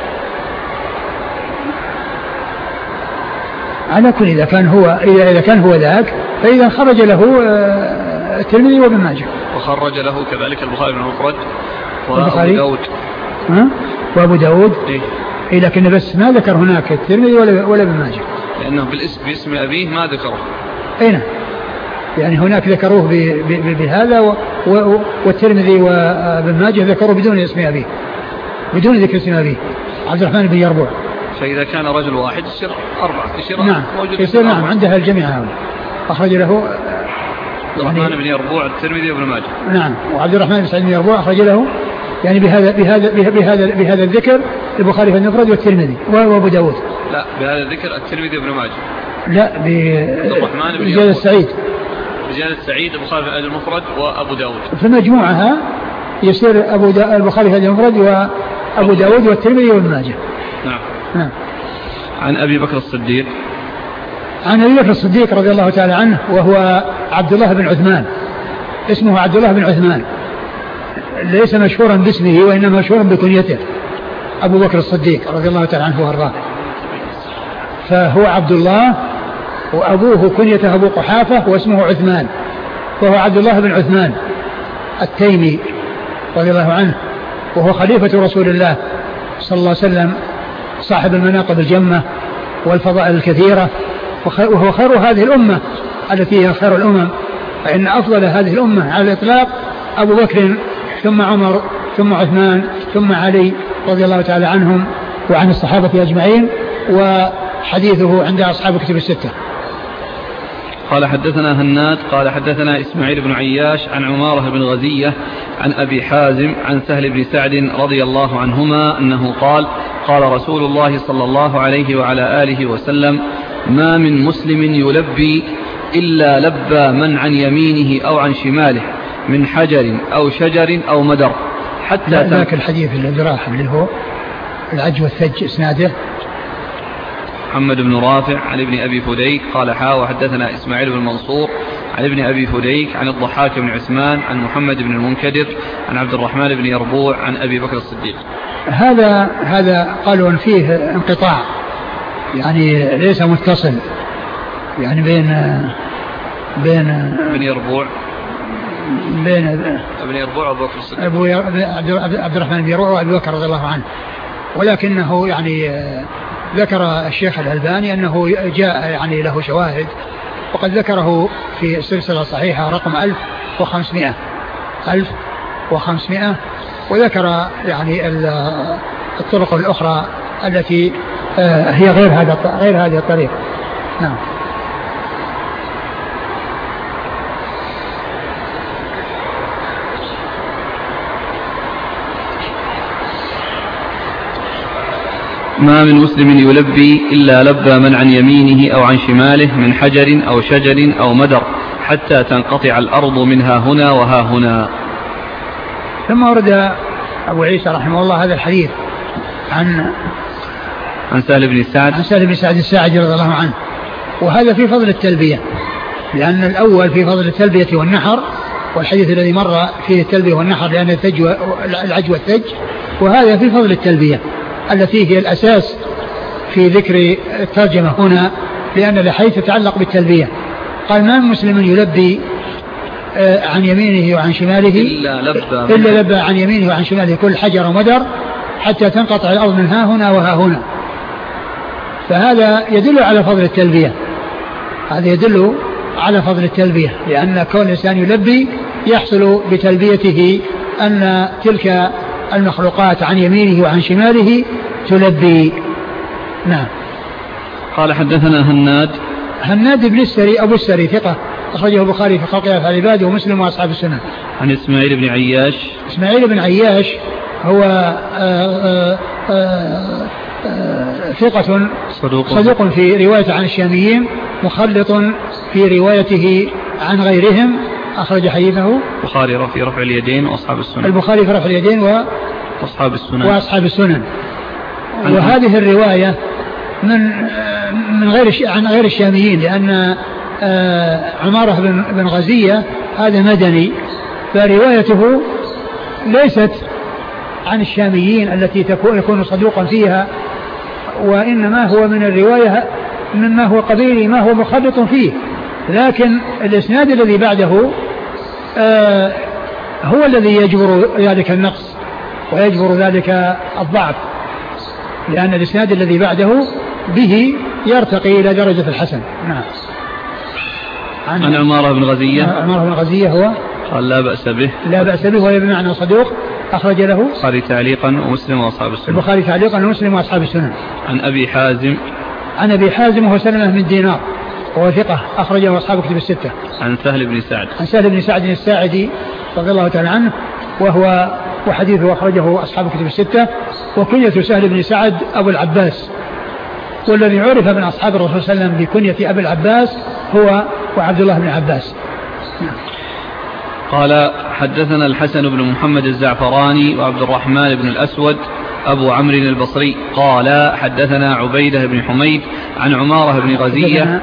على كل، إذا كان هو ذاك، فإذا خرج له الترمذي وابن ماجه، وخرج له كذلك البخاري بن المفرد وأبو داود. وأبو داود إيه، لكن بس ما ذكر هناك الترمذي ولا ابن ماجه، لأنه باسم أبيه ما ذكره. أين يعني هناك ذكروه بهذا، والترمذي وابن ماجه ذكروه بدون اسم أبيه، بدون ذكر اسم أبيه عبد الرحمن بن يربوع. فإذا كان رجل واحد يصير 4، نعم يصير، نعم، عندها الجميع هؤلاء. أخرج له عبد الرحمن بن يربوع الترمذي وابن ماجه. نعم، وعبد الرحمن بن سعيد بن يربوع أخرج له يعني بهذا الذكر البخاري في المفرد والترمذي وابو داود. لا، بهذا الذكر الترمذي وابن ماجه. لا، برجال السعيد، رجال السعيد البخاري في المفرد وابو داود، في مجموعها يصير البخاري في المفرد وابو داود والترمذي وابن ماجه. نعم. عن ابي بكر الصديق، عن ابي بكر الصديق رضي الله تعالى عنه، وهو عبد الله بن عثمان، اسمه عبد الله بن عثمان، ليس مشهورا باسمه وإنما مشهورا بكنيته، أبو بكر الصديق رضي الله تعالى عنه وارضاه. فهو عبد الله وأبوه كنيته أبو قحافة واسمه عثمان، وهو عبد الله بن عثمان التيمي رضي الله عنه، وهو خليفة رسول الله صلى الله عليه وسلم، صاحب المناقب الجمة والفضائل الكثيرة، وهو خير هذه الأمة التي هي خير الأمم، فإن أفضل هذه الأمة على الإطلاق أبو بكر ثم عمر ثم عثمان ثم علي رضي الله تعالى عنهم وعن الصحابة أجمعين، وحديثه عند أصحاب الكتب الستة. قال حدثنا هناد قال حدثنا إسماعيل بن عياش عن عمارة بن غزية عن أبي حازم عن سهل بن سعد رضي الله عنهما أنه قال قال رسول الله صلى الله عليه وعلى آله وسلم ما من مسلم يلبي إلا لبى من عن يمينه أو عن شماله من حجر أو شجر أو مدر حتى ذاك الحديث الذي راح اللي هو العج والثج إسناده محمد بن رافع عن ابن أبي فديك قال وحدثنا إسماعيل بن منصور عن ابن أبي فديك عن الضحاك بن عثمان عن محمد بن المنكدر عن عبد الرحمن بن يربوع عن أبي بكر الصديق. هذا قالوا فيه انقطاع يعني ليس متصل يعني بين ابن يربوع ابن يربوع وأبو بكر الصديق عبد الرحمن بن يربوع وأبي بكر رضي الله عنه، ولكنه يعني ذكر الشيخ الألباني أنه جاء يعني له شواهد، وقد ذكره في السلسلة الصحيحة رقم 1500 وذكر يعني الطرق الأخرى التي هي غير هذه الطريق. نعم. ما من مسلم يلبي إلا لبى من عن يمينه أو عن شماله من حجر أو شجر أو مدر حتى تنقطع الأرض منها هنا وها هنا. ثم ورد أبو عيسى رحمه الله هذا الحديث عن سهل بن سعد الساعدي رضي الله عنه، وهذا في فضل التلبية، لأن الأول في فضل التلبية والنحر، والحديث الذي مر فيه التلبية والنحر لأن العج والثج، وهذا في فضل التلبية التي هي الأساس في ذكر الترجمة هنا، لأن الحديث تتعلق بالتلبية. قال ما من مسلم يلبي عن يمينه وعن شماله إلا لبى عن يمينه وعن شماله كل حجر ومدر حتى تنقطع الأرض من ها هنا وها هنا. فهذا يدل على فضل التلبية، هذا يدل على فضل التلبية، لأن كون الإنسان يلبي يحصل بتلبيته أن تلك المخلوقات عن يمينه وعن شماله تلبي. نعم. قال حدثنا هناد بن السري أبو السري ثقة أخرجه البخاري في خلق أفعال العباد ومسلم وأصحاب السنن. عن إسماعيل بن عياش هو ثقة صدوق في رواية عن الشاميين، مخلط في روايته عن غيرهم، أخرج حديثه البخاري في رفع اليدين وأصحاب السنن. البخاري في رفع اليدين وأصحاب السنن. وهذه الرواية عن غير الشاميين، لأن عمارة بن غزية هذا مدني، فروايته ليست عن الشاميين التي يكون صدوقا فيها، وإنما هو من الرواية مما هو قبيلي ما هو مخلط فيه، لكن الإسناد الذي بعده هو الذي يجبر ذلك النقص ويجبر ذلك الضعف، لأن الإسناد الذي بعده به يرتقي إلى درجة الحسن. نعم. عن عمارة بن غزية هو قال لا بأس به وهي بمعنى صدوق، أخرج له البخاري تعليقا ومسلم وأصحاب السنن. عن أبي حازم وهو سلمة بن دينار وهو ثقة أخرجه أصحاب كتب الستة. عن سهل بن سعد الساعدي رضي الله تعالى عنه وحديثه أخرجه أصحاب كتب الستة. وكنية سهل بن سعد أبو العباس، والذي عرف من أصحاب الرسول صلى الله عليه وسلم بكنية أبي العباس هو وعبد الله بن عباس. قال حدثنا الحسن بن محمد الزعفراني وعبد الرحمن بن الأسود أبو عمرو البصري قال حدثنا عبيدة بن حميد عن عمارة بن غزية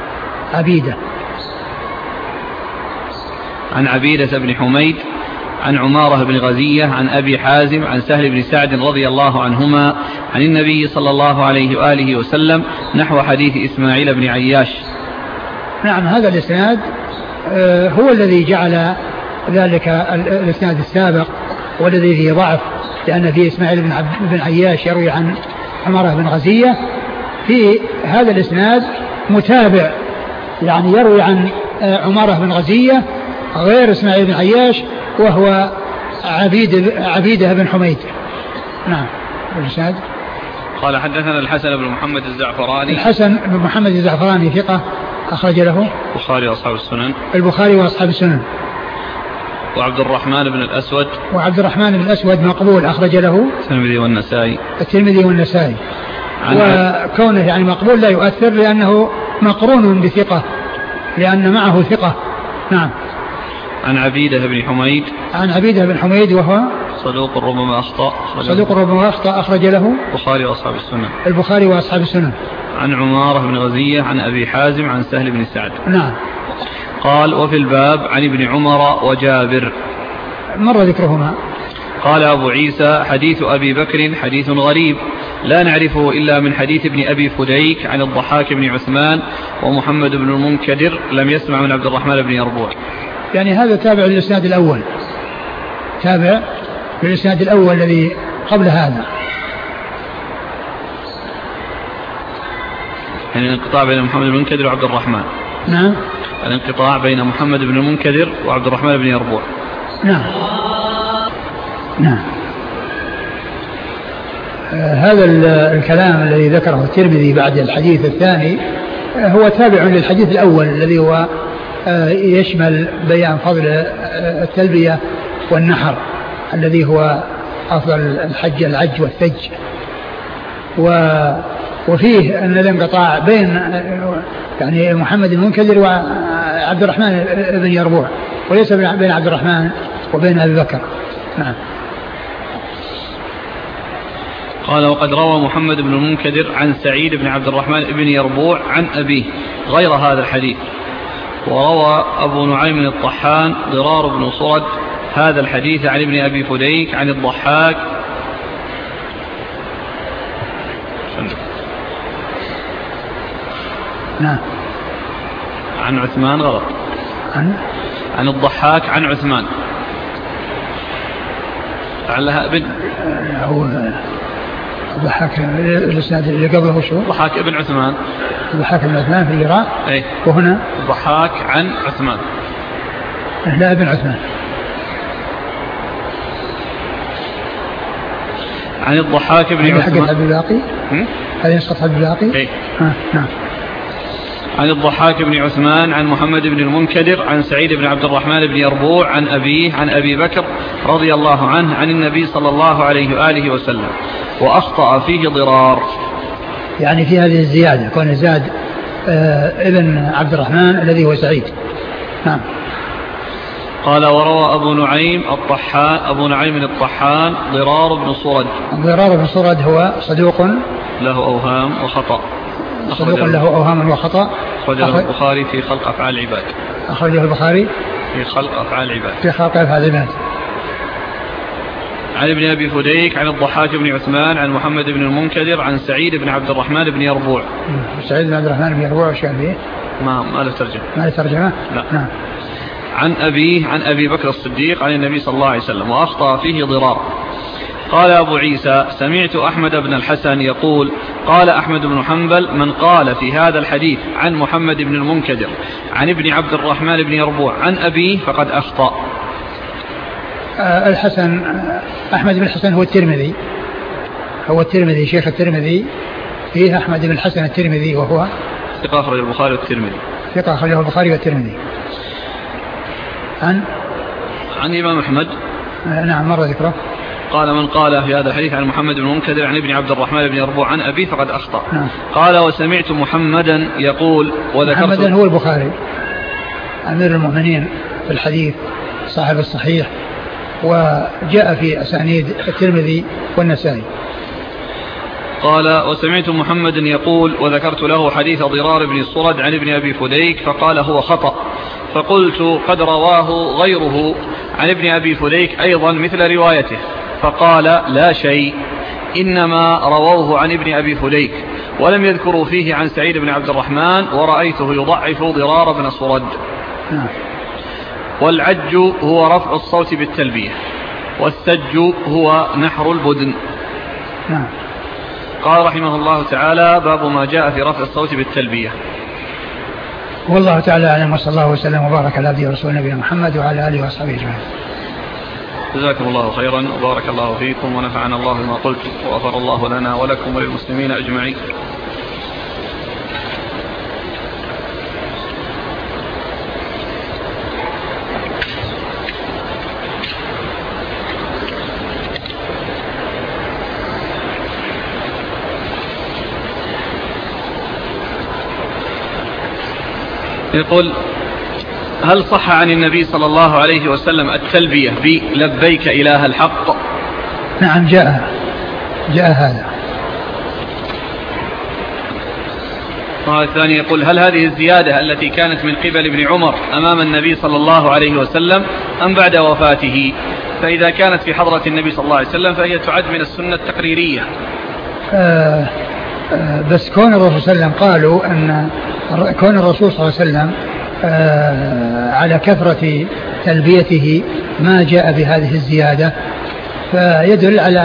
عن عبيدة بن حميد عن عمارة بن غزية عن أبي حازم عن سهل بن سعد رضي الله عنهما عن النبي صلى الله عليه وآله وسلم نحو حديث إسماعيل بن عياش. نعم. هذا الإسناد هو الذي جعل ذلك الإسناد السابق والذي فيه ضعف، لأن فيه إسماعيل بن عياش يروي عن عمارة بن غزية. في هذا الإسناد متابع يعني يروي عن عمارة بن غزية غير إسماعيل بن عياش، وهو عبيدة بن حميد. نعم. الإسناد قال حدثنا الحسن بن محمد الزعفراني. الحسن بن محمد الزعفراني ثقة أخرج له البخاري وأصحاب السنن. البخاري وأصحاب السنن. وعبد الرحمن بن الأسود. وعبد الرحمن بن الأسود مقبول أخرج له الترمذي والنسائي. الترمذي والنسائي. وكونه يعني مقبول لا يؤثر لأنه مقرون بثقة لأن معه ثقة. نعم. عن عبيدة بن حميد. عن عبيدة بن حميد وهو صدوق ربما أخطأ. أخرج له البخاري وأصحاب السنن. البخاري وأصحاب السنن. عن عمارة بن غزية عن أبي حازم عن سهل بن سعد. نعم. قال وفي الباب عن ابن عمر وجابر مر ذكرهما. قال أبو عيسى حديث أبي بكر حديث غريب لا نعرفه إلا من حديث ابن أبي فديك عن الضحاك بن عثمان ومحمد بن المنكدر لم يسمع من عبد الرحمن بن يربوع. يعني هذا تابع للإسناد الأول، تابع للإسناد الأول الذي قبل هذا. يعني الانقطاع بين محمد بن المنكدر وعبد الرحمن. نعم. الانقطاع بين محمد بن المنكدر وعبد الرحمن بن يربوع. نعم. نعم. هذا الكلام الذي ذكره الترمذي بعد الحديث الثاني هو تابع للحديث الأول الذي هو يشمل بيان فضل التلبية والنحر الذي هو أفضل الحج العج والثج. وفيه أن الانقطاع بين يعني محمد المنكدر وعبد الرحمن بن يربوع وليس بين عبد الرحمن وبين أبي بكر. نعم. قال وقد روى محمد بن المنكدر عن سعيد بن عبد الرحمن بن يربوع عن أبيه غير هذا الحديث. وروى أبو نعيم الطحان ضرار بن صرد هذا الحديث عن ابن أبي فديك عن الضحاك. نعم. عن عثمان غلط. عن الضحاك عن عثمان لعلها ابن هو الضحاك الاسناد اللي قبله شو؟ الضحاك ابن عثمان. الضحاك ابن عثمان في العراق. اي. وهنا الضحاك عن عثمان. لا ابن عثمان. عن الضحاك بن عثمان. هذه الباقي. هذه نسخة الباقي. اي. نعم. عن الضحاك بن عثمان عن محمد بن المنكدر عن سعيد بن عبد الرحمن بن يربوع عن أبيه عن أبي بكر رضي الله عنه عن النبي صلى الله عليه وآله وسلم وأخطأ فيه ضرار. يعني في هذه الزيادة كون زاد ابن عبد الرحمن الذي هو سعيد. نعم. قال وروى أبو نعيم الطحان ضرار بن صرد. ضرار بن صرد هو صدوق له أوهام وخطأ. صدوق له أوهام وخطأ. أخرجه البخاري في خلق أفعال العباد. أخرجه البخاري في خلق أفعال العباد. في خلق أفعال العباد. عن ابن أبي فديك عن الضحاك بن عثمان عن محمد بن المنكدر عن سعيد بن عبد الرحمن بن يربوع. سعيد بن عبد الرحمن بن يربوع وش كان فيه؟ ما له ترجمة. ما له ترجمة؟ لا. نعم. عن أبيه عن أبي بكر الصديق عن النبي صلى الله عليه وسلم وأخطأ فيه ضرار. قال أبو عيسى سمعت أحمد بن الحسن يقول قال أحمد بن حنبل من قال في هذا الحديث عن محمد بن المنكدر عن ابن عبد الرحمن بن يربوع عن أبيه فقد أخطأ. الحسن أحمد بن الحسن هو الترمذي شيخ الترمذي فيه أحمد بن الحسن الترمذي وهو ثقة أخرجه البخاري والترمذي. ثقة أخرجه البخاري والترمذي. عن الإمام أحمد. نعم مر ذكره. قال من قال في هذا الحديث عن محمد بن المنكدر عن ابن عبد الرحمن بن يربوع عن أبيه فقد أخطأ. نعم. قال وسمعت محمدا يقول وذكرت. محمدا هو البخاري أمير المؤمنين في الحديث صاحب الصحيح وجاء في أسانيد الترمذي والنسائي. قال وسمعت محمد يقول وذكرت له حديث ضرار بن الصرد عن ابن أبي فديك فقال هو خطأ فقلت قد رواه غيره عن ابن أبي فديك أيضا مثل روايته فقال لا شيء إنما رووه عن ابن أبي فديك ولم يذكروا فيه عن سعيد بن عبد الرحمن ورأيته يضعف ضرار بن الصرد. والعج هو رفع الصوت بالتلبية والسج هو نحر البدن. قال رحمه الله تعالى باب ما جاء في رفع الصوت بالتلبية. والله تعالى أعلم وصلى الله وسلم وبارك على عبده ورسوله نبينا محمد وعلى آله وصحبه أجمعين. جزاكم الله خيرا وبارك الله فيكم ونفعنا الله بما قلتم وغفر الله لنا ولكم وللمسلمين أجمعين. يقول: هل صح عن النبي صلى الله عليه وسلم التلبية بلبيك إله الحق؟ نعم جاء هذا. الثاني يقول: هل هذه الزيادة التي كانت من قبل ابن عمر أمام النبي صلى الله عليه وسلم أم بعد وفاته؟ فإذا كانت في حضرة النبي صلى الله عليه وسلم فهي تعد من السنة التقريرية. بس كون الرسول صلى الله عليه وسلم قالوا أن كون الرسول صلى الله عليه وسلم على كثرة تلبيته ما جاء بهذه الزيادة فيدل على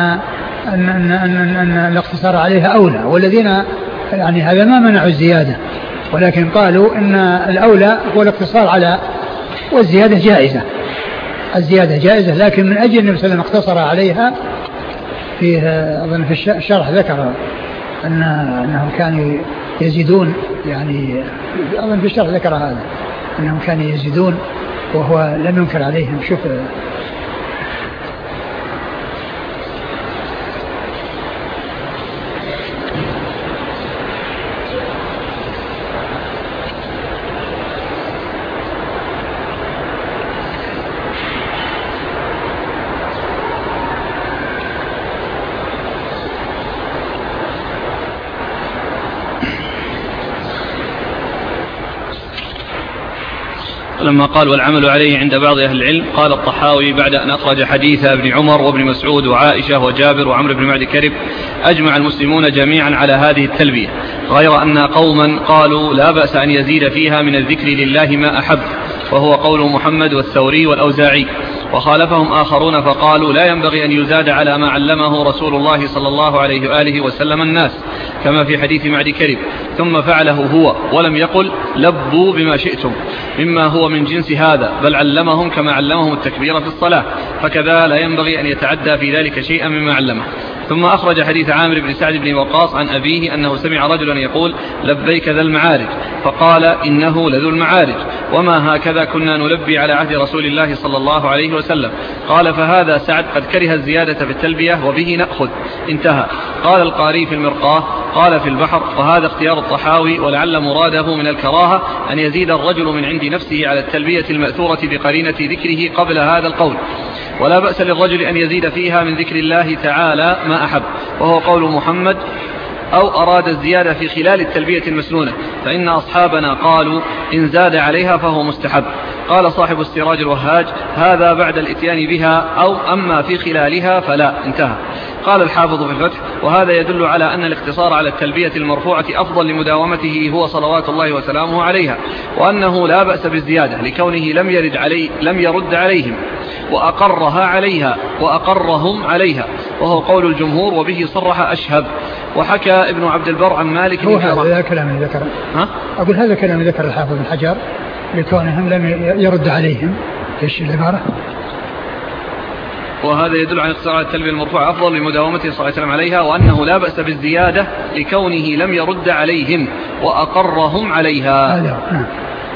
أن الاقتصار عليها أولى، والذين يعني هذا ما منعوا الزيادة، ولكن قالوا أن الأولى هو الاقتصار على، والزيادة جائزة، الزيادة جائزة، لكن من أجل النبي صلى الله عليه وسلم اقتصر عليها. أظن في الشرح ذكر أنهم كانوا يزيدون، يعني أظن في الشرح ذكر هذا أنهم كانوا يزيدون وهو لم ينكر عليهم. شوف لما قال والعمل عليه عند بعض أهل العلم، قال الطحاوي بعد أن أخرج حديث ابن عمر وابن مسعود وعائشة وجابر وعمرو بن معد كرب: أجمع المسلمون جميعا على هذه التلبية، غير أن قوما قالوا لا بأس أن يزيد فيها من الذكر لله ما أحب، وهو قول محمد والثوري والأوزاعي، وخالفهم آخرون فقالوا لا ينبغي أن يزاد على ما علمه رسول الله صلى الله عليه وآله وسلم الناس، كما في حديث معد كرب، ثم فعله هو ولم يقل لبوا بما شئتم مما هو من جنس هذا، بل علمهم كما علمهم التكبير في الصلاة، فكذا لا ينبغي أن يتعدى في ذلك شيئا مما علمه. ثم أخرج حديث عامر بن سعد بن وقاص عن أبيه أنه سمع رجلا يقول لبيك ذا المعارج، فقال إنه لذو المعارج، وما هكذا كنا نلبي على عهد رسول الله صلى الله عليه وسلم. قال فهذا سعد قد كره الزيادة في التلبية وبه نأخذ، انتهى. قال القاري في المرقاة قال في البحر: وهذا اختيار الطحاوي، ولعل مراده من الكراهة أن يزيد الرجل من عند نفسه على التلبية المأثورة بقرينة ذكره قبل هذا القول، ولا بأس للرجل أن يزيد فيها من ذكر الله تعالى ما أحب، وهو قول محمد، أو أراد الزيادة في خلال التلبية المسنونة، فإن أصحابنا قالوا إن زاد عليها فهو مستحب. قال صاحب السراج الوهاج: هذا بعد الإتيان بها، أو أما في خلالها فلا، انتهى. قال الحافظ في الفتح: وهذا يدل على أن الاقتصار على التلبية المرفوعة أفضل لمداومته هو صلوات الله وسلامه عليها، وأنه لا بأس بالزيادة لكونه لم يرد عليهم وأقرها عليها وأقرهم عليها، وهو قول الجمهور، وبه صرح أشهب. وحكى ابن عبد البر عن مالك هو هذا كلام ذكر، أقول هذا كلام ذكر الحافظ بن حجر لكونهم لم يرد عليهم. ايش العبارة؟ وهذا يدل على اقتصار على التلبية المرفوعة أفضل لمداومته صلى الله عليه وسلم عليها، وأنه لا بأس بالزيادة لكونه لم يرد عليهم وأقرهم عليها. نعم.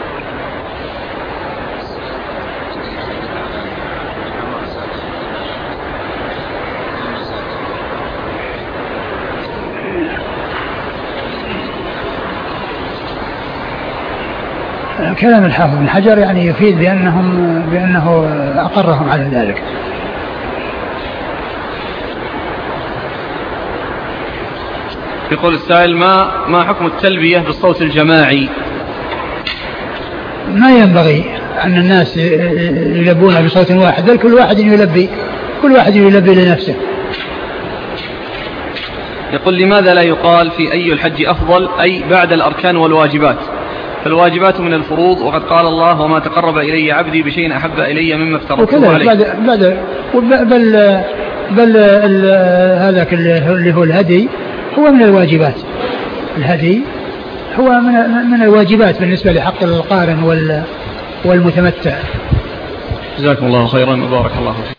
كلام الحافظ بن حجر يعني يفيد بأنه أقرهم على ذلك. يقول السائل: ما حكم التلبية بالصوت الجماعي؟ ما ينبغي أن الناس يلبون بصوت واحد، بل كل واحد يلبي لنفسه. يقول: لماذا لا يقال في أي الحج أفضل، أي بعد الأركان والواجبات؟ فالواجبات من الفروض، وقد قال الله: وما تقرب إلي عبدي بشيء أحب إلي مما افترضته عليه. بل هذا اللي هو الهدي هو من الواجبات، الهدي هو من الواجبات بالنسبة لحق القارن والمتمتع. جزاكم الله خيرا وبارك الله فيك.